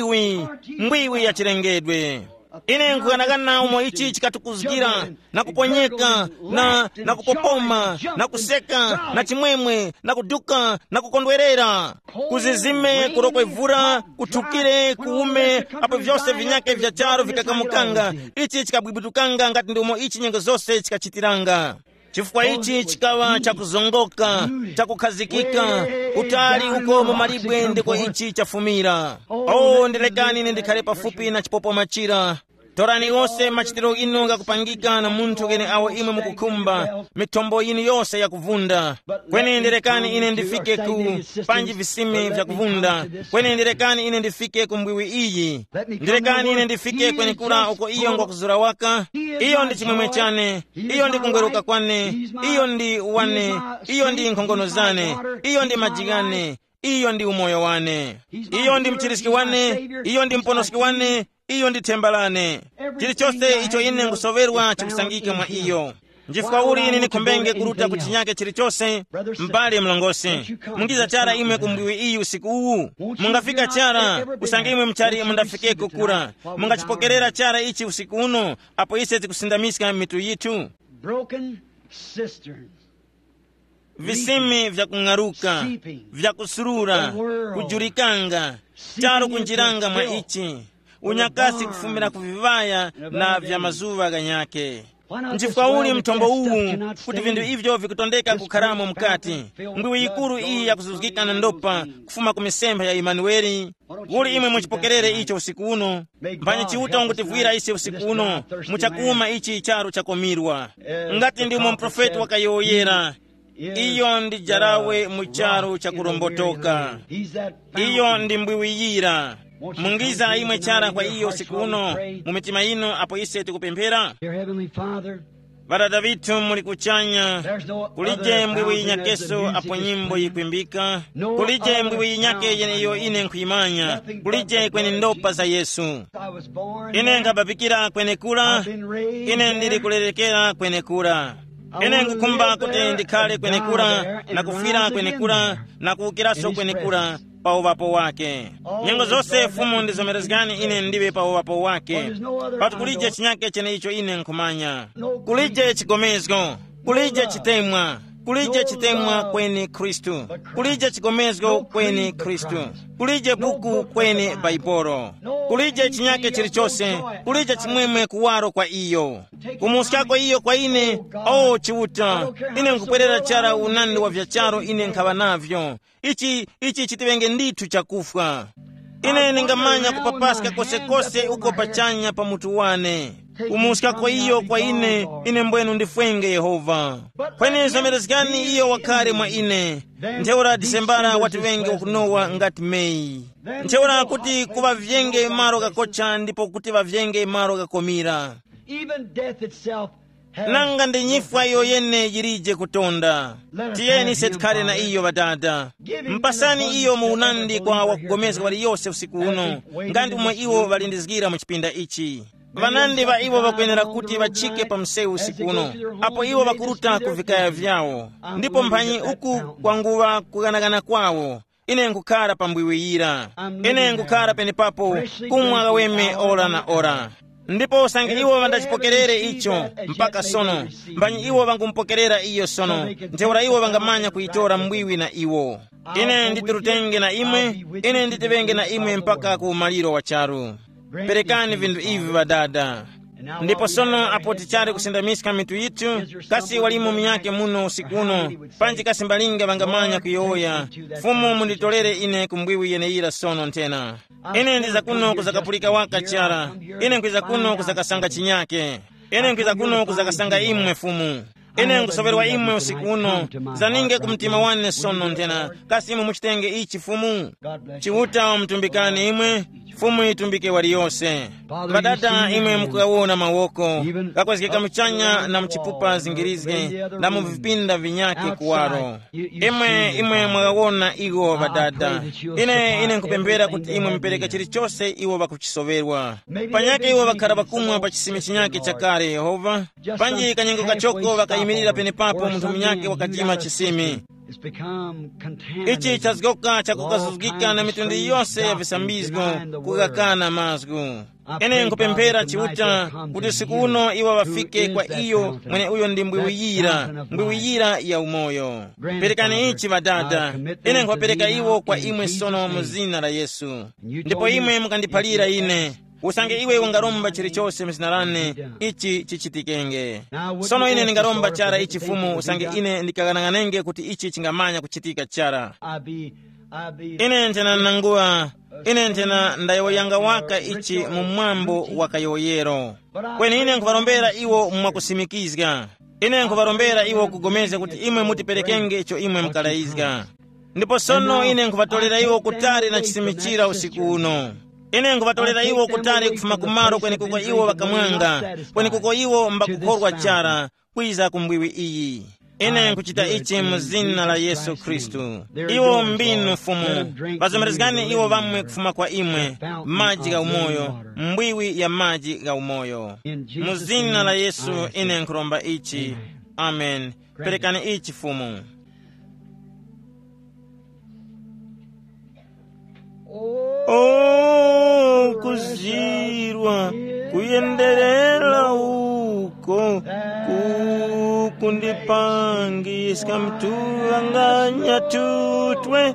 kumbwiwi ya chirengedwe. Ine nkuganagana umo ichi chikatukuzgira na kuponyeka na kupopoma na kuseka na chimwemwe na kuduka na kukondwerera. Kuzizime kurokwe vura kutukire kuume apo vyose vinyake vya charo vikakamukanga. Ichi chikabwibutukanga ngati ndi umo ichi nyengo zose chikachitiranga. Chifukwa ichi chikawa chakuzongoka, chakukhazikika, utali uko mumalibwe ndiko ichi chafumira. Ndilekani ndikhale pafupi na chipopo machira. Torani ose machitiro inu ngakupangika na munthu kene awo imwe mukukhumba mitombo inu yose yakuvunda. Kweni ndirekani ine ndifike ku panji visimi vya kuvunda. Kweni ndirekani ine ndifike ku mbwiwi iyi. Ndirekani ine ndifike kweni kula uko iyo ngwakuzura waka. Iyo ndi chimwemwe chane. Iyo ndi kungweruka kwane. Iyo ndi uwane. Iyo ndi nkhongono zane. Iyo ndi majigane. Iyo ndi umoyo wane. Iyo ndi mchirisiki wane. Iyo ndi mponosiki wane. Iyo ndi tembalane. Chilichose icho ine ngusoverwa chikusangike mwa iyo. Njifukwa uri ine nikumbenge kuruta kuchinyake chilichose. Mbali mlongosi mungiza chara imwe kumbwiwi iyi usiku huu. Mungafika chara usange imwe mchari mundafike kukura. Mungachipokerera chara ichi usiku uno apo ise zikusindamisika mitu yitu. Visimi vya kung'aruka, vya kusurura, kujurikanga, charo kunjiranga mwa ichi. Unyakasi kufumira kuvivaya na vya mazuva ganyake. Njifukwa uli mtombo huu kuti vindu ivyo vikutondeka kukaramo mkati. Mbwiwi ikuru iyi ya kuzuzikika na ndopa kufuma kumisemba ya Imanueli. Uli imwe muchipokerere icho usiku uno. Mpanye chiuta ungutivwira isi usiku uno. Muchakuuma ichi charo chakomirwa. Ngati ndimo mprofeti wakayoyera. Iyo ndi jarawe mucharo chakurombotoka. Iyo ndi mbwiwiyira. Mungiza imwe chara kwa iyo siku uno mumitima ino apo ise tikupemphera. Varada vitu muli kuchanya. Kulije mbwiwi nyakeso apo nyimbo yikwimbika. Kulije mbwiwi nyake yene iyo ine nkuimanya. Kulije kweni ndopa za Yesu. Ine nkababikira kweni kura. Ine ndiri kulerekera kweni kura. Ine ngukumba kuti ndikhale kweni kura na kufira kweni kura na kuukiraso kweni kura pa uvapo wake. Nyengo zose fumu ndizomerezgani ine ndiwe pa uvapo wake. Patu kulije chinyake chene icho ine nkumanya. Kulije chigomezgo, kulije chitemwa. Kulije chitemwa kweni Kristu. Kulije chigomezgo kweni Kristu. Kulije buku kweni Baibolo. Kulije chinyake chilichose. Kulije chimwemwe kuwaro kwa iyo. Kumusika kwa iyo kwa ine. Chiuta. Ine nkupwerera chara unandi wa vya charo ine nkaba navyo. Ichi chitivenge nditu chakufwa. Ine ningamanya kupapasika kose uko pachanya pa mutu wane. Kumusika kwa iyo kwa ine mbwenu ndifwenge Yehova. Kweni zomerezgani iyo wakare mwa ine. Nteura Disembara watu wenge wakunowa ngati Mei. Nteura kuti kuva vyenge maro kakocha ndipo kuti vavyenge maro kakomira. Nanga ndi nyifwa iyo yene jirije kutonda. Tiyeni setkare na iyo badada. Mpasani iyo muunandi kwa wakugomeza wali yose usiku uno. Ngandi umwe iwo valindizgira mchipinda ichi. Vanandi va iwo vakwenera kuti vachike pa mseu usiku uno. Apo iwo vakuruta kuvikaya vyao. Ndipo mphanyi uku kwa nguva kuganagana kwawo. ine nkukhala pambwiwiyira, ine nkukhala penepapo kumwaga weme ora na ora. Ndipo usange iwo vandachipokerere icho mpaka sono, mbanyi iwo vangumpokerera iyo sono, ntheura iwo vangamanya kuitora mbwiwi na iwo. Ine nditirutenge na imwe, ine nditivenge na imwe mpaka ku maliro wa charu. Perekani vindu ivi vadada. Ndipo sono apo tichari kusindamiska mitu yitu, kasi walimu miyake muno usikuno, panji kasi mbalinga vangamanya kuyoya. Fumu munditolere ine kumbwiwi yeneira sono ntena. Ine ndiza kuno kuzakapulika waka chara, ine nkwiza kuno kuzakasanga chinyake, ine nkwiza kuno kuzakasanga imwe fumu. Ine nkusoverwa imwe usikuno, zaninge kumtima wane sono ntena, kasi imu muchitenge ichi fumu. Chiuta mtumbikani imwe, fumu itumbike wali yose. Badada imwe mkawona mawoko, kakwezekeka mchanya na mchipupa zingirizge, na mvipinda vinyake kuwaro. Imwe mwakawona iwo badada. Ine nkupembera kuti imwe mpereka chiri chose iwo bakuchisoverwa. Panyake iwo bakara bakumwa pachisime chinyake chakare Yehova. Panji kanyengo kachoko bakayimirira penepapo muntu mnyake wakachima chisimi. Ichi chazgoka chakukazuzgika na mitundi yose ya visambizgo kukakana mazgu. Ine nkupempera chiuta kuti siku uno iwa wafike kwa iyo mwene uyo ndi mbwiwiyira ya umoyo. Perekani ichi vadada, ine nkwapereka iwo kwa imwe sono muzina la Yesu. Ndipo imwe mukandipalira ine, usange iwe ungaromba chiri chose mzinarane, ichi chichitikenge. Sono ine ningaromba chara ichi fumu, usange ine ndikagananganenge kuti ichi chingamanya kuchitika chara. Ine ntena nanguwa, ine ntena ndayoyanga waka ichi mumwambo wakayoyero. Kweni ine nkuvarombera iwo mwakusimikizga. Ine nkuvarombera iwo kugomeza kuti imwe mutiperekenge icho imwe mkalaizga. Ndipo sono ine nkuvatolera iwo kutari na chisimichira usiku uno. Ine nkuvatolera iwo kutari kufuma kumaro kweni kuko iwo wakamwanga, kweni kuko iwo mbakukorwa chara, kwiza kumbwiwi iyi. Ine nkuchita ichi muzina la Yesu Kristu. Iwo mbinu fumu, vazomerezgani iwo vamwe kufuma kwa imwe, maji ga umoyo, mbwiwi ya maji ga umoyo. Muzina la Yesu ine nkuromba ichi. Amen. Perekani ichi fumu. Oh, kuzirwa, kuyenderela uko, kundipangisa mtuanganya tutwe,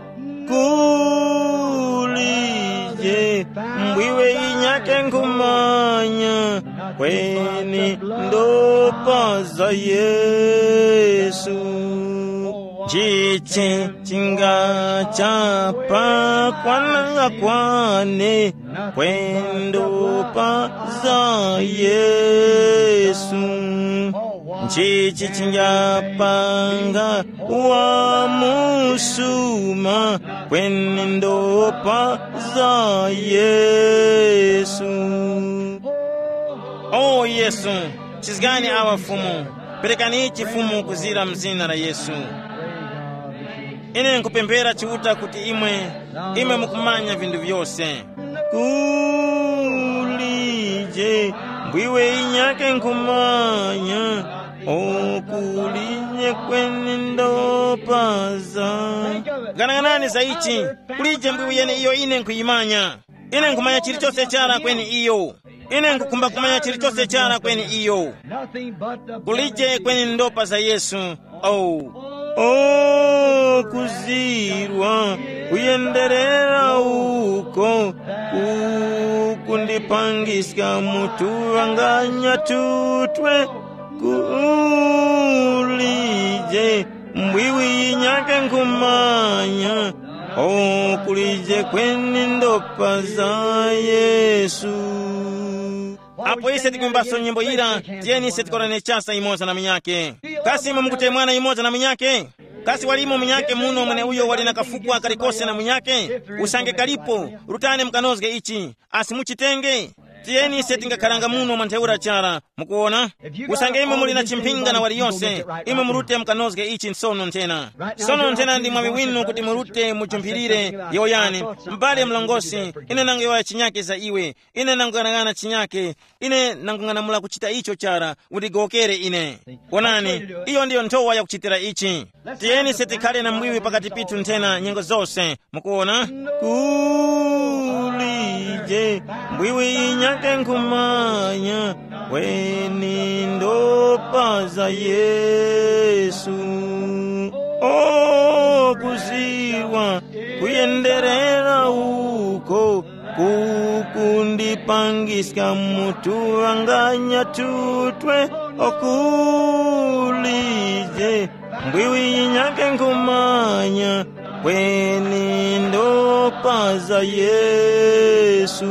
kulije, mbwiwe inyake nkumanya, kweni ndopa za Yesu. Chiche chinga chapa kwana kwane kwendo pa za Yesu. Chiche chinga panga wa musuma kwendo pa za Yesu. Oh Yesu, chizgani awa fumu, perekani ichi fumu kuzira mzina la Yesu. Ine nkupempera chiuta kuti imwe mukumanya vindu vyose. Kulije, mbwiwe inyake nkumanya, kulije kweni ndopaza. Gananganani za ichi, kulije mbwiwe yene iyo ine nkuyimanya. Ine nkumanya chiri chose chara kweni iyo. Ine nkukumba kumanya chiri chose chara kweni iyo. Kulije kweni ndopa za Yesu. Kuzirwa, kuyenderera uko, kundipangisa mutu anganya tutwe, kulije, mbwiwi inyake nkumanya, kulije kweni ndopa za Yesu. Apo ise tikumbaso nyimbo ira, tieni ise tikorane chasa imoza na minyake. Kasi mumukute mwana imoza na minyake. Kasi walimu minyake muno mwene uyo wali nakafukwa karikose na minyake. Usange kalipo, rutane mkanozge ichi, asimuchitenge. tiyeni ise tingakhalanga muno mwanthewura chara mukuona usange imwe muli na chimpinga na waliyonse imwe murute mkanozge ichi nsono nthena ndi mwawi winu kuti murute mujumphirire yoyani mbale mlongosi ine nangewa chinyake za iwe ine nangangana chinyake ine nangangana kuchita icho chara udigokere ine onani iyo ndiyo nthowa ya kuchitira ichi tiyeni ise tikhale na mwiwi pakati pithu nthena nyengo zonse mukuona kulije mwiwi nyake nkumanya weni ndopaza Yesu kuziwa kuyenderera uko kukundipangiska mutu wanganya tutwe okulije mwiwi nyake nkumanya weni ndopaza Yesu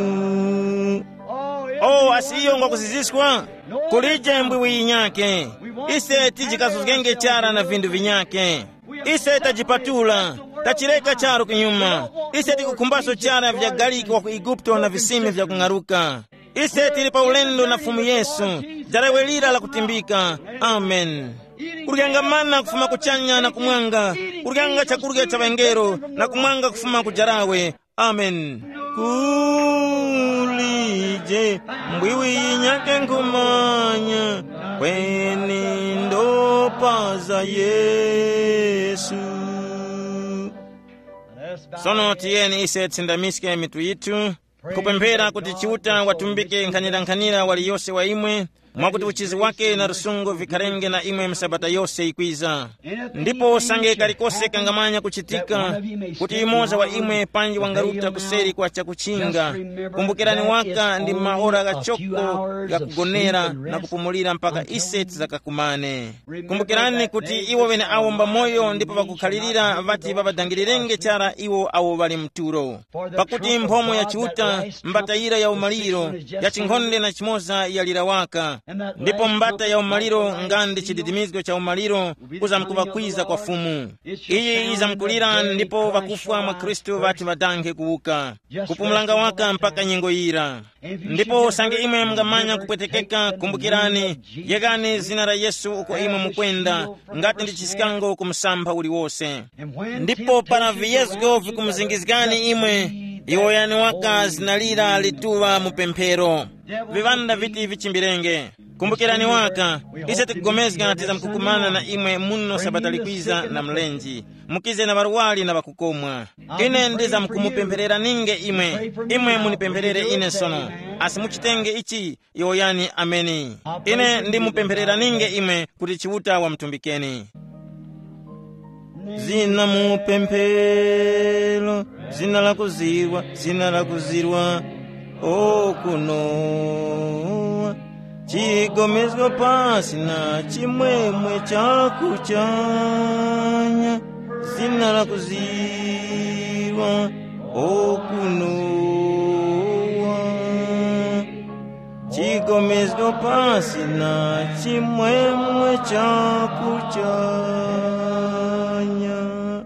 asiyo ngokuziziswa kulije mwiwi nyake ise tijikazuzgenge chara na vindu vinyake ise tajipatula tachileka charo kinyuma ise tikukumbaso chara vya galiki wa Igupto na visime vya kung'aruka ise tili pa ulendo na fumu Yesu jarewelira la kutimbika amen kuryangamana kufuma kuchanya na kumwanga kuryanga chakurya cha vengero na kumwanga kufuma kujarawe amen kulije mwiwi nyake nkumanya weni ndopaza Yesu sono tiyeni ise tsindamiske mitu yitu kupemphera kuti chiuta watumbike nkhanira waliyonse wa imwe mwakuti uchizi wake na rusungu vikharenge na imwe msabata yose ikwiza ndipo sange kalikose kangamanya kuchitika kuti imoza wa imwe panji wangaruta kuseri kwa chakuchinga kumbukirani waka ndi maora gachoko ya kugonera na kupumulira mpaka ise tizakakumane kumbukirani kuti iwo wene awomba moyo ndipo bakukhalirira vati babadangilirenge chara iwo awo bali mturo pakuti mphomo ya chiuta mbatayira ya umaliro ya chinkhonde na chimoza yalira waka ndipo mbata ya umaliro ngandi chididimizgo cha umaliro kuzamkuvakwiza kwa fumu iyi izamkulira ndipo vakufwa mwa Kristu vati vadange kuuka kupumulanga waka mpaka nyengo ira ndipo sange imwe mngamanya kupwetekeka kumbukirani yegani zina la Yesu uko imwe mukwenda ngati ndi chisikango kumsamba uliwose ndipo para viyezgo vikumzingizgani imwe iwo yani waka zinalira lituwa mupemphero vivanda viti vichimbirenge kumbukirani waka ise tikugomezga tizamkukumana na imwe muno sabatalikwiza na mlenji mukize na baruwali na bakukomwa ine ndizamkumupempherera ninge imwe munipempherere ine sono asimuchitenge ichi yoyani ameni ine ndimupempherera ninge imwe kuti chiuta wamtumbikeni zina mupemphero zina la kuzirwa okunowa chigomezwa pasi na chimwemwe chakuchanya zina la kuzirwa okunowa chigomezwa pasi na chimwemwe chakuchanya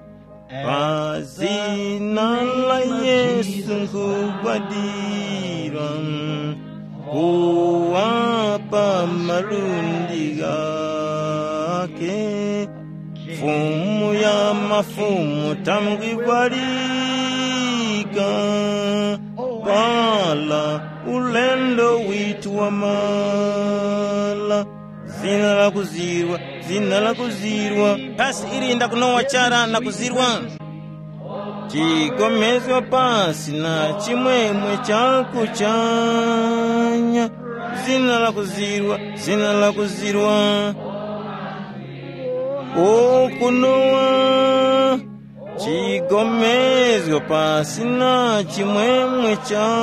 pazina la Yesu nkugwadira kuwapa malundi gake fumu ya mafumu tamgigwarika pala ulendo witu wa mala zina la kuzirwa pasi irinda kunowa chara na kuzirwa chigomezwa pasi na chimwemwe chakuchanya zina la kuzirwa okunowa chigomezwa pasi na chimwemwe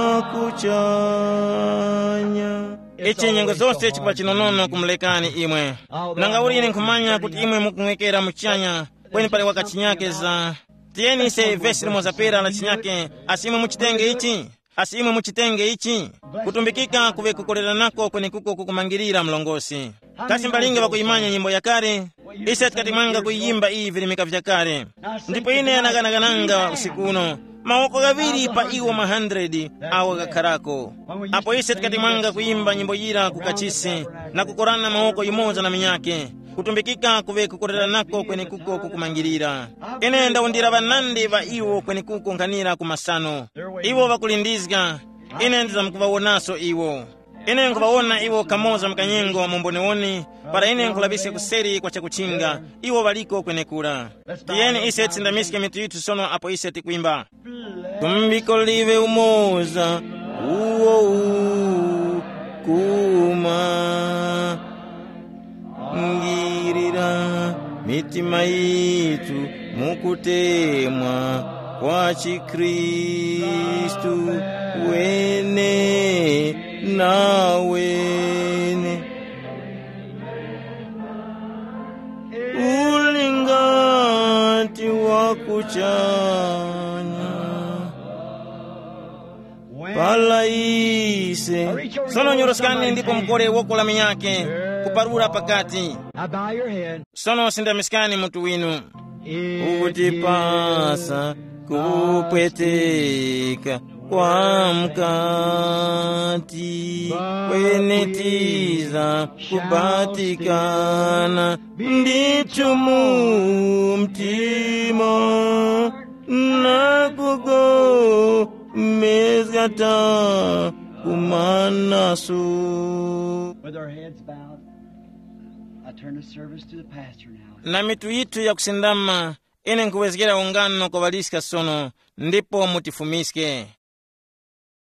chakuchanya ichi nyengo zonse chikupa chinonono kumulekani imwe nanga ulini nkumanya kuti imwe mukung'ekera muchanya kweni pale wakachinyake za tiyeni ise vesi limoza pera la chinyake asimwe muchitenge ichi kutumbikika kuve kukolera nako kweni kuko kukumangirira mlongosi kasi mbalinga wakuyimanya nyimbo ya kare ise tikatimanga kuyimba iyi vilimika vya kare ndipo ine anaganagananga usiku uno maoko gaviri pa iwo 100 awo kakharako. Apo ise tikatimanga kuimba nyimbo yira kukachisi na kukorana maoko imoza na minyake kutumbikika kuve kukorera nako kweni kuko kukumangirira. Ine ndaundira vanandi va iwo kweni kuko nkanira kumasano. Iwo vakulindizga, ine ndizamkuvawonaso iwo. Ine nkuvaona iwo kamoza mkanyengo momboneoni, para ine nkulabise kuseri kwa chakuchinga, iwo valiko kwenekura. Tiyeni ise tsindamiske mitu yitu sono apo ise tikuimba. Tumbiko live umoza, uo kuma ngirira mitima yitu mukutemwa kwa Chikristu wene na wene ulingati wa kuchanya palaise sono nyoroskani ndipo mkore woko la minyake kuparura pakati. Sono sindamiskani mutu winu utipasa kupweteka kwa mkati kwenetiza kupatikana ndichumu mtima na kugo mezgata kumanasu. With our heads bowed, I turn the service to the pastor now. Na mitu yitu ya kusindama ine nkuwezekera ungano kwa valiska sono ndipo mutifumiske.